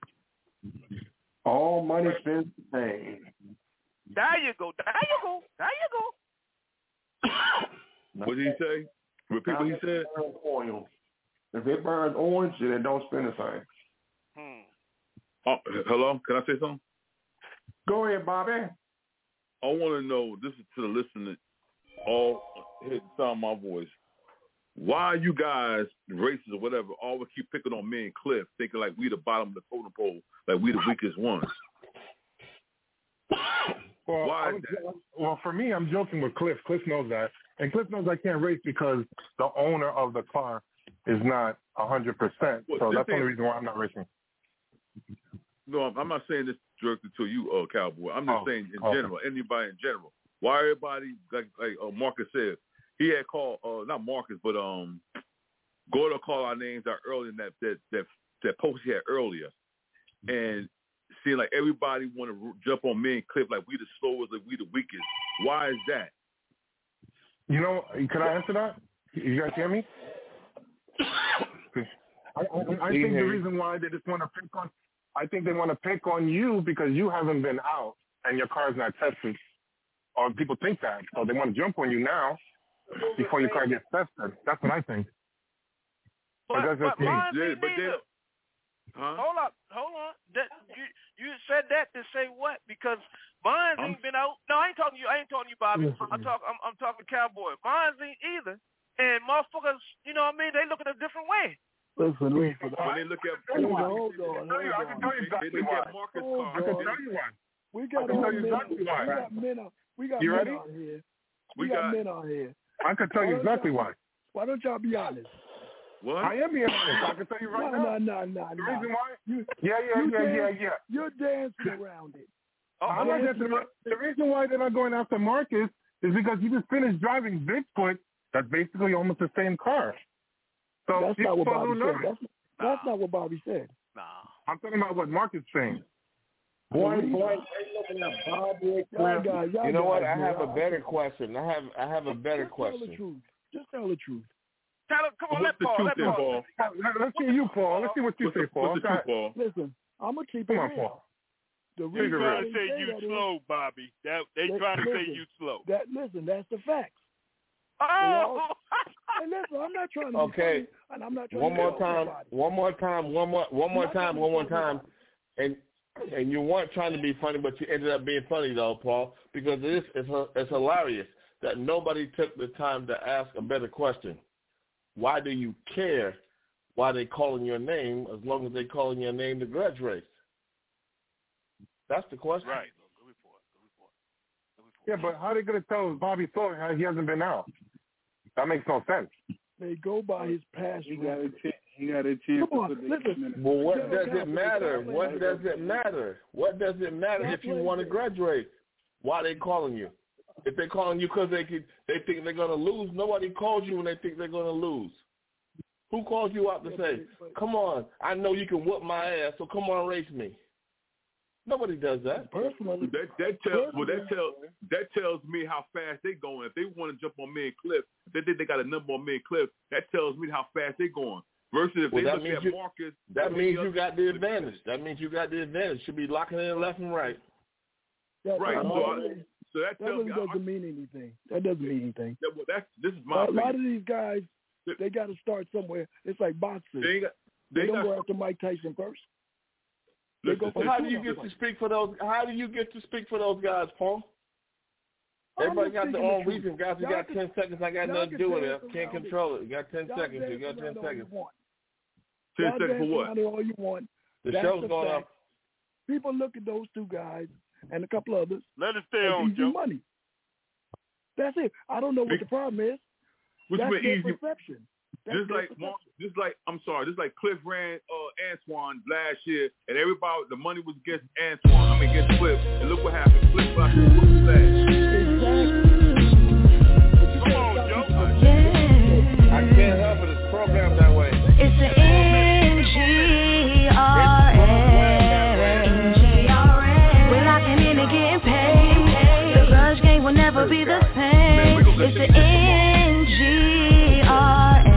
All money spent the same. There you go. There you go. There you go. What did he say? Repeat what he said. Oil. If it burns orange, then it don't spend the same. Hmm. Oh, hello? Can I say something? Go ahead, Bobby. I want to know, this is to the listener, all hit sound my voice. Why you guys, racists or whatever, always keep picking on me and Cliff, thinking like we the bottom of the totem pole, like we the weakest ones? Well, Why I is was, that? well, for me, I'm joking with Cliff. Cliff knows that. And Cliff knows I can't race because the owner of the car is not one hundred percent. Well, So this that's the only ain't- reason why I'm not racing. No, I'm, I'm not saying this directly to you, uh, Cowboy. I'm just Oh, saying in okay. general, anybody in general. Why everybody, like like uh, Marcus said, he had called, uh, not Marcus, but um, Gordo called our names out earlier in that, that, that, that post he had earlier. And seeing like everybody want to jump on me and Cliff like we the slowest, like we the weakest. Why is that? You know, can I answer that? You guys hear me? I, I, I think the reason why they just want to pick on, I think they want to pick on you because you haven't been out and your car's not tested, or people think that, so they want to jump on you now before your car gets tested. That's what I think. But, that's just but me. mine Yeah, ain't but neither. Huh? Hold up, hold on. That you you said that to say what? Because mine I'm- ain't been out. No, I ain't talking to you. I ain't talking to you, Bobby. I'm talk. I'm, I'm talking Cowboy. Mine ain't either. And motherfuckers, you know what I mean? They look at a different way. Listen, listen. When they look at Hold on, hold on, hold I can on. tell you they exactly look why. at Marcus' Hold car. I can on. tell you why. We I got can all tell you men. exactly We why. got men on. We got You men ready? on here. We, We got, got- men on here. I can tell you Why don't exactly y'all- why. Why don't y'all be honest? What? I am being honest. I can tell you right no, now. no, no, no, The no. reason why? You, Yeah, yeah, you yeah, yeah, dance- yeah. You're dancing around it. I'm not Dancing dancing around. around- The reason why they're not going after Marcus is because you just finished driving Bigfoot. That's basically almost the same car. So That's not what people Bobby who know said. it. That's, that's not what Bobby said. Nah. I'm talking about what Marcus saying. Boy, The reason- boy, they looking at Bobby Y'all guys, y'all You know what? guys, I have man, a better question. I have I have a better Just tell the question. truth. Just tell the truth. Tell him, come on, What's let the Paul, truth let then, Paul. Paul? Let- Let's see you, Paul. Let's see what you What's say, the, Paul. what's the truth, Paul? Listen, I'm gonna keep it Come on, real. Paul. The Keep it reason real. why Trying to they say say you that is- slow, Bobby. That they They- trying to say listen, you slow. That listen, that's the facts. Oh, Hey, listen, I'm not trying to be Okay. funny, and I'm not trying One to more kill time. nobody. One more time. One more. One more I'm not time. trying to One more kill time. nobody. And and you weren't trying to be funny, but you ended up being funny though, Paul, because it is it's, it's hilarious that nobody took the time to ask a better question. Why do you care why they calling your name as long as they calling your name the grudge race? That's the question. right. Yeah, but how are they going to tell Bobby Thornton how he hasn't been out? That makes no sense. They go by his past He got a record. chance. He got a chance Come on, to put the listen. game in it. Well, what Yeah, does okay, it matter? okay. What does it matter? What does it matter Stop if you playing want to games. graduate? Why they calling you? If they calling you because they could, they think they're gonna lose, nobody calls you when they think they're gonna lose. Who calls you out to say, "Come on, I know you can whoop my ass, so come on, race me"? Nobody does that. Personally, That that tells well that tells that tells me how fast they going. If they want to jump on me and Cliff, they think they got a number on me and Cliff. That tells me how fast they going. Versus if Well, they that look means at you- Marcus, That or means any you other- got the advantage. That means you got the advantage. Should be locking in left and right. that, right. that, So, I, really, so that that tells really me I, doesn't mean anything. That doesn't mean anything. that, well, that's this is my A lot opinion. of these guys, they got to start somewhere. It's like boxing. They ain't got, They, they don't got, go after Mike Tyson first. They go listen, for Well, how do the you tune-up get to fight. speak for those? How do you get to speak for those guys, Paul? I'm Everybody just got their speaking the own truth. reason, guys. You Y'all got can- ten seconds. I got y'all nothing to can do with dance it. Can't around it. control it. You got ten Y'all seconds. You dance got ten around it all seconds. you want. ten Y'all seconds for dance what? around it all you want. The That's show's the going fact. up. People look at those two guys and a couple others Let it stay as on, easy Joe. money. That's it. I don't know what the problem is. Which That's mean their easy. perception. That's Just their like perception. Mark, just like I'm sorry, just like Cliff ran uh, Antoine last year, and everybody the money was against Antoine. I mean against Cliff, and look what happened. Cliff got the whooping ass. Come on, Joe. I can't help it. It's programmed that way. It's the N G R A. We're locking in and getting paid. The grudge game will never be the same. It's the N G R A.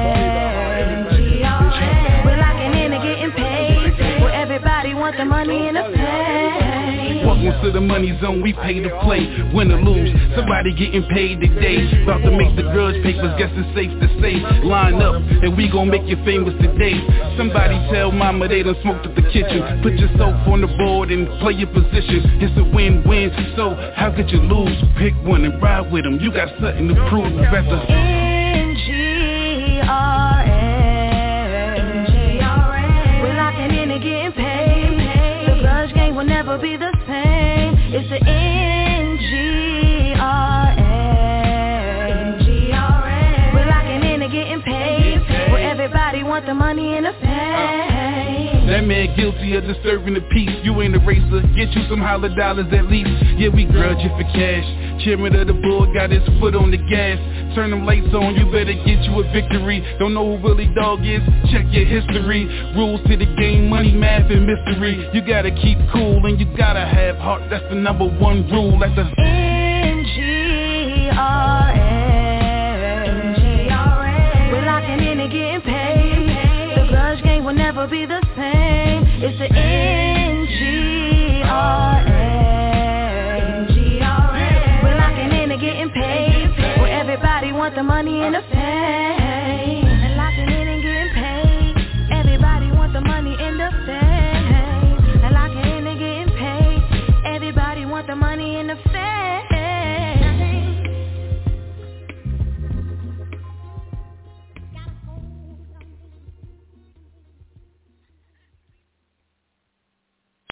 We're locking in and getting paid. Where everybody wants the money and the pay. Welcome to the money zone, we pay to play. Win or lose, somebody getting paid today. About to make the grudge papers, guess it's safe to say. Line up, and we gon' make you famous today. Somebody tell mama they done smoked up the kitchen. Put yourself on the board and play your position. It's a win-win, so how could you lose? Pick one and ride with them, you got something to prove. Better N G R A. We're locking in and getting paid. The grudge game will never be the same. It's the N That man guilty of disturbing the peace. You ain't a racer, get you some holler dollars at least. Yeah, we grudge you for cash. Chairman of the board got his foot on the gas. Turn them lights on, you better get you a victory. Don't know who Willie Dog is? Check your history. Rules to the game, money, math, and mystery. You gotta keep cool and you gotta have heart. That's the number one rule at the N G R S. We're locking in and getting paid. The grudge game will never be the same. It's the N G R S. We're locking in and getting paid. Where everybody want the money and the fame.